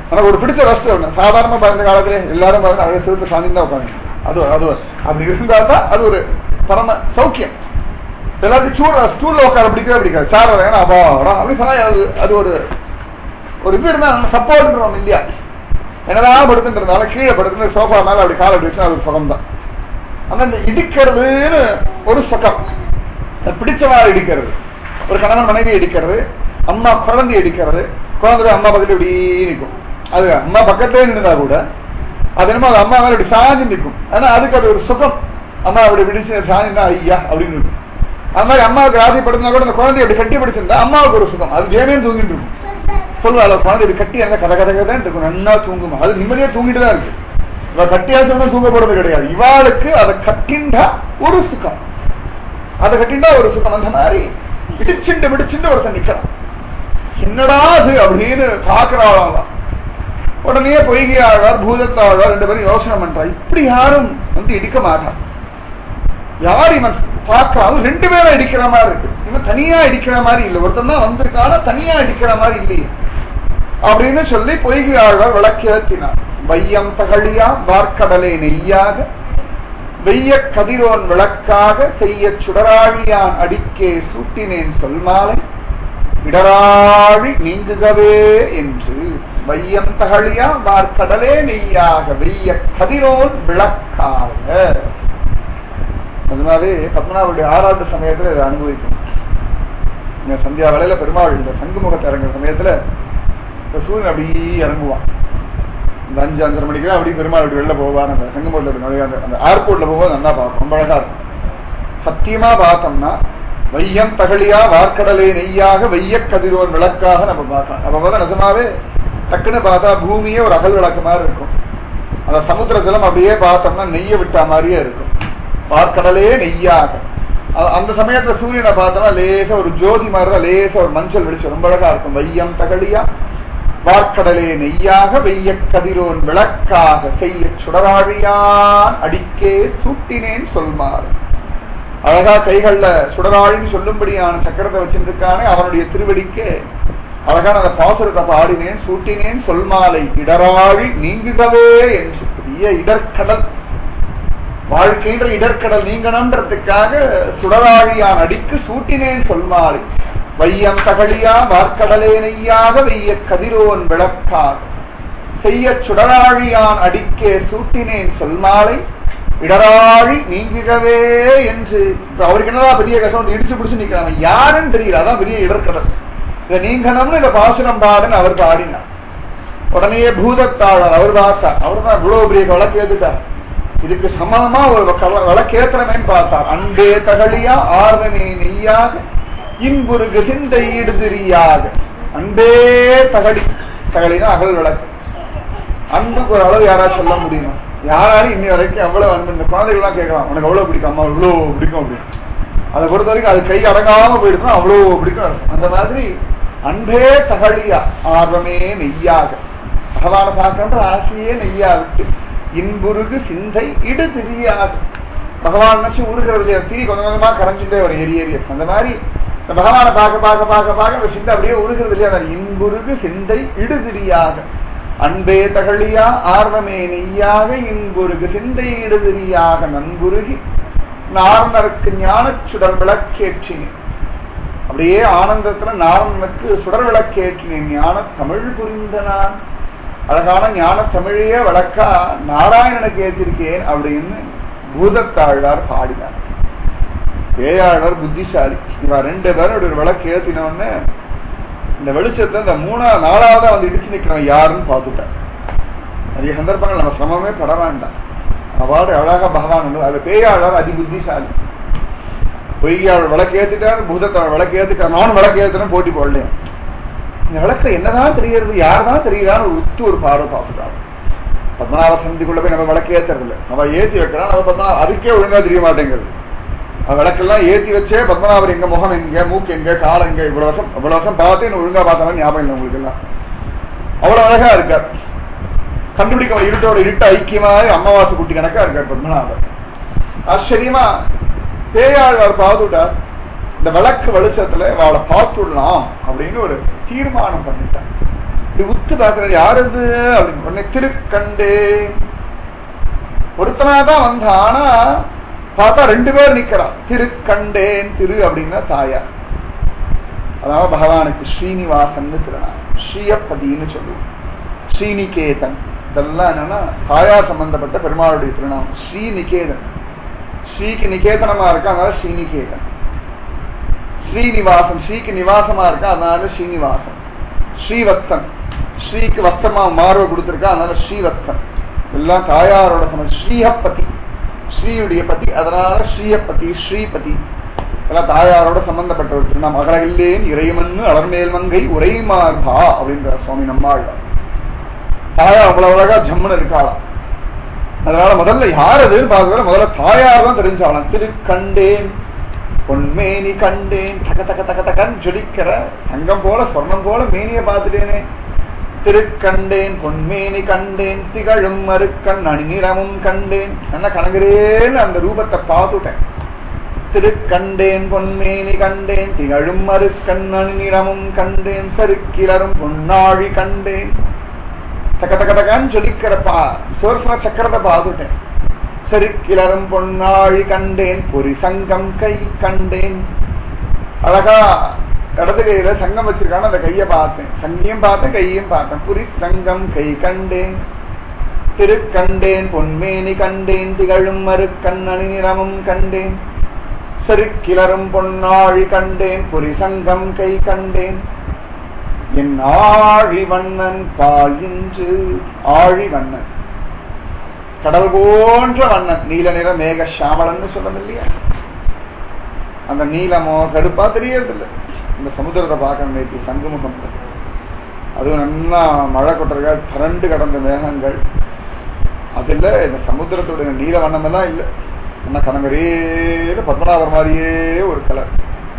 S1: எனக்கு ஒரு பிடிச்ச வஸ்து ஒண்ணு சாதாரணமா பாருந்த காலத்துல எல்லாரும் பாருங்க அழகு சிறுத்து சாந்தி தான் உட்காந்து அது அது அப்படி இருந்தா தான் அது ஒரு பரம சௌக்கியம். எல்லாருக்கும் சூட ஸ்டூல்ல உட்கார பிடிக்கவே பிடிக்காது. சார் ஏன்னா அபாடா அப்படி சொன்னா அது அது ஒரு ஒரு இது இருந்தா சப்போர்ட்ன்றோம் இல்லையா. என்னதான் படுத்துட்டு இருந்தாலும் கீழே படுத்துட்டு சோஃபா மேல அப்படி கால பிடிச்சா அது ஒரு சுகம் தான். ஆனா இந்த இடிக்கிறதுன்னு ஒரு சுகம், பிடிச்சவாறு இடிக்கிறது, ஒரு கணவன் மனைவி இடிக்கிறது, அம்மா குழந்தை இடிக்கிறது, குழந்தை அம்மா பக்கத்துல இப்படி நிற்கும். அது அம்மா பக்கத்திலே நின்றதா கூட அது என்னமோ அது அம்மா மேல இப்படி சாஞ்சி நிற்கும். ஆனா அதுக்கு அது ஒரு சுகம். அம்மா அப்படி பிடிச்சு சாஞ்சினா ஐயா அப்படின்னு இருக்கும். அது மாதிரி அம்மாவுக்கு ராசிப்படுத்தினா கூட அந்த குழந்தைய அப்படி கட்டி பிடிச்சிருந்தா அம்மாவுக்கு ஒரு சுகம். அது ஜேமேன்னு தூங்கிட்டு இருக்கும். சொல்லுவா குழந்தை இப்படி கட்டி இருந்தா கதை கதை தான் இருக்கும், நல்லா தூங்குமா. அது நிம்மதியா தூங்கிட்டு தான் இருக்கு. இவ கட்டியாச்சும் தூங்கப்படுறது கிடையாது. இவாளுக்கு அதை கட்டிண்டா ஒரு சுகம், அதை கட்டிண்டா ஒரு சுகம். அந்த மாதிரி இடிச்சுண்டு பிடிச்சுட்டு ஒருத்தன் நிக்கிறான். என்னடா அது அப்படின்னு பாக்குறாளாம். உடனே பொய்கையாழ்வார் பூதத்தாழ்வார் ரெண்டு பேரும் யோசனை பண்றா. இப்படி யாரும் வந்து இடிக்க மாட்டான். யார் இவன் பார்க்காம ரெண்டு பேரும் இடிக்கிற மாதிரி இருக்கு. இவன் தனியா இடிக்கிற மாதிரி இல்லை, ஒருத்தன் தான் வந்திருக்கான தனியா இடிக்கிற மாதிரி இல்லையே அப்படின்னு சொல்லி பொய்கையாழ்வார் விளக்கேற்றினார். வையம் தகழியா வார்க்கடலை நெய்யாக வெய்ய கதிரோன் விளக்காக செய்ய சுடராழியான் அடிக்கே சூட்டினேன் சொல்மாலை இடராழி நீங்குகவே என்று. வையம் தகழியா வார்க்கடலே நெய்யாக வெய்ய கதிரோன் விளக்காக. அதனாலே பத்மநாபருடைய ஆறாட்டு சமயத்துல இதை அனுபவிக்கும். இந்த சந்தியா வேளையில பெருமாள் இந்த சங்குமுகத்தை இறங்குற சமயத்துல இந்த சூரியன் அப்படியே இறங்குவான். இந்த அஞ்சு அஞ்சரை மணிக்கு அப்படி பெருமாள் அப்படி வெளில போவான். அந்த சங்குமுகத்தோட நுழைய அந்த அந்த ஏர்போர்ட்ல போகும்போது நல்லா பார்ப்போம், ரொம்ப அழகா இருக்கும். சத்தியமா பார்த்தோம்னா வையம் தகழியா வார்க்கடலை நெய்யாக வெய்ய கதிரோன் விளக்காக நம்ம பார்க்கலாம். அப்ப பார்த்தா நிஜமாவே டக்குன்னு பார்த்தா பூமியே ஒரு அகல் விளக்கு மாதிரி இருக்கும். அந்த சமுத்திர ஜலம் அப்படியே பார்த்தோம்னா நெய்ய விட்டா மாதிரியே இருக்கும். வார்க்கடலே நெய்யாக. அந்த சமயத்துல சூரியனை பார்த்தோம்னா லேசா ஒரு ஜோதி மாதிரிதான், லேசா ஒரு மஞ்சள் வெளிச்சம், ரொம்ப அழகா இருக்கும். வையம் தகழியா வார்க்கடலே நெய்யாக வெய்ய கதிரோன் விளக்காக செய்ய சுடராழியான் அடிக்கே சூட்டினேன் சொல்மாறு. அழகா கைகள்ல சுடராழின்னு சொல்லும்படியான சக்கரத்தை வச்சிருக்கானே அவனுடைய திருவடிக்கே அழகான அந்த பாசுரத்தை பாடினேன் சூட்டினேன் சொல்மாலை இடராழி நீங்குகவே என்று. பெரிய இடர்கடல், வாழ்க்கைன்ற இடர்கடல் நீங்கணும்ன்றதுக்காக சுடராழியான் அடிக்கு சூட்டினேன் சொல்மாலை. வையம் தகழியா வார்க்கடலே நெய்யாக வெய்ய கதிரோன் விளக்காக செய்ய சுடராழியான் அடிக்கே சூட்டினேன் சொல்மாலை இடராழி நீங்குகவே என்று. அவருக்கு என்னதான் பெரிய கஷ்டம், இடிச்சு பிடிச்சு நிக்கிறாங்க, யாருன்னு தெரியல. அதான் பெரிய இடர்கடல். இதை நீங்கணும்னு இந்த பாசுரம் பாடுன்னு அவர் பாடினார். உடனே பூதத்தாளர் அவர் பார்த்தா, அவர் தான் இவ்வளவு பெரிய விளக்கேத்துட்டார். இதுக்கு சமமா ஒரு விளக்கேத்திரமேன்னு பார்த்தார். அன்பே தகழியா ஆர்வனே நெய்யாக இன்புருகு சிந்தை இடுதிரியாக. அன்பே தகழி, தகழினா அகல் விளக்கு. அன்புக்கு ஒரு அளவு யாராவது சொல்ல முடியுமா? யாராலும் இன்னி வரைக்கும் எவ்வளவு அன்பு. இந்த குழந்தைகள்லாம் கேட்கலாம், உனக்கு எவ்வளவு பிடிக்கும், அம்மா இவ்வளவு பிடிக்கும் அப்படின்னு. அதை பொறுத்த வரைக்கும் அது கை அடங்காம போயிடுச்சுன்னா அவ்வளவு பிடிக்கும். அந்த மாதிரி அன்பே தகழியா ஆர்வமே நெய்யாக, பகவான பார்க்கன்ற ஆசையே நெய்யா விட்டு இன்புருகு சிந்தை இடு திரியாக. பகவான் நினைச்சு உருகிறது திரி கொஞ்சம் கொஞ்சமா கரைஞ்சுட்டே வரும் ஏரி ஏரிய. அந்த மாதிரி பகவானை பார்க்க பார்க்க பார்க்க பார்க்க சிந்தை அப்படியே உருகிறது இல்லையா. இன்புருகு சிந்தை இடு திரியாக அன்பே தகழியா ஆர்வமே நெய்யாக இன்புருகு சிந்தை இடுதிரியாக நன்புருகி நாரணருக்கு ஞான சுடர் விளக்கேற்றினேன். அப்படியே ஆனந்தத்துல நாரணனுக்கு சுடர் விளக்கேற்றினேன். ஞான தமிழ் புரிந்த நான், அழகான ஞான தமிழையே விளக்கா நாராயணனுக்கு ஏற்றிருக்கேன் அப்படின்னு பூதத்தாழ்வார் பாடினார். பேயாழ்வார் புத்திசாலி. இவ ரெண்டு பேரும் ஒரு விளக்கு ஏற்றினோன்னு இந்த வெளிச்சத்தை இந்த மூணா நாலாவதா வந்து இடிச்சு நிக்கிறவன் யாருன்னு பார்த்துட்டார். நிறைய சந்தர்ப்பங்கள் நம்ம சிரமமே பட வேண்டாம். அவாடு அழகா பகவான். அது பேயாழ்வார் அதி புத்திசாலி. பொய்யாளர் விளக்கு ஏத்துட்டார், பூதத்தாளர் விளக்கு ஏத்துட்டார், நானும் விளக்கு ஏத்துறேன் போட்டி போடல. இந்த விளக்கு என்னதான் தெரிகிறது, யார்தான் தெரியுதான்னு ஒரு உத்து ஒரு பார்வை பார்த்துட்டாரு. பத்மநாபர் சந்திக்குள்ள போய் நம்ம விளக்கு ஏத்துறது இல்லை, நம்ம ஏத்தி வைக்கிறோம். நம்ம பத்மநாபர் அதுக்கே ஒழுங்கா தெரிய மாட்டேங்கிறது. விளக்கெல்லாம் ஏத்தி வச்சே பத்மநாபர் எங்க முகம் எங்க மூக்கு எங்க கால் எங்க இவ்வளவு வருஷம் இவ்வளவு வருஷம் பார்த்து என்ன ஒழுங்கா பார்த்தாலும் ஞாபகம் இல்லை உங்களுக்கு எல்லாம். அவ்வளவு அழகா இருக்கார். கண்டுபிடிக்க இருட்டோட இருட்டு ஐக்கியமாக அமாவாசை குட்டி கணக்கா இருக்கார் பத்மநாபர். ஆச்சரியமா பேயாழ்வார் பார்த்துட்டார். இந்த விளக்கு வெளிச்சத்துல அவளை பார்த்துடலாம் அப்படின்னு ஒரு தீர்மானம் பண்ணிட்டார். இப்படி உத்து பாக்குறது யாருது அப்படின்னு உடனே திருக்கண்டே ஒருத்தனாதான் வந்தா, ஆனா பார்த்தா ரெண்டு பேர் நிக்கிறான். திருக்கண்டேன், திரு அப்படின்னா தாயார். அதாவது பகவானுக்கு ஸ்ரீனிவாசன் திருநாள், ஸ்ரீயப்பதினு சொல்லுவோம், ஸ்ரீநிகேதன், இதெல்லாம் என்னன்னா தாயார் சம்பந்தப்பட்ட பெருமாளுடைய திருநாமம். ஸ்ரீநிகேதன், ஸ்ரீக்கு நிகேதனமா இருக்கா, அதனால ஸ்ரீநிகேதன். ஸ்ரீனிவாசன், ஸ்ரீக்கு நிவாசமா இருக்கா, அதனால ஸ்ரீனிவாசன். ஸ்ரீவத்சன், ஸ்ரீக்கு வத்சமா மார்வ கொடுத்திருக்கா, அதனால ஸ்ரீவத்சன். எல்லாம் தாயாரோட சம. ஸ்ரீஹப்பதி, ஸ்ரீயுடைய பதி, அதனால ஸ்ரீயப்பதி, ஸ்ரீபதி. எல்லாம் தாயாரோட சம்பந்தப்பட்ட ஒரு திருநாம். அகலகில்லேன் இறைமன்னு அலர்மேல் மங்கை உரைமார்பா அப்படின்ற சுவாமி நம்மாள். தாயார் அவ்வளவு அழகா ஜம்முன்னு இருக்காளா. அதனால முதல்ல யார் அதுன்னு பார்க்க, முதல்ல தாயார் தான் தெரிஞ்சாலாம். திருக்கண்டேன் பொன்மேனி கண்டேன், தக தக தக தகன் ஜொலிக்கிற தங்கம் போல சொர்ணம் போல மேனிய பார்த்துட்டேனே. திருக்கண்டேன் பொன்மேனி கண்டேன், திகழும் மறுக்கண் அணிநிறமும் கண்டேன். என்ன கணக்கிறேன்னு அந்த ரூபத்தை பார்த்துட்டேன். திருக்கண்டேன் பொன்மேனி கண்டேன், திகழும் மறுக்கண் அணிநிறமும் கண்டேன், சருக்கிலரும் பொன்னாழி கண்டேன். தக்க தக்க தக்கான்னு சொல்லிக்கிற பா சுதர்சன சக்கரத்தை பார்த்துட்டேன். சருக்கிலரும் பொன்னாழி கண்டேன், பொறி சங்கம் கை கண்டேன். அழகா இடது கையில சங்கம் வச்சிருக்கான அந்த கையை பார்த்தேன், சங்கியும் பார்த்தேன் கையும் பார்த்தேன். புரி சங்கம் கை கண்டேன். திருக்கண்டேன் பொன்மேனி கண்டேன், திகழும் மறுக்கண் அணிநிறமும் கண்டேன், சருக்கிலரும் பொன்னாழி கண்டேன், பொறி சங்கம் கை கண்டேன். என் ஆழி வண்ணன் பால் இன்று, ஆழி வண்ணன் கடல் போன்ற வண்ணன், நீல நிற மேக சாமலன்னு சொல்லணும் இல்லையா. அந்த நீலமோ கருப்பா தெரியறதில்லை. இந்த சமுத்திரத்தை பார்க்கணும், நேற்று சங்குமுகம், அதுவும் நல்லா மழை கொட்டுறதுக்காக திரண்டு கடந்த மேகங்கள். அதுல இந்த சமுத்திரத்துடைய நீல வண்ணம் எல்லாம் இல்லை, என்ன கனகரேன்னு பத்மநாபர் மாதிரியே ஒரு கலர்.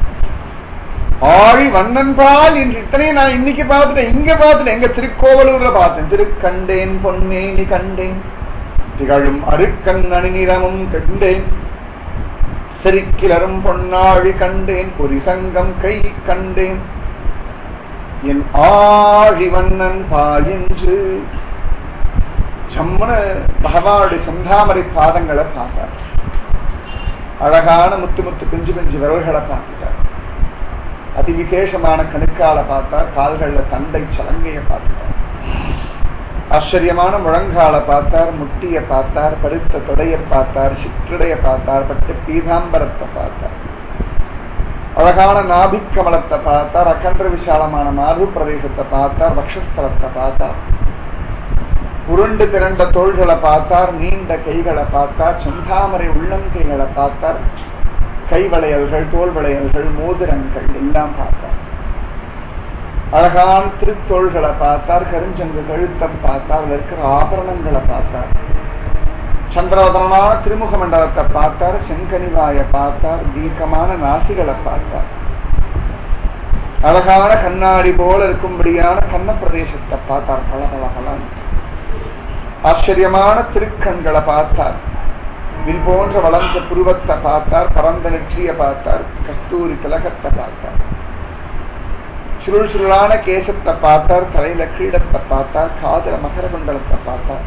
S1: ஆழி வண்ணன் பால் என்று இத்தனையும் நான் இன்னைக்கு பார்த்துட்டேன், இங்க பார்த்துட்டேன், எங்க திருக்கோவலூர்ல பார்த்தேன். திருக்கண்டேன் பொன்மேனி கண்டேன், திகழும் அருக்கண் அணிநிறமும் கண்டேன், செருக்கிலரும் பொன்னாழி கண்டேன், பொறி சங்கம் கை கண்டேன். என் ஆழி வண்ணன் பால் என்று ஜம்முன பகவானுடைய செந்தாமரை பாதங்களை பார்த்தார். அழகான முத்து முத்து பிஞ்சு பிஞ்சு விரல்களை பார்த்துட்டார். அதி விசேஷமான கணுக்கால பார்த்தார். கால்கள்ல தண்டை சலங்கையை பார்த்தார். ஆச்சரியமான முழங்கால பார்த்தார். முட்டிய பார்த்தார். பருத்த தொடைய பார்த்தார். சிற்றுடைய பார்த்தார். பட்டு பீதாம்பரத்தை பார்த்தார். அழகான நாபிக்கமலத்தை பார்த்தார். அகன்ற விசாலமான மார்பு பிரதேசத்தை பார்த்தார். வக்ஷஸ்தலத்தை பார்த்தார். உருண்டு திரண்ட தோள்களை பார்த்தார். நீண்ட கைகளை பார்த்தார். செந்தாமரை உள்ளங்கைகளை பார்த்தார். கைவளையல்கள், தோல் வளையல்கள், மோதிரங்கள் எல்லாம் பார்த்தார். அழகான திருத்தோள்களை பார்த்தார். கருஞ்சங்கு கழுத்தம் பார்த்தார். அதில் இருக்கிற ஆபரணங்களை பார்த்தார். சந்திரவதனான திருமுக மண்டலத்தை பார்த்தார். செங்கனிவாய பார்த்தார். தீர்க்கமான நாசிகளை பார்த்தார். அழகான கண்ணாடி போல இருக்கும்படியான கண்ண பிரதேசத்தை பார்த்தார். பலகலகலான் ஆச்சரியமான திருக்கண்களை பார்த்தார். வில் போன்ற வளர்ந்த புருவத்தை பார்த்தார். பரந்த நெற்றியை பார்த்தார். கஸ்தூரி திலகத்தை பார்த்தார். சுருள் சுருளான கேசத்தை பார்த்தார். தலையில கிரீடத்தை பார்த்தார். காதல மகர குண்டலத்தை பார்த்தார்.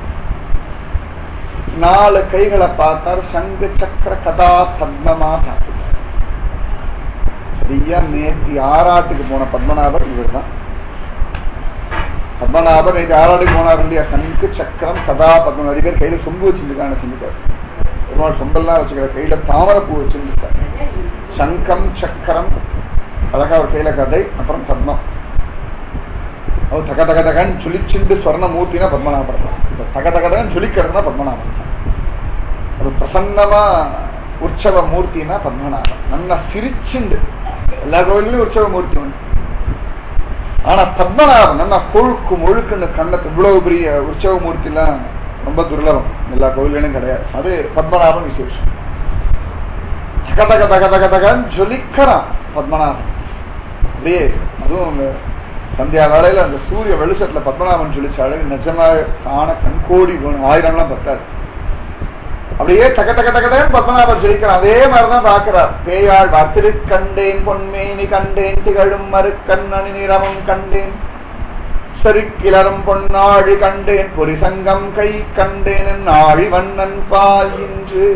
S1: நாலு கைகளை பார்த்தார். சங்கு சக்கர கதா பத்மமா பார்த்தார். சரியா நேற்று ஆறாட்டுக்கு போன பத்மநாபர் இவர் தான். பத்மநாபர் நேற்று ஆறாட்டுக்கு போனார் இல்லையா. சங்கு சக்கரம் கதா பத்மம். நிறைய பேர் கையில சொம்பு வச்சிருக்கான்னு செஞ்சுட்டார். பெருமாள் சொம்பெல்லாம் வச்சுக்கிற, கையில தாமரப்பூ வச்சிருக்கார். சங்கம் சக்கரம் அழகா ஒரு கையில கதை, அப்புறம் பத்மம். அது தக தக தகன்னு சுழிச்சுண்டு ஸ்வர்ண மூர்த்தினா பத்மநாபர் தான். தக தகன்னு சுழிக்கிறதுனா பத்மநாபன் தான். அது பிரசன்னமா உற்சவ மூர்த்தினா பத்மநாபன். நல்லா சிரிச்சுண்டு எல்லா கோயிலும் உற்சவ மூர்த்தி உண்டு. ஆனா பத்மநாபன் நல்லா கொழுக்கு முழுக்குன்னு கண்ணத்து இவ்வளவு பெரிய உற்சவ மூர்த்தி எல்லாம் ரொம்ப துர்லபம், எல்லா கோயிலும் கிடையாது. அது பத்மநாபன் விசேஷம். தக தக தக தக தகன்னு ஜொலிக்கிறான் பத்மநாபன். அப்படியே அதுவும் சந்தியா வேளையில அந்த சூரிய வெளிச்சத்துல பத்மநாபன் சொல்லிச்சாரு. நிஜமா காண கண்கோடி ஆயிரம்லாம் பத்தாது. அப்படியே தக தக தகன்னு பத்மநாபன் சொல்லிக்கிறான். அதே மாதிரிதான் பாக்குறார். பேயாள் திருக்கண்டேன் பொன்மேனி கண்டேன், திகழும் மறுக்கண் அணிநிறமும் கண்டேன், செருக்கிலரும் பொன்னாழி கண்டேன் பொறி சங்கம் கை கண்டேன் ஆழி வண்ணன் பால் என்று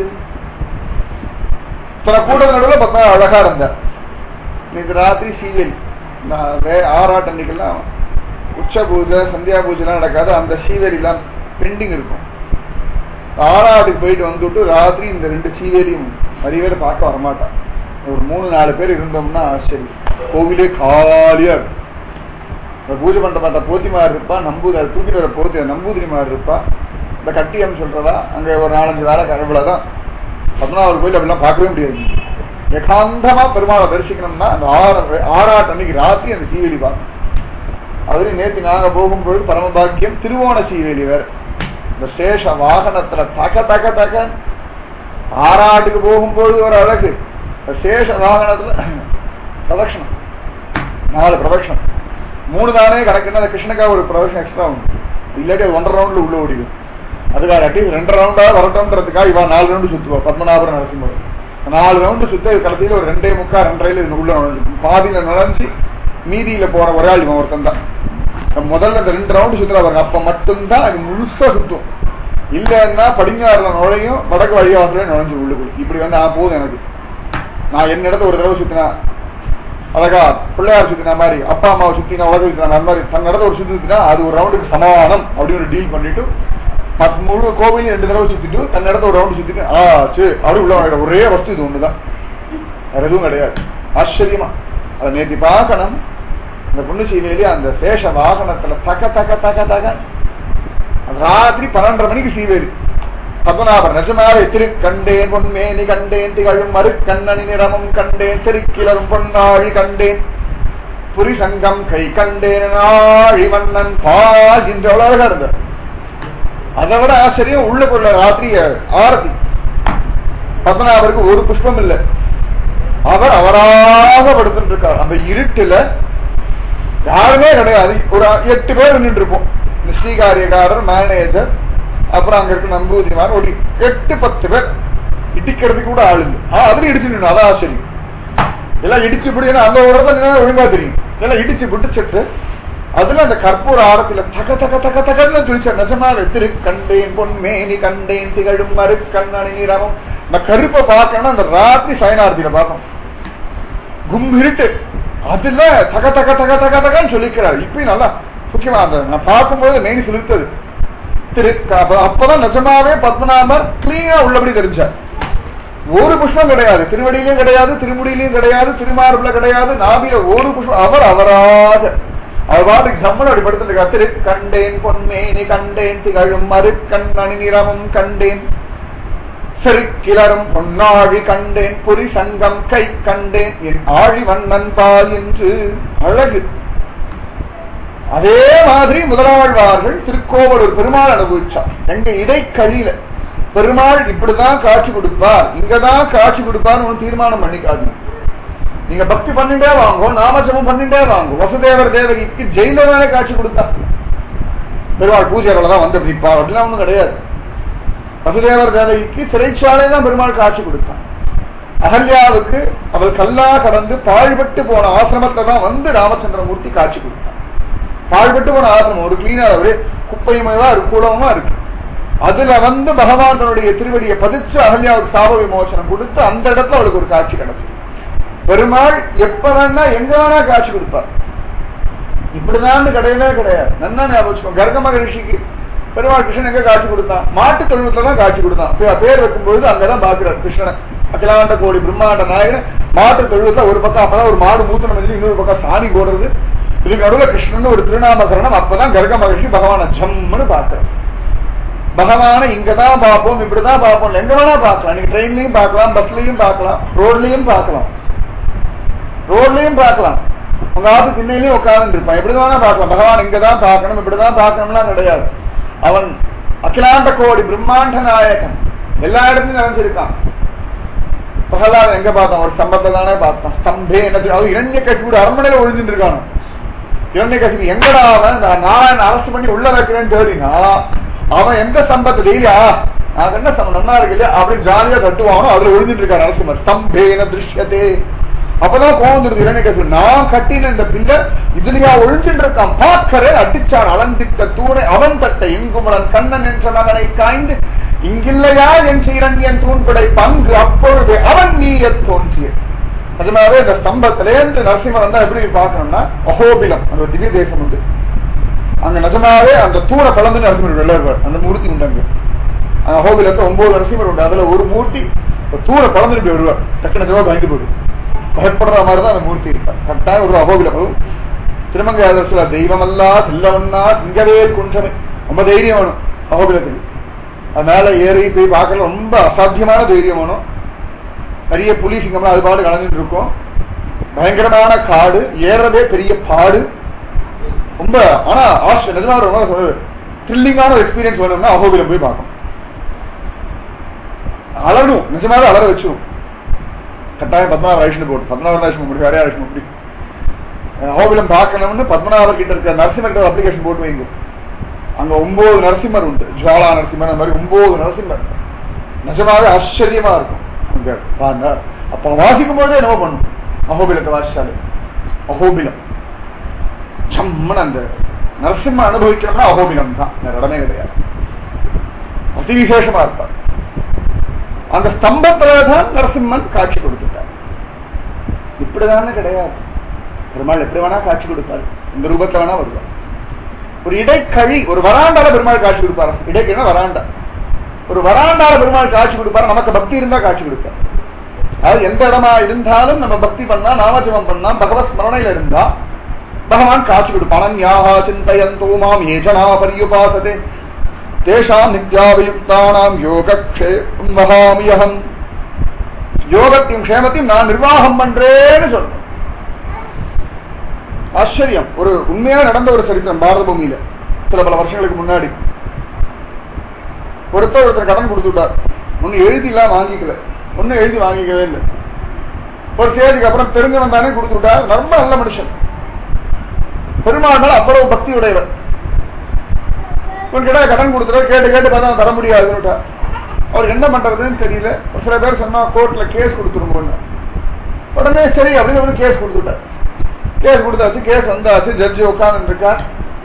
S1: கூட்ட நடுவில் பார்த்தா அழகா இருந்தார். இன்னைக்கு ராத்திரி சீரியல் ஆறாட்டு அன்னைக்கெல்லாம் உச்ச பூஜை சந்தியா பூஜை எல்லாம் நடக்காது. அந்த சீவேலிலாம் பெண்டிங் இருக்கும். ஆறாட்டுக்கு போயிட்டு வந்துட்டு ராத்திரி இந்த ரெண்டு சீவேலியும் நிறைய பேர் பார்க்க வரமாட்டான். ஒரு மூணு நாலு பேர் இருந்தோம்னா சரி, கோவிலே காலியா இருக்கும். பூஜை பண்ற மாட்டா போத்திமார் இருப்பா, நம்பூதி அதை தூக்கிட்டு வர போத்தி நம்பூதிரிமார் இருப்பா, இந்த கட்டியம் சொல்றதா அங்க ஒரு நாலஞ்சு வேலை கரவுலதான். பத்மநாபர் கோயில் அப்படிலாம் பார்க்கவே முடியாது. ஏகாந்தமா பெருமாளை தரிசிக்கணும்னா அந்த ஆறு ஆறாட்டு அன்னைக்கு ராத்திரி அந்த சீவேலி பார்க்கணும். அவரு நேற்று நாங்க போகும்பொழுது பரமபாக்கியம் திருவோண சீவேலி வேற. இந்த சேஷ வாகனத்துல தக்க தக்க தக்க ஆறாட்டுக்கு போகும்பொழுது ஒரு அழகு. சேஷ வாகனத்துல பிரதட்சணம் நாலு பிரதட்சணம் மூணு தானே கணக்குன்னா அந்த கிருஷ்ணக்காக ஒரு பிரதட்சணம் எக்ஸ்ட்ரா உண்டு. இல்லாட்டி அது ஒன்றரை ரவுண்ட்ல உள்ள ஓடிடும். அதுக்காக அட்லீஸ்ட் ரெண்டு ரவுண்டா வரட்டோன்றதுக்காக இவன் நாலு ரவுண்டு சுத்துவா. பத்மநாபுரம் நரசிம்மர் நாலு ரவுண்டு சுத்த கடைசியில ஒரு ரெண்டே முக்கா ரெண்டரையில உள்ள நுழைஞ்சு பாதியில நுழைஞ்சு மீதியில போற ஒரு ஆள் இவன் ஒருத்தன் தான். முதல்ல இந்த ரெண்டு ரவுண்டு சுத்துற பாருங்க, அப்ப மட்டும்தான் அது முழுசா சுத்தும். இல்லைன்னா படிஞ்சாறுல நுழையும், வடக்கு வழியாகவே நுழைஞ்சு உள்ளுக்குள். இப்படி வந்து ஆ போதும் எனக்கு, நான் என்ன இடத்த ஒரு தடவை சுத்தினா அழகா பிள்ளையார் சுத்தினா மாதிரி, அப்பா அம்மாவை சுத்தினா உலக சுத்தினா அந்த மாதிரி தன் இடத்த ஒரு சுத்தி சுத்தினா அது ஒரு ரவுண்டுக்கு சமாதானம் அப்படின்னு ஒரு டீல் பண்ணிட்டு மற்ற முழு கோவிலையும் ரெண்டு தடவை சுத்திட்டு தன் இடத்த ஒரு ரவுண்டு சுத்திட்டு ஆச்சு அப்படி உள்ள ஒரே வஸ்து இது ஒண்ணுதான், வேற எதுவும் கிடையாது. ஆச்சரியமா அதை நேத்தி பார்க்கணும். இந்த புண்ணுசீலையிலே அந்த சேஷ வாகனத்துல தக்க தக்க தக்க தக்க ராத்திரி பன்னெண்டரை மணிக்கு சீவேலி பத்மநாபர் நிஜமாவே திருக்கண்டேன் பொன்மேனி கண்டேன் திகழும் மறு கண்ணனி நிறமும் கண்டேன் திருக்கிலரும் பொன்னாழி கண்டேன் புரி சங்கம் கை கண்டேன் ஆழி மன்னன் பால் என்று அழகா இருந்தார். அதை விட ஆச்சரியம் உள்ளுக்குள்ள ராத்திரி ஆரத்தி பத்மநாபருக்கு ஒரு புஷ்பம் இல்லை. அவர் அவராக படுத்துட்டு இருக்கார். அந்த இருட்டுல யாருமே கிடையாது. ஒரு எட்டு பேர் நின்று இருப்போம். இந்த ஸ்ரீகாரியக்காரர், மேனேஜர், அப்புறம் அங்க இருக்க நம்பூதிரிமார், ஒரு எட்டு பத்து பேர். இடிக்கிறதுக்கு கூட ஆளுங்க. அதுல இடிச்சு நின்று அதான் ஆச்சரியம். எல்லாம் இடிச்சு பிடினா அந்த ஒரு ஒழுங்கா தெரியும். எல்லாம் இடிச்சு பிடிச்சிட்டு அதுல அந்த கற்பூர ஆரத்துல தக்க தக்க தக்க தக்கன்னு துளிச்ச நிஜமாக திரு கண்டேன் பொன்மேனி கண்டேன் திகழும் மறு கண்ணனி நிறமும். இந்த கருப்பை பார்க்கணும் அந்த ராத்திரி சயனார்த்தியில பார்க்கணும். கும்பிருட்டு அதுல தக தக தக தக தகன்னு சொல்லிக்கிறார். இப்பயும் நல்லா முக்கியமா அந்த நான் பார்க்கும்போது மெயின் செலுத்தது திரு. அப்பதான் நிஜமாவே பத்மநாபர் கிளீனா உள்ளபடி தெரிஞ்சார். ஒரு புஷ்பம் கிடையாது, திருவடியிலையும் கிடையாது, திருமுடியிலையும் கிடையாது, திருமார்புல கிடையாது, நாபில ஒரு புஷ்பம். அவர் அவராக அவர் பாட்டுக்கு சம்மன் அப்படி படுத்துட்டு திரு கண்டேன் பொன்மேனி கண்டேன் திகழும் மறு கண்ணனி நிறமும் கண்டேன் செருக்கிலரும் பொன்னாழி கண்டேன் பொறி சங்கம் கை கண்டேன் என் ஆழி வண்ணன் பால் என்று அழகு. அதே மாதிரி முதலாழ்வார்கள் திருக்கோவலூர் பெருமாள் அனுபவிச்சார். எங்க இடைக்கழியில பெருமாள் இப்படிதான் காட்சி கொடுப்பார், இங்கதான் காட்சி கொடுப்பார்னு ஒண்ணு தீர்மானம் பண்ணிக்காதீங்க. நீங்க பக்தி பண்ணிட்டே வாங்கும், நாமஜபம் பண்ணிட்டே வாங்கும். வசுதேவர் தேவகிக்கு ஜெயில தானே காட்சி கொடுத்தார். பெருமாள் பூஜைகளதான் வந்து நிற்பார் அப்படிலாம் ஒண்ணும் கிடையாது. வசுதேவர் தேவகிக்கு சிறைச்சாலை தான் பெருமாள் காட்சி கொடுத்தான். அகல்யாவுக்கு அவள் கல்லா கடந்து பாழ்பட்டு போன ஆசிரமத்தை தான் வந்து ராமச்சந்திரமூர்த்தி காட்சி கொடுத்தான். பாழ்பட்டு போன ஆசிரமம் ஒரு கிளீனா ஒரு குப்பையுமா இருக்கு, கூடமா இருக்கு. அதுல வந்து பகவான் தன்னுடைய திருவடியை பதிச்சு அகல்யாவுக்கு சாப விமோசனம் கொடுத்து அந்த இடத்துல அவளுக்கு ஒரு காட்சி கிடைச்சது. பெருமாள் எப்ப வேணா எங்க வேணா காட்சி கொடுப்பார். இப்படிதான் கிடையவே கிடையாது. நன்னா ஞாபகம். கர்க மகரிஷிக்கு பெருமாள் கிருஷ்ணன் எங்க காட்சி கொடுத்தான்? மாட்டு தொழுவத்துல தான் காட்சி கொடுத்தான். பேர் வைக்கும் பொழுது அங்கதான் பாக்குறார் கிருஷ்ணன். அகிலாண்ட கோடி பிரம்மாண்ட நாயகன் மாட்டு தொழுவத்துல ஒரு பக்கம் அப்பதான் ஒரு மாடு மூத்தனம் இன்னொரு பக்கம் சாணி போடுறது. இதுக்கு நடுவில் கிருஷ்ணன் ஒரு திருநாமகரணம். அப்பதான் கர்க மகரிஷி பகவான ஜம்முன்னு பாக்குறார். பகவான இங்கதான் பார்ப்போம், இப்படிதான் பார்ப்போம், எங்க வேணா பார்க்கலாம். நீங்க ட்ரெயின்லயும் பார்க்கலாம், பஸ்லயும் பார்க்கலாம், ரோட்லயும் பார்க்கலாம், ரோட்லயும் பார்க்கலாம், உங்க ஆசை திண்ணையிலையும் உட்கார்ந்து இருப்பான். எப்படிதான் வேணா பார்க்கலாம். பகவான் இங்கதான் பார்க்கணும், இப்படிதான் பார்க்கணும்லாம் கிடையாது. அவன் அகிலாண்ட கோடி பிரம்மாண்ட நாயகன், எல்லா இடத்துலயும் நிறைஞ்சிருக்கான். பிரகலாதன் எங்க பார்த்தான்? ஒரு ஸ்தம்பத்தை தானே பார்த்தான். ஸ்தம்பே என்ன இரண்ய கசிவோட அரண்மனையில ஒழிஞ்சுட்டு இருக்கானு. இரண்ய கசிவு எங்கடா அவன் நாராயணன் அரசு பண்ணி உள்ள வைக்கிறேன்னு தேடினா அவன் எந்த ஸ்தம்பத்தை டெய்லியா நான் என்ன நல்லா இருக்கு இல்லையா அப்படின்னு ஜாலியா தட்டுவானோ அதுல ஒழிஞ்சிட்டு இருக்காரு அரசுமர். ஸ்தம்பேன திருஷ்யத்தே அப்பதான் கோவம் வந்துடுது இரண்யகசிபு. நான் கட்டின இந்த பிள்ளை இதுலயா ஒழிஞ்சிட்டு இருக்கான் பாக்கரே அடிச்சான் அளந்திட்ட தூணை அவன் தட்ட எங்குமலன் கண்ணன் என்ற மகனை காய்ந்து இங்கில்லையா என் இரண்டியன் தூண்படை பங்கு அப்பொழுது அவன் நீய தோன்றிய. அதனாலே இந்த ஸ்தம்பத்திலேருந்து நரசிம்மன் வந்தா எப்படி பார்க்கணும்னா அஹோபிலம் அந்த ஒரு திவ்ய தேசம் உண்டு. அங்க நிஜமாவே அந்த தூணை கலந்து நரசிம்மர் வெள்ளாடுவார். அந்த மூர்த்தி உண்டு அங்க அஹோபிலத்தை ஒன்பது நரசிம்மர் உண்டு. அதுல ஒரு மூர்த்தி தூணை கலந்துட்டு வருவார். டக்கு நிஜமா பயந்து போயிடும். பயப்படுற மாதிரிதான் அந்த மூர்த்தி இருப்பார். கட்டாயம் ஒரு அகோபிலம். திருமங்கையாளர் தெய்வமல்லா செல்லவன்னா சிங்கவேல் குன்றமே ரொம்ப தைரியம் வேணும் அகோபிலத்துக்கு. அது மேல ஏறி போய் பார்க்கறது ரொம்ப அசாத்தியமான தைரியம் வேணும். நிறைய புலி சிங்கம்லாம் அது பாடு கலந்துட்டு இருக்கும். பயங்கரமான காடு, ஏறதே பெரிய பாடு. ரொம்ப ஆனா ஆஸ்ட் நிஜமாக சொல்றது த்ரில்லிங்கான ஒரு எக்ஸ்பீரியன்ஸ் வேணும்னா அகோபிலம் போய் பார்க்கணும். அலரும் நிஜமாக அலர வச்சிரும். கட்டாயம் பத்மநாப வைஷ்ணு போட்டு பத்மநாப வைஷ்ணு முடி வேறையா வைஷ்ணு முடி அகோபிலம் பார்க்கணும்னு பத்மநாபர் கிட்ட இருக்க நரசிம்மர் அப்ளிகேஷன் போட்டு வைங்க. அங்க ஒன்பது நரசிம்மர் உண்டு. ஜுவாலா நரசிம்மர் அந்த மாதிரி ஒன்பது நரசிம்மர் நிஜமாக ஆச்சரியமா இருக்கும். அங்க பாருங்க அப்ப வாசிக்கும் போதே என்னவோ பண்ணும். அகோபிலத்தை வாசிச்சாலே அகோபிலம் சம்மன் அந்த நரசிம்ம அனுபவிக்கணும்னா அகோபிலம் தான், வேற இடமே கிடையாது. அதி விசேஷமா இருப்பார். அந்த ஸ்தம்பத்தில்தான் நரசிம்மன் காட்சி கொடுத்துட்டார். இப்படிதானே கிடையாது. பெருமாள் எப்படி வேணா காட்சி கொடுப்பாரு, இந்த ரூபத்தை வேணா வருவார். ஒரு இடைக்கழி ஒரு வராண்டால பெருமாள் காட்சி கொடுப்பாரு. இடைக்கழினா வராண்டா. ஒரு வராண்டால பெருமாள் காட்சி கொடுப்பாரு. நமக்கு பக்தி இருந்தா காட்சி கொடுப்பார். அது எந்த இடமா இருந்தாலும் நம்ம பக்தி பண்ணா நாமஜபம் பண்ணா பகவத் ஸ்மரணையில இருந்தா பகவான் காட்சி கொடுப்பான். ஞாஹா சிந்தயந்தோ மாம் ஏஜனா பரியுபாசதே தேஷாம் நித்யாவயுக்தானாம் யோகக்ஷேமம் வஹாமியஹம். யோகத்தையும் க்ஷேமத்தையும் நான் நிர்வாகம் பண்றேன்னு சொல்றேன். ஆச்சரியம். ஒரு உண்மையா நடந்த ஒரு சரித்திரம் பாரத பூமியில சில பல வருஷங்களுக்கு முன்னாடி. ஒருத்தர் ஒருத்தர் கடன் கொடுத்துட்டார். ஒன்னு எழுதி எல்லாம் வாங்கிக்கல, ஒன்னு எழுதி வாங்கிக்கவே இல்லை. ஒரு சேதிக்கு அப்புறம் தெரிஞ்சவன் தானே கொடுத்துட்டார். ரொம்ப நல்ல மனுஷன். பெருமாள் அவ்வளவு பக்தி உடையவர். கிட்ட கடன் கொடுத்துட்டார். கேட்டு கேட்டு பார்த்தா தர முடியாதுன்னு அவர் என்ன பண்றதுன்னு தெரியல. சில பேர் சொன்னா கோர்ட்ல கேஸ் கொடுத்துருங்க. உடனே சரி அப்படின்னு ஒரு கேஸ் கொடுத்துட்டார். கேஸ் கொடுத்தாச்சு. கேஸ் வந்தாச்சு. ஜட்ஜி உட்கார்ந்து இருக்கார்.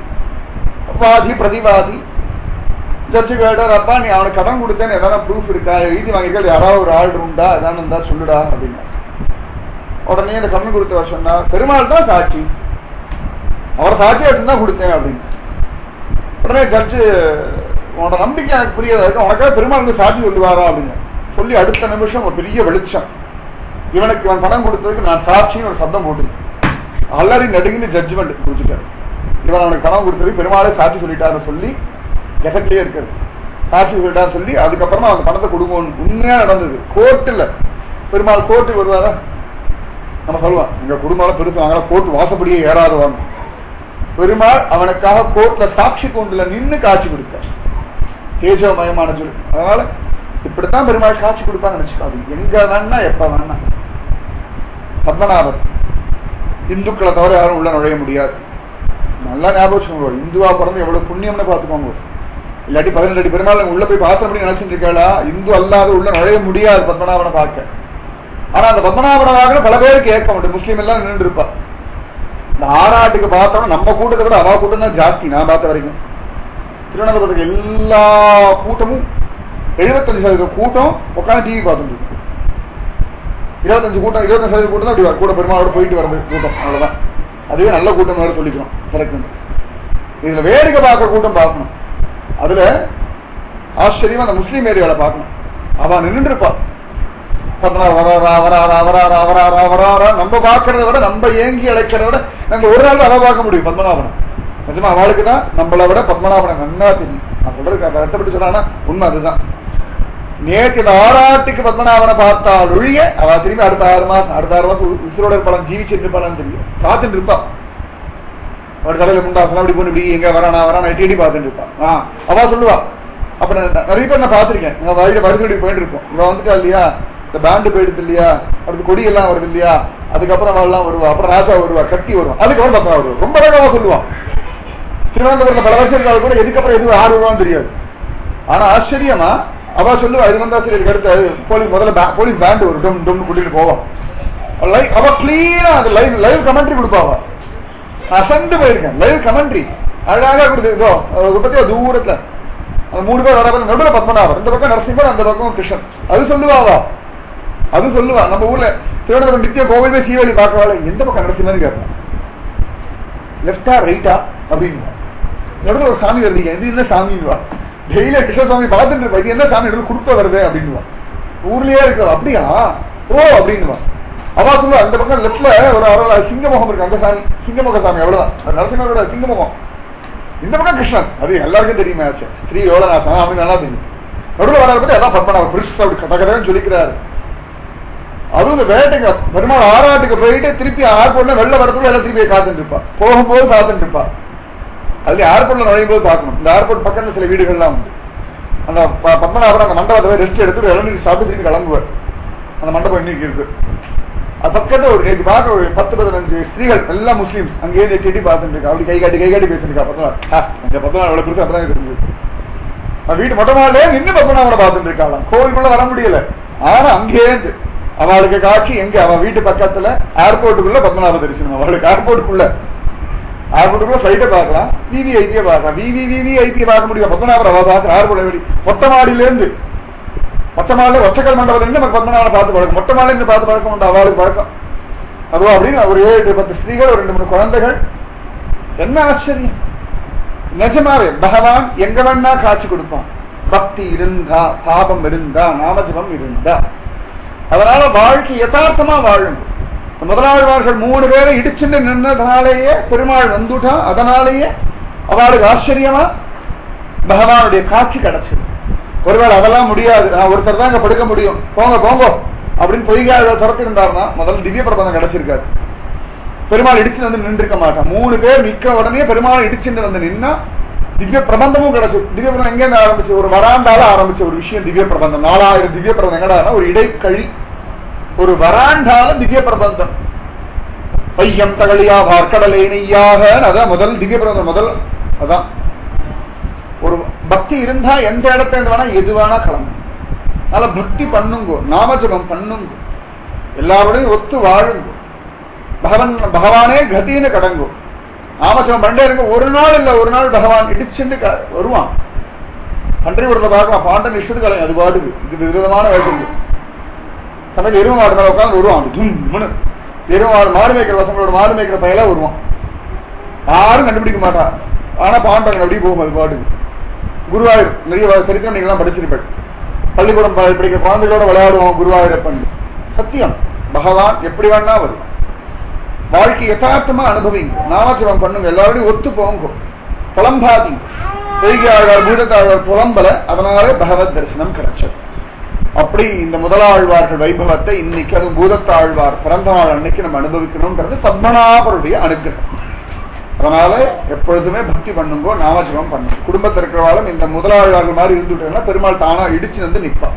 S1: வாதி பிரதிவாதி. ஜட்ஜி கேட்டார், அப்பா நீ அவனுக்கு கடன் கொடுத்தேன்னு எதனா ப்ரூஃப் இருக்கா, எழுதி வாங்கிருக்கா, யாராவது ஒரு ஆர்டர் உண்டா, எதானு இருந்தா சொல்லுடா அப்படின்னா. உடனே இந்த கடன் கொடுத்தவர் சொன்னா பெருமாள் தான் சாட்சி, அவர் சாட்சியா இருந்தா கொடுத்தேன் அப்படின்னு. உடனே ஜட்ஜு உன்னோட நம்பிக்கை எனக்கு புரியாத, உனக்காக பெருமாள் வந்து சாட்சி சொல்லுவாரா அப்படின்னு சொல்லி அடுத்த நிமிஷம் ஒரு பெரிய வெளிச்சம். இவனுக்கு இவன் பணம் கொடுத்ததுக்கு நான் சாட்சின்னு ஒரு சப்தம் போட்டு அலறி நடுங்கி ஜட்ஜ்மெண்ட் கொடுத்துட்டாரு. இவன் அவனுக்கு பணம் கொடுத்ததுக்கு பெருமாளே சாட்சி சொல்லிட்டாருன்னு சொல்லி எஃபெக்ட்லயே இருக்காது. சாட்சி சொல்லிட்டாரு சொல்லி அதுக்கப்புறமா அந்த பணத்தை கொடுக்கும். உண்மையா நடந்தது. கோர்ட்டுல பெருமாள் கோர்ட்டுக்கு வருவாரா நம்ம சொல்லுவான், எங்க குடும்பம் பெருசு வாங்க கோர்ட்டு வாசப்படியே ஏறாதுவாங்க. பெருமாள் அவனுக்காக கோர்ட்ல சாட்சி கொண்டுல நின்று காட்சி கொடுத்தார். தேஜோமயமான சொல்லு. அதனால இப்படித்தான் பெருமாள் காட்சி கொடுப்பான்னு நினைச்சுக்காது. எங்க வேணா எப்ப வேணா. பத்மநாபர் இந்துக்களை தவிர யாரும் உள்ள நுழைய முடியாது. நல்லா ஞாபகம். இந்துவா பிறந்து எவ்வளவு புண்ணியம்னு பாத்துக்கோங்க. இல்லாட்டி பதினெட்டு அடி பெருமாள் உள்ள போய் பாத்திரம் நினைச்சிட்டு இருக்காளா, இந்து அல்லாத உள்ள நுழைய முடியாது பத்மநாபனை பார்க்க. ஆனா அந்த பத்மநாபனை பார்க்க பல பேருக்கு ஏற்க மாட்டேன். முஸ்லீம் எல்லாம் நின்று இருப்பா. இந்த ஆறாட்டுக்கு பார்த்தோம்னா நம்ம கூட்டத்தை விட அவா கூட்டம் தான் ஜாஸ்தி. நான் பார்த்த வரைக்கும் திருவனந்தபுரத்துக்கு எல்லா கூட்டமும் எழுபத்தஞ்சு சதவீத கூட்டம் உட்காந்து டிவி பார்த்துட்டு இருக்கும். இருபத்தஞ்சு கூட்டம் இருபத்தஞ்சு சதவீத கூட்டம் தான் அப்படி கூட பெருமாளோட போயிட்டு வரது கூட்டம். அவ்வளவுதான். அதுவே நல்ல கூட்டம் வேற சொல்லிக்கணும். கரெக்ட். இதுல வேடிக்கை பார்க்கற கூட்டம் பார்க்கணும். அதுல ஆச்சரியமா அந்த முஸ்லீம் ஏரியாவில பார்க்கணும். அவ நின்று இருப்பா. நம்ம பார்க்கறத விட நம்ம ஏங்கி அழைக்கிறத விட நம்ம ஒரு நாள் அவ பார்க்க முடியும் பத்மநாபனை. நிஜமா அவளுக்கு தான் நம்மளை விட பத்மநாபனை நன்னா தெரியும். நான் சொல்றது கஷ்டப்பட்டு சொன்னா உண்மை அதுதான். நேற்று இந்த ஆறாட்டுக்கு பத்மநாபனை பார்த்தால் ஒழிய அவ திரும்பி அடுத்த ஆறு மாசம் அடுத்த ஆறு மாசம் உசுரோட இருப்பாளாம், ஜீவிச்சுட்டு இருப்பாளான்னு தெரியும். பார்த்துட்டு இருப்பா. ஒரு தலையில முண்டாசனம் அப்படி போட்டு இப்படி எங்க வரானா வரானா எட்டி எட்டி பார்த்துட்டு இருப்பான். ஆஹ் அவ சொல்லுவா. அப்ப நிறைய பேர் நான் பார்த்திருக்கேன். நான் வழியில வருஷம் போயிட்டு இருக்கோம். இவன் வந்துட்டா இல்லையா, இந்த பேண்டு போயிடுது இல்லையா, அடுத்து கொடி எல்லாம் வருது இல்லையா, அதுக்கப்புறம் எல்லாம் வருவா, அப்புறம் ராஜா வருவா, கத்தி வருவான், அதுக்கப்புறம் பத்மா வருவா. ரொம்ப ரகமா சொல்லுவான். திருவனந்தபுரத்துல பல வருஷம் கூட எதுக்கப்புறம் எதுவும் ஆறு வருவான்னு தெரியாது. ஆனா ஆச்சரியமா அவ சொல்லுவா, இது வந்தா சரி அடுத்து போலீஸ் முதல்ல போலீஸ் பேண்டு வரும், டொம் டொம்னு கூட்டிட்டு போவோம். அவ கிளீனா அது லைவ் லைவ் கமெண்ட்ரி கொடுப்பாவா. அசந்து போயிருக்கேன். லைவ் கமெண்ட்ரி அழகா கொடுத்து பத்தியா தூரத்துல அந்த மூணு பேர் வர நடுவில் பத்மநாபர், இந்த பக்கம் நரசிம்மர், அந்த பக்கம் கிருஷ்ணன். அது சொல்லுவாவா? அது சொல்லுவா. நம்ம ஊர்ல திருவனந்தபுரம் நித்திய கோவில் போய் சீவழி பார்க்கவாள், எந்த பக்கம் நரசிம்மன் கேட்போம், லெப்டா ரைட்டா அப்படின்னு. நடுவில் ஒரு சாமி வருது, இது என்ன சாமின்னுவா. டெய்லியா கிருஷ்ணசாமி பார்த்துட்டு இருப்பா, இது என்ன சாமி நடுவில் குடுப்ப வருது அப்படின்னுவா. ஊர்லயே இருக்க அப்படியா ஓ அப்படின்னுவா. அவா சொல்லுவா அந்த பக்கம் லெப்ட்ல ஒரு அவரோட சிங்கமுகம் இருக்கு, அந்த சாமி சிங்கமுக சாமி அவ்வளவுதான், நரசிம்மரோட சிங்கமுகம். இந்த பக்கம் கிருஷ்ணன், அது எல்லாருக்கும் தெரியுமே. ஸ்ரீயோட நான் சாமி நல்லா தெரியும். நடுவில் வராது பத்தி அதான் பத்மநாப புருஷ அப்படி கதகதன்னு சொல்லிக்கிறாரு. அதுவும் இந்த வேட்டைக்கு பெருமாள் ஆறாட்டுக்கு போயிட்டு திருப்பி ஏர்போர்ட்ல வெளில வரதுக்குள்ள எல்லாம் திருப்பி காத்துட்டு இருப்பா, போகும்போது காத்துட்டு இருப்பா. அது ஏர்போர்ட்ல நுழையும் போது பார்க்கணும். இந்த ஏர்போர்ட் பக்கத்துல சில வீடுகள்லாம் உண்டு. அந்த பத்மநாபர் அந்த மண்டபத்தை ரெஸ்ட் எடுத்துட்டு இளநீர் சாப்பிட்டு திருப்பி கிளம்புவார். அந்த மண்டபம் இன்னைக்கு இருக்கு. அது பக்கத்துல ஒரு நேற்று பார்க்க ஒரு பத்து பதினஞ்சு ஸ்திரீகள் எல்லாம் முஸ்லீம்ஸ் அங்கேயே எட்டி பார்த்துட்டு இருக்கா. அப்படி கை காட்டி கை காட்டி பேசிருக்கா. பத்மநாபர் பத்மநாபர் எவ்வளவு பெருசு அப்பதான் தெரிஞ்சது. வீட்டு மொட்டை மாடலே நின்று பத்மநாபனை பார்த்துட்டு இருக்காளாம். கோவிலுக்குள்ள வர முடியல, ஆனா அங்கேயே அவளுக்கு காட்சி எங்க அவ வீட்டு பக்கத்துல ஏர்போர்ட்டுக்குள்ள பத்மநாப தரிசனம். அவளுக்கு ஏர்போர்ட்டுக்குள்ள ஏர்போர்ட்டுக்குள்ள ஃபிளைட்டை பார்க்கலாம், விவிஐபியை பார்க்கலாம். விவிவிவிஐபியை பார்க்க முடியும், பத்மநாபர் அவ பார்க்க ஏர்போர்ட் மொட்டை மாடியில இருந்து மொட்டை மாடில ஒற்றைக்கல் மண்டபத்துல இருந்து நமக்கு பத்மநாபனை பார்த்து பழக்கம். மொட்டை மாடில இருந்து பார்த்து பழக்கம் உண்டு அவளுக்கு பழக்கம். அதுவும் அப்படின்னு ஒரு ஏழு பத்து ஸ்திரீகள், ஒரு ரெண்டு மூணு குழந்தைகள். என்ன ஆச்சரியம்! நிஜமாவே பகவான் எங்க வேணா காட்சி கொடுப்பான். பக்தி இருந்தா, பாபம் இருந்தா, நாமஜபம் இருந்தா. அதனால வாழ்க்கை யதார்த்தமா வாழும். முதலாழ்வார்கள் மூணு பேரை இடிச்சுட்டு நின்றதுனாலேயே பெருமாள் வந்துட்டா. அதனாலேயே அவளுக்கு ஆச்சரியமா பகவானுடைய காட்சி கிடைச்சது. ஒருவேளை அதெல்லாம் முடியாது, நான் ஒருத்தர் தான் அங்க படுக்க முடியும், போங்க போங்க அப்படின்னு பொய்காழ்வார் துரத்தி இருந்தாருன்னா முதல்ல திவ்ய பிரபந்தம் கிடைச்சிருக்காரு. பெருமாள் இடிச்சுட்டு வந்து நின்று இருக்க மாட்டான். மூணு பேர் நிக்க உடனே பெருமாள் இடிச்சுட்டு வந்து நின்னா திவ்ய பிரபந்தமும் கிடைச்சு. திவ்ய பிரபந்தம் எங்க ஆரம்பிச்சு? ஒரு வராண்டால ஆரம்பிச்ச ஒரு விஷயம் திவ்ய பிரபந்தம். நாலாயிரம் திவ்ய பிரபந்தம் எங்கடா? ஒரு இடைக்கழி, ஒரு வராண்டால திவ்ய பிரபந்தம். பையம் தகழியா வார்க்கடலை நெய்யாக, அதான் முதல் திவ்ய பிரபந்தம். முதல் அதான் ஒரு பக்தி இருந்தா எந்த இடத்துல இருந்து வேணா எது வேணா கிளம்பும். அதனால பக்தி பண்ணுங்கோ, நாமஜபம் பண்ணுங்கோ, எல்லாரோடையும் ஒத்து வாழுங்கோ. பகவான் பகவானே கதின்னு கடங்கோ. நாமஜபம் பண்ணே இருங்க. ஒரு நாள் இல்ல ஒரு நாள் பகவான் இடிச்சுன்னு வருவான். பன்றிபுரத்தை பார்க்கலாம், பாண்டன் இஷ்டத்து கலையும் அது பாடுது. இது விதமான வேலை. தமிழ் எரும மாடு மேல உட்காந்து வருவான். தும்னு எரும மாடு மாடு மேய்க்கிற பசங்களோட மாடு மேய்க்கிற பையெல்லாம் வருவான். யாரும் கண்டுபிடிக்க மாட்டான். ஆனா பாண்டவன் அப்படி போகும் அது பாடுது. குருவாயூர் நிறைய சரித்திரம் நீங்க எல்லாம் படிச்சிருப்பேன். பள்ளிக்கூடம் படிக்கிற குழந்தைகளோட விளையாடுவோம் குருவாயூரப்பன். சத்தியம், பகவான் எப்படி வேணா வரும். வாழ்க்கை யதார்த்தமா அனுபவிங்க, நாமஜபம் பண்ணுங்க, எல்லாரோடையும் ஒத்து போங்க, புலம்பாதீங்க. பொய்கையாழ்வார் பூதத்தாழ்வார் புலம்பல, அதனால பகவத் தரிசனம் கிடைச்சது. அப்படி இந்த முதலாழ்வார்கள் வைபவத்தை இன்னைக்கு, அது பூதத்தாழ்வார் பிறந்த நாள் அன்னைக்கு நம்ம அனுபவிக்கணும்ன்றது பத்மநாபருடைய அனுகிரகம். அதனால எப்பொழுதுமே பக்தி பண்ணுங்கோ, நாமஜபம் பண்ணுங்க. குடும்பத்தில் இருக்கிறவாலும் இந்த முதலாழ்வார்கள் மாதிரி இருந்துட்டேன்னா பெருமாள் தானா இடிச்சு வந்து நிற்பான்.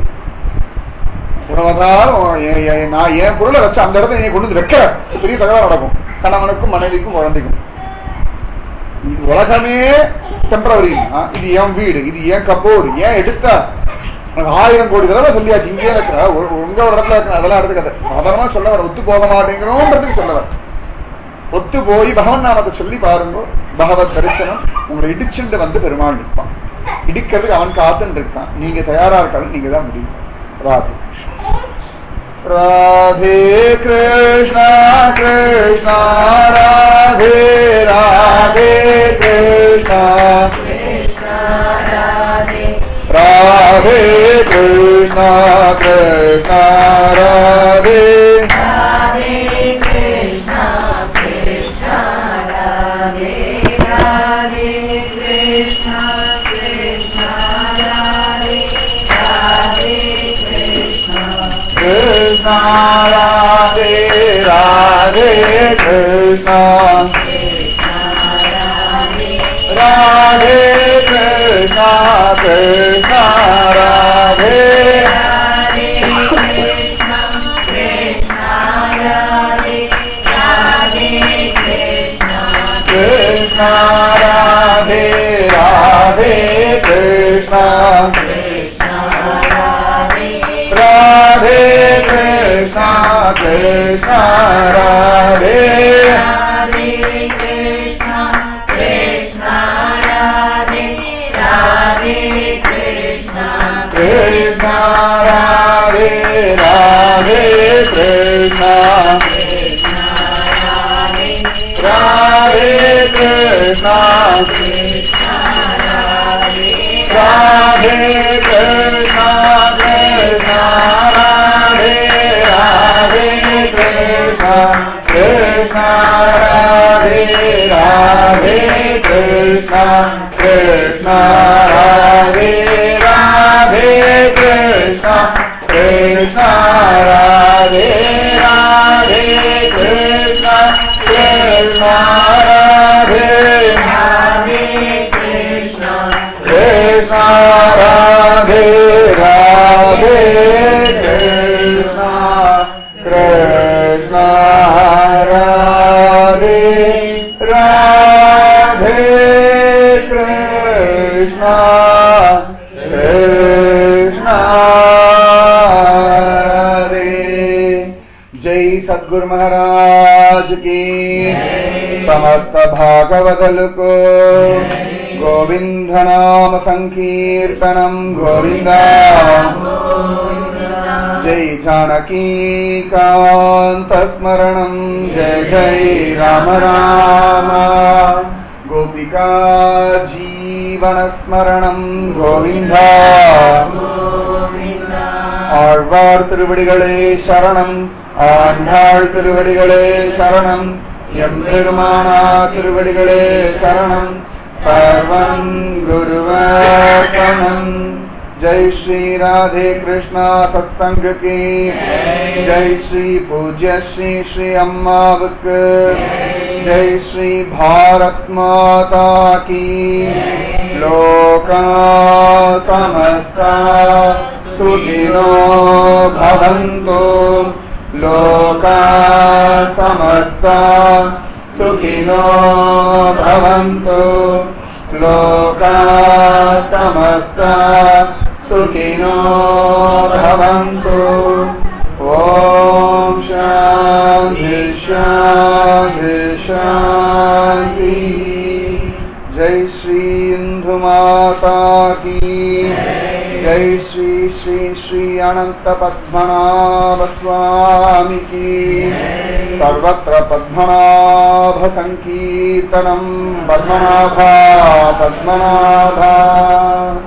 S1: நான் என் பொருளை வச்சு அந்த இடத்த நீ கொண்டு வந்து வைக்க பெரிய தகவல் நடக்கும். கணவனுக்கும் மனைவிக்கும் குழந்தைக்கும். இது உலகமே டெம்பரவரி. இது என் வீடு, இது ஏன் கப்போர்டு, ஏன் எடுத்தா ஆயிரம் கோடி தடவை சொல்லியாச்சு. இங்கே இருக்கிற உங்க ஒரு இடத்துல இருக்கிற அதெல்லாம் எடுத்துக்கத சாதாரணமா சொல்ல வர, ஒத்து போக மாட்டேங்கிறோன்றதுக்கு சொல்ல வர. ஒத்து போய் பகவன் நாமத்தை சொல்லி பாருங்க, பகவத் தரிசனம் உங்களை இடிச்சுட்டு வந்து பெருமாள் நிற்பான். இடிக்கிறதுக்கு அவன் காத்துன்னு இருக்கான். நீங்க தயாரா இருக்காலும் நீங்க தான் முடியும். Radhe Radhe Krishna Krishna Radhe Radhe Krishna Radhe Krishna Krishna Radhe Radhe Radhe Krishna Radhe Krishna Krishna Radhe Krishna Radhe Radhe Krishna Radhe Krishna Krishna Radhe
S2: Radhe Krishna Krishna Radhe Radhe Krishna
S1: Krishna Radhe Radhe Krishna
S2: Krishna Radhe
S1: Radhe Krishna
S2: Krishna Radhe
S1: Radhe Krishna Krishna Radhe Radhe Krishna Krishna Radhe Radhe Krishna Krishna Radhe Radhe Krishna Krishna Radhe Radhe Krishna Krishna Radhe
S2: Radhe Krishna
S1: Krishna Radhe Radhe Krishna Krishna Radhe Radhe Krishna Krishna Radhe Jai Sadguru Maharaj Ki समस्त भागवतल को गोविंद नाम संकीर्तनम गोविंदा जय जानकी कांत स्मरणम जय जय राम राम गोपिका जीवन स्मरणम गोविंदा ஆழ்வார் திருவடிகளே சரணம் ஆண்டாள் திருவடிகளே சரணம் எம்பெருமானா திருவடிகளே சரணம் சர்வம் குருவார்ப்பணம் जय श्री राधे कृष्णा सत्संग की जय श्री पूज्य श्री श्री अम्मावक जय श्री भारत माता की लोका समस्ता सुखिनो भवन्तु लोका समस्ता सुखिनो भवन्तु लोका समस्ता सुखिनो भवन्तु ॐ शान्ति शान्ति शान्ति जय श्री इंदु माता की जय श्री श्री श्री अनंत पद्मनाभ स्वामी की सर्वत्र पद्मनाभ संकीर्तनम पद्मनाभा पद्मनाभा